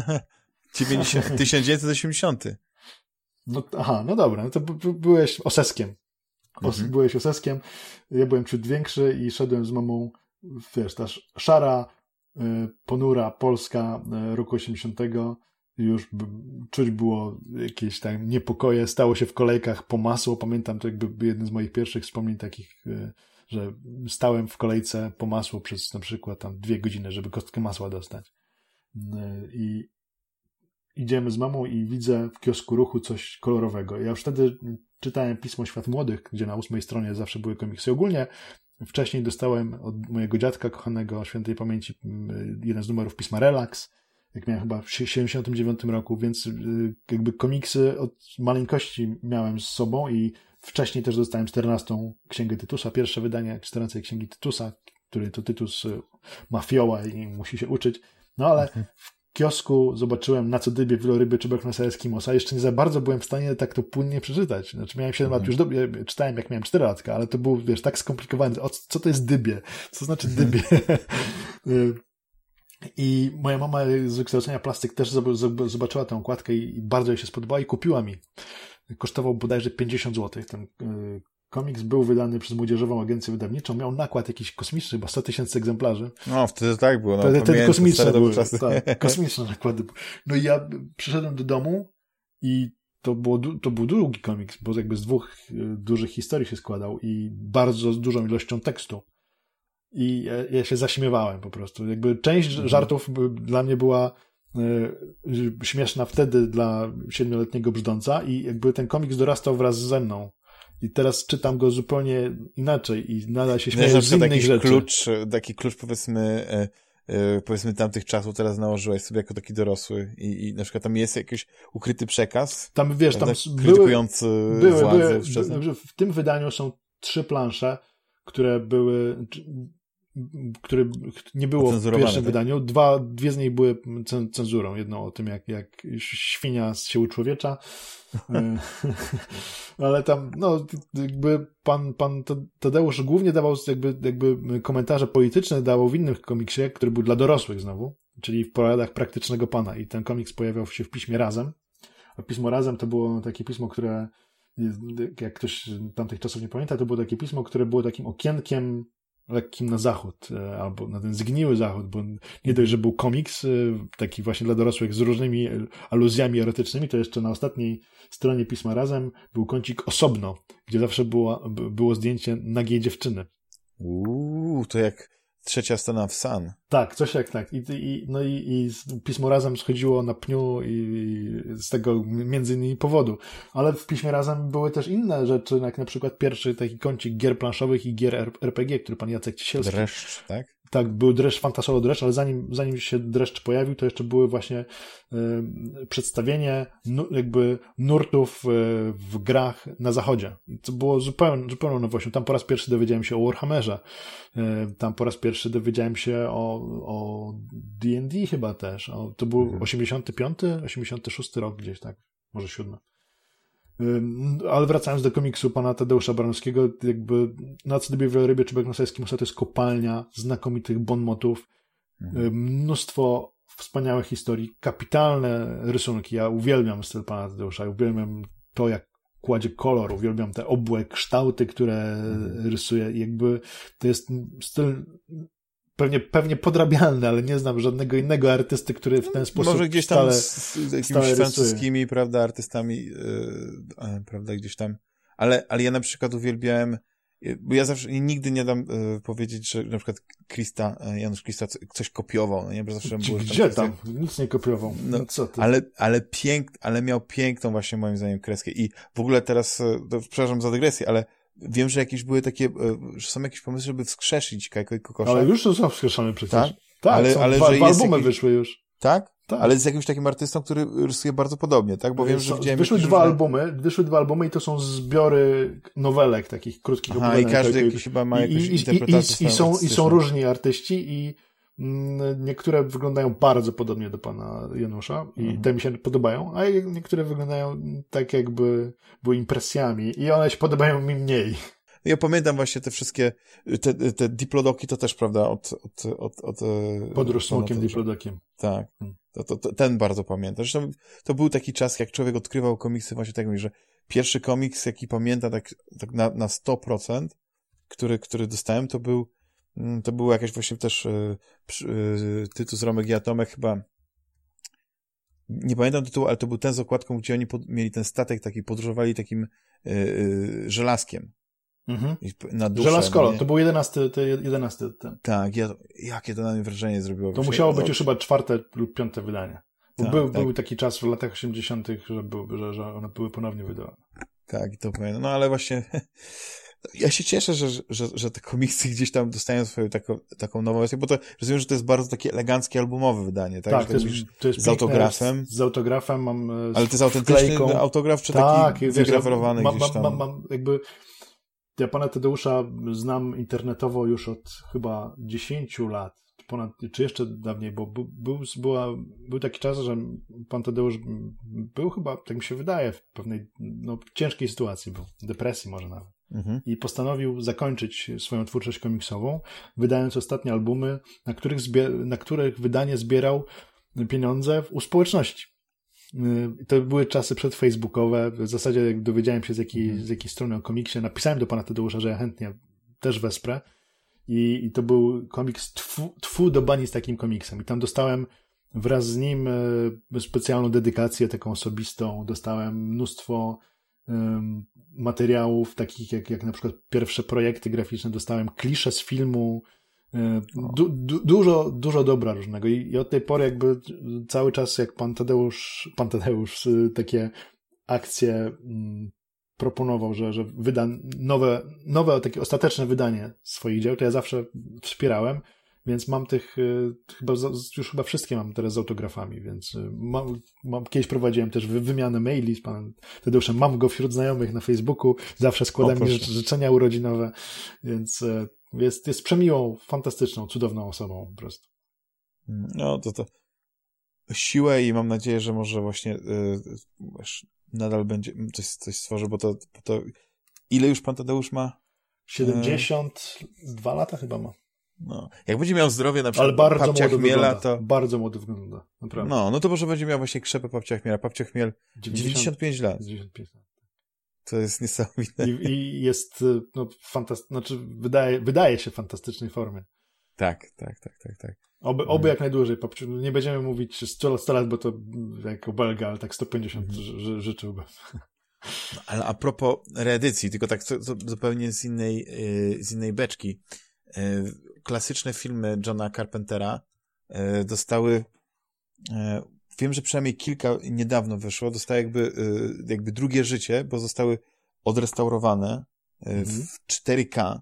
1980. No dobra, no to byłeś oseskiem. Byłeś oseskiem, ja byłem ciut większy i szedłem z mamą, wiesz, ta szara, ponura Polska roku 80. Już czuć było jakieś tam niepokoje, stało się w kolejkach po masło. Pamiętam to jakby jeden z moich pierwszych wspomnień takich, że stałem w kolejce po masło przez na przykład tam 2 godziny, żeby kostkę masła dostać. I idziemy z mamą i widzę w kiosku Ruchu coś kolorowego. Ja już wtedy czytałem pismo Świat Młodych, gdzie na 8 stronie zawsze były komiksy. Ogólnie wcześniej dostałem od mojego dziadka kochanego, świętej pamięci, jeden z numerów pisma Relax, jak miałem chyba w 79 roku, więc jakby komiksy od maleńkości miałem z sobą i wcześniej też dostałem 14. Księgę Tytusa, pierwsze wydanie 14 Księgi Tytusa, który to Tytus ma fioła i musi się uczyć. No ale w kiosku zobaczyłem Na Cudybie Wieloryby Czubek Nosa Eskimosa. Jeszcze nie za bardzo byłem w stanie tak to płynnie przeczytać. Znaczy miałem 7 lat, już czytałem jak miałem 4 latka, ale to było, wiesz, tak skomplikowane. Co to jest dybie? Co znaczy dybie? I moja mama z wykształcenia plastyk też zobaczyła tę okładkę i bardzo jej się spodobała i kupiła mi. Kosztował bodajże 50 zł. Ten komiks był wydany przez Młodzieżową Agencję Wydawniczą. Miał nakład jakiś kosmiczny, chyba 100 000 egzemplarzy. No, wtedy tak było. No, wtedy kosmiczne były. Tak, kosmiczne nakłady. No i ja przyszedłem do domu i to był długi komiks, bo jakby z 2 dużych historii się składał i bardzo z dużą ilością tekstu. I ja się zaśmiewałem po prostu. Jakby część żartów dla mnie była śmieszna wtedy dla 7-letniego brzdąca i jakby ten komiks dorastał wraz ze mną. I teraz czytam go zupełnie inaczej i nadal się śmieję z innych rzeczy. Taki klucz powiedzmy tamtych czasów teraz nałożyłeś sobie jako taki dorosły i na przykład tam jest jakiś ukryty przekaz. Tam wiesz, tam krytykujący władzę. W tym wydaniu są 3 plansze, które nie było w pierwszym wydaniu. 2 z nich były cenzurą. Jedną o tym, jak świnia się uczłowiecza. Ale tam, no, jakby pan Tadeusz głównie dawał jakby komentarze polityczne dawał w innym komiksie, który był dla dorosłych znowu, czyli w poradach Praktycznego Pana. I ten komiks pojawiał się w piśmie Razem. A pismo Razem to było takie pismo, które, jak ktoś tamtych czasów nie pamięta, to było takie pismo, które było takim okienkiem lekkim na zachód, albo na ten zgniły zachód, bo nie dość, że był komiks, taki właśnie dla dorosłych z różnymi aluzjami erotycznymi, to jeszcze na ostatniej stronie pisma Razem był kącik osobno, gdzie zawsze było zdjęcie nagiej dziewczyny. To jak 3. strona w Sun. Tak, coś jak tak. I pismo Razem schodziło na pniu i z tego między innymi powodu. Ale w piśmie Razem były też inne rzeczy, jak na przykład pierwszy taki kącik gier planszowych i gier RPG, który pan Jacek Cisielski. Dreszcz, tak? tak, był dreszcz, Fantasolo dreszcz, ale zanim się dreszcz pojawił, to jeszcze były właśnie przedstawienie jakby nurtów w grach na zachodzie. I to było zupełną nowością. Tam po raz pierwszy dowiedziałem się o Warhammerze. Tam po raz pierwszy dowiedziałem się o D&D chyba też. To był 85, 86 rok gdzieś, tak? Może 7. Ale wracając do komiksu pana Tadeusza Baranowskiego, jakby na Cydybie Wielorybie czy Bagnosejskim Musa to jest kopalnia znakomitych bonmotów, mnóstwo wspaniałych historii, kapitalne rysunki. Ja uwielbiam styl pana Tadeusza, uwielbiam to, jak kładzie kolor, uwielbiam te obłe kształty, które rysuje. Jakby to jest styl pewnie podrabialny, ale nie znam żadnego innego artysty, który w ten sposób może gdzieś tam z jakimiś francuskimi, prawda, artystami, prawda, gdzieś tam, ale ja na przykład uwielbiałem, bo ja zawsze nigdy nie dam powiedzieć, że na przykład Janusz Krista coś kopiował, no nie, bo zawsze było, gdzie tam? Nic nie kopiował. No co ty? Ale miał piękną właśnie moim zdaniem kreskę i w ogóle teraz, przepraszam za dygresję, ale wiem, że jakieś były takie, że są jakieś pomysły, żeby wskrzesić Kajko i Kokosza. Ale już to są wskrzeszone przecież. Tak? Ale dwa albumy wyszły już. Tak? Tak. Ale z jakimś takim artystą, który rysuje bardzo podobnie, tak? Bo wiem, że widziałem... Wyszły dwa albumy i to są zbiory nowelek, takich krótkich opowiadań. I każdy jakiś chyba ma jakąś interpretację. I są różni artyści i niektóre wyglądają bardzo podobnie do pana Janusza i te mi się podobają, a niektóre wyglądają tak, jakby były impresjami i one się podobają mi mniej. Ja pamiętam właśnie te wszystkie, te diplodoki to też, prawda, od Podróż smokiem diplodokiem. Tak. Ten bardzo pamiętam. Zresztą to był taki czas, jak człowiek odkrywał komiksy, właśnie tak mówię, że pierwszy komiks, jaki pamiętam tak na 100%, który dostałem, to był jakaś właśnie też tytuł z Romek i Atomek chyba. Nie pamiętam tytułu, ale to był ten z okładką, gdzie oni mieli ten statek taki, podróżowali takim żelazkiem. Na duszę, Żelazkolo, to był 11 ten. Tak, jakie to na mnie wrażenie zrobiło. To musiało być już chyba 4. lub 5. wydanie. Bo był taki czas w latach 80., że one były ponownie wydawane. Tak, i to pamiętam. No ale właśnie ja się cieszę, że te komiksy gdzieś tam dostają swoją taką nową wersję, bo to rozumiem, że to jest bardzo takie eleganckie albumowe wydanie, tak? Tak, to jest z autografem. Z autografem mam ale to jest autentyczny autograf, czy taki wygrawerowany gdzieś tam? Mam jakby... Ja pana Tadeusza znam internetowo już od chyba 10 lat, czy jeszcze dawniej, bo był taki czas, że pan Tadeusz był chyba, tak mi się wydaje, w pewnej ciężkiej sytuacji, był depresji może nawet. I postanowił zakończyć swoją twórczość komiksową, wydając ostatnie albumy, na których wydanie zbierał pieniądze u społeczności. To były czasy przedfacebookowe. W zasadzie jak dowiedziałem się z jakiej strony o komiksie, napisałem do pana Tadeusza, że ja chętnie też wesprę. I to był komiks Tfu do bani z takim komiksem. I tam dostałem wraz z nim specjalną dedykację taką osobistą. Dostałem mnóstwo materiałów takich jak na przykład pierwsze projekty graficzne. Dostałem klisze z filmu. Dużo dobra różnego i od tej pory jakby cały czas jak pan Tadeusz takie akcje proponował, że wyda nowe takie ostateczne wydanie swoich dzieł, to ja zawsze wspierałem, więc mam tych już chyba wszystkie mam teraz z autografami, więc kiedyś prowadziłem też wymianę maili z panem Tadeuszem, mam go wśród znajomych na Facebooku, zawsze składam mi życzenia urodzinowe, więc jest przemiłą, fantastyczną, cudowną osobą po prostu. No to siłę i mam nadzieję, że może właśnie nadal będzie coś stworzy, bo to ile już pan Tadeusz ma? 72 lata chyba ma. No. Jak będzie miał zdrowie na przykład ale bardzo Papcia Chmiela, to... Bardzo młody wygląda, naprawdę. No to może będzie miał właśnie krzepę Papcia Chmiela. Papcia Chmiel 95 lat. 95 lat. To jest niesamowite. I jest znaczy wydaje się w fantastycznej formie. Tak. Oby jak najdłużej. Nie będziemy mówić 100 lat, bo to jako Belga, ale tak 150 życzyłbym. No, ale a propos reedycji, tylko tak zupełnie z innej beczki. Klasyczne filmy Johna Carpentera dostały... Wiem, że przynajmniej kilka niedawno wyszło, dostały jakby drugie życie, bo zostały odrestaurowane w 4K.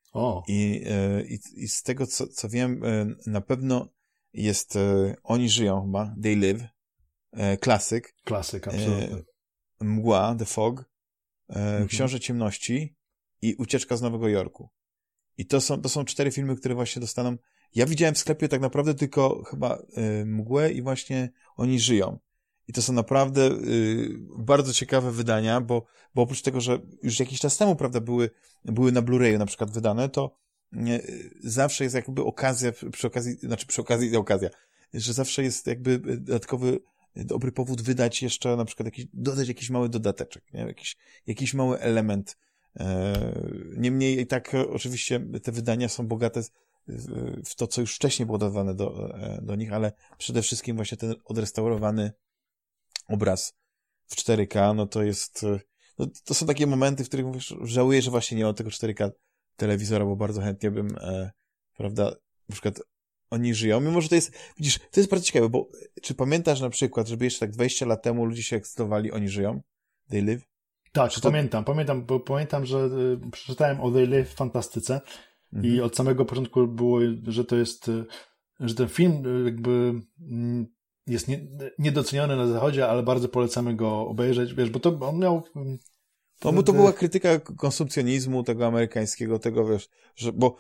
I z tego, co wiem, na pewno jest Oni żyją chyba, They Live, klasyk. Klasyk, absolutnie. Mgła, The Fog, Książę Ciemności i Ucieczka z Nowego Jorku. I to są 4 filmy, które właśnie dostaną. Ja widziałem w sklepie tak naprawdę tylko chyba Mgłę i właśnie Oni żyją. I to są naprawdę bardzo ciekawe wydania, bo oprócz tego, że już jakiś czas temu, prawda, były na Blu-rayu na przykład wydane, to zawsze jest jakby okazja, okazja, że zawsze jest jakby dodatkowy dobry powód wydać jeszcze na przykład dodać jakiś mały dodateczek, nie? Jakiś mały element. Niemniej i tak oczywiście te wydania są bogate w to, co już wcześniej było dodawane do nich, ale przede wszystkim właśnie ten odrestaurowany obraz w 4K, no to jest, no to są takie momenty, w których żałuję, że właśnie nie mam tego 4K telewizora, bo bardzo chętnie bym, prawda, na przykład Oni żyją, mimo że to jest, widzisz, to jest bardzo ciekawe, bo czy pamiętasz na przykład, żeby jeszcze tak 20 lat temu ludzie się ekscytowali Oni żyją? They Live? Tak, bo pamiętam, że przeczytałem o They Live w fantastyce i od samego początku było, że to jest, że ten film jakby jest niedoceniony na zachodzie, ale bardzo polecamy go obejrzeć, wiesz, bo to on miał... To była krytyka konsumpcjonizmu tego amerykańskiego, tego, wiesz, że, bo...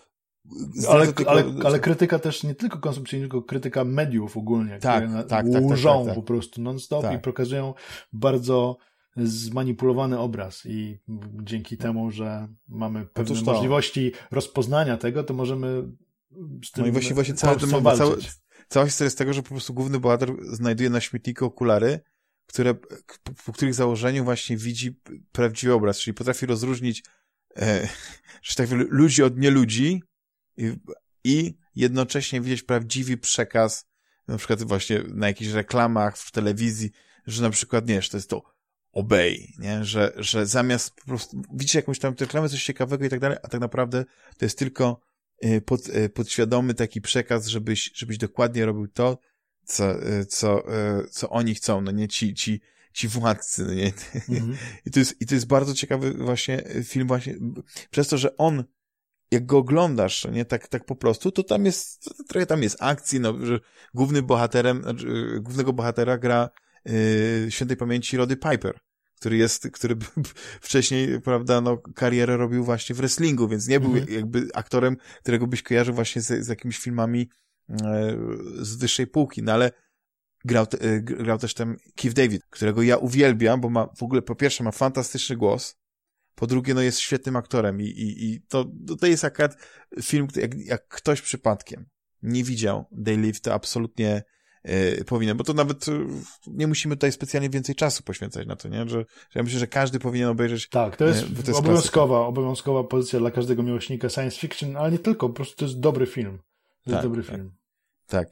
Ale krytyka też nie tylko konsumpcjonizmu, tylko krytyka mediów ogólnie, które łżą po prostu non-stop i pokazują bardzo zmanipulowany obraz i dzięki temu, że mamy pewne możliwości rozpoznania tego, to możemy z tym właśnie cała historia jest tego, że po prostu główny bohater znajduje na śmietniku okulary, po których założeniu właśnie widzi prawdziwy obraz, czyli potrafi rozróżnić że tak powiem, ludzi od nieludzi i jednocześnie widzieć prawdziwy przekaz, na przykład właśnie na jakichś reklamach w telewizji, że na przykład, nie, że to jest to obey, nie? Że zamiast po prostu widzieć jakąś tam reklamę, coś ciekawego i tak dalej, a tak naprawdę to jest tylko podświadomy taki przekaz, żebyś dokładnie robił to, co oni chcą, no nie? Ci władcy, no nie? I to jest bardzo ciekawy właśnie film właśnie, przez to, że on, jak go oglądasz, nie? Tak po prostu, to trochę tam jest akcji, no, że głównego bohatera gra świętej pamięci Roddy Piper, który wcześniej, prawda, no, karierę robił właśnie w wrestlingu, więc nie był jakby aktorem, którego byś kojarzył właśnie z jakimiś filmami z wyższej półki, no ale grał też tam Keith David, którego ja uwielbiam, bo w ogóle po pierwsze ma fantastyczny głos, po drugie, no jest świetnym aktorem i to jest akurat film, jak ktoś przypadkiem nie widział They Live, to absolutnie powinien, bo to nawet nie musimy tutaj specjalnie więcej czasu poświęcać na to, nie? Że ja myślę, że każdy powinien obejrzeć. Tak, to jest obowiązkowa pozycja dla każdego miłośnika science fiction, ale nie tylko, po prostu to jest dobry film. To jest dobry film. Tak.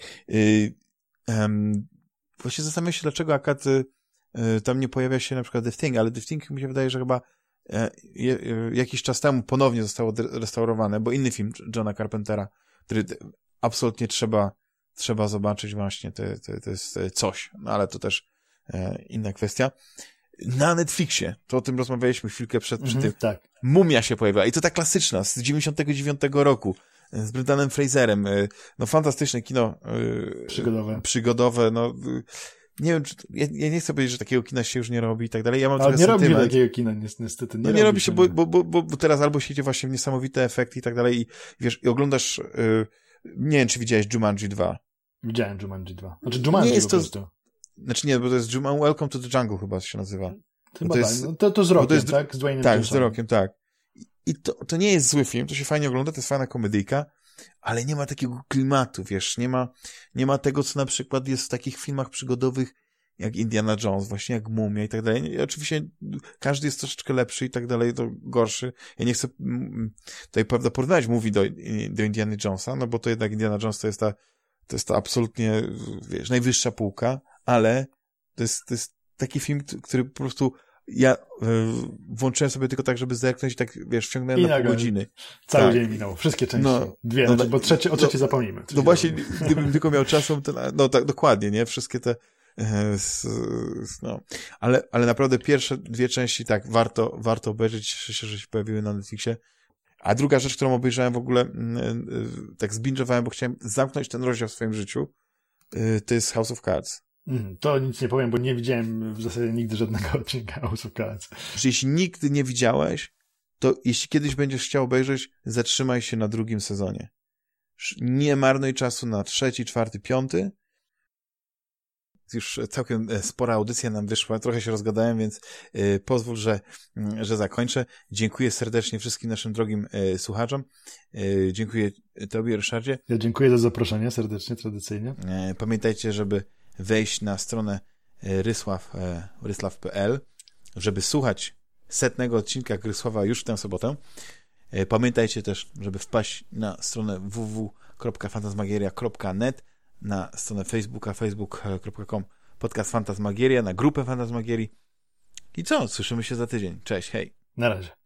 Właśnie zastanawiam się, dlaczego akurat tam nie pojawia się na przykład The Thing, ale The Thing mi się wydaje, że chyba jakiś czas temu ponownie zostało restaurowane, bo inny film Johna Carpentera, który absolutnie trzeba zobaczyć właśnie, to jest coś, no ale to też inna kwestia. Na Netflixie, to o tym rozmawialiśmy chwilkę przed tym, tak. Mumia się pojawiła i to ta klasyczna, z 99 roku, z Brendanem Fraserem, no fantastyczne kino przygodowe, no nie wiem, ja nie chcę powiedzieć, że takiego kina się już nie robi i tak dalej. Ja mam ale nie robi takiego kina, niestety. Nie robi się, bo teraz albo się idzie właśnie w niesamowite efekty i tak dalej i wiesz, i oglądasz, nie wiem, czy widziałeś Jumanji 2. Widziałem Jumanji 2. Znaczy Jumanji nie jest po prostu. Znaczy nie, bo to jest Welcome to the Jungle chyba się nazywa. Chyba to jest, to z Rockiem, tak? Z Dwayne'em tak, z Rockiem, tak. I to nie jest zły film, to się fajnie ogląda, to jest fajna komedyjka, ale nie ma takiego klimatu, wiesz, nie ma tego, co na przykład jest w takich filmach przygodowych jak Indiana Jones, właśnie jak Mumia i tak dalej. I oczywiście każdy jest troszeczkę lepszy i tak dalej, to gorszy. Ja nie chcę tutaj, prawda, porównywać movie do Indiana Jonesa, no bo to jednak Indiana Jones to jest ta absolutnie, wiesz, najwyższa półka, ale to jest taki film, który po prostu ja włączyłem sobie tylko tak, żeby zerknąć i tak, wiesz, wciągnąłem na pół godziny. Cały dzień minął. Wszystkie części. Dwie, bo o trzeciej zapomnimy. No właśnie, gdybym tylko miał czasu, to, no tak, dokładnie, nie? Wszystkie te no. Ale naprawdę pierwsze 2 części tak, warto obejrzeć, cieszę się, że się pojawiły na Netflixie. A druga rzecz, którą obejrzałem w ogóle, tak zbingowałem, bo chciałem zamknąć ten rozdział w swoim życiu, to jest House of Cards. To nic nie powiem, bo nie widziałem w zasadzie nigdy żadnego odcinka House of Cards. Że jeśli nigdy nie widziałeś, to jeśli kiedyś będziesz chciał obejrzeć, zatrzymaj się na 2. sezonie. Nie marnuj czasu na 3., 4., 5. Już całkiem spora audycja nam wyszła, trochę się rozgadałem, więc pozwól, że zakończę. Dziękuję serdecznie wszystkim naszym drogim słuchaczom. Dziękuję Tobie, Ryszardzie. Ja dziękuję za zaproszenie serdecznie, tradycyjnie. Pamiętajcie, żeby wejść na stronę rysław.pl, żeby słuchać 100. odcinka Rysława już w tę sobotę. Pamiętajcie też, żeby wpaść na stronę www.fantasmagieria.net, na stronę Facebooka, facebook.com podcast Fantasmagieria, na grupę Fantasmagierii. I co? Słyszymy się za tydzień. Cześć, hej. Na razie.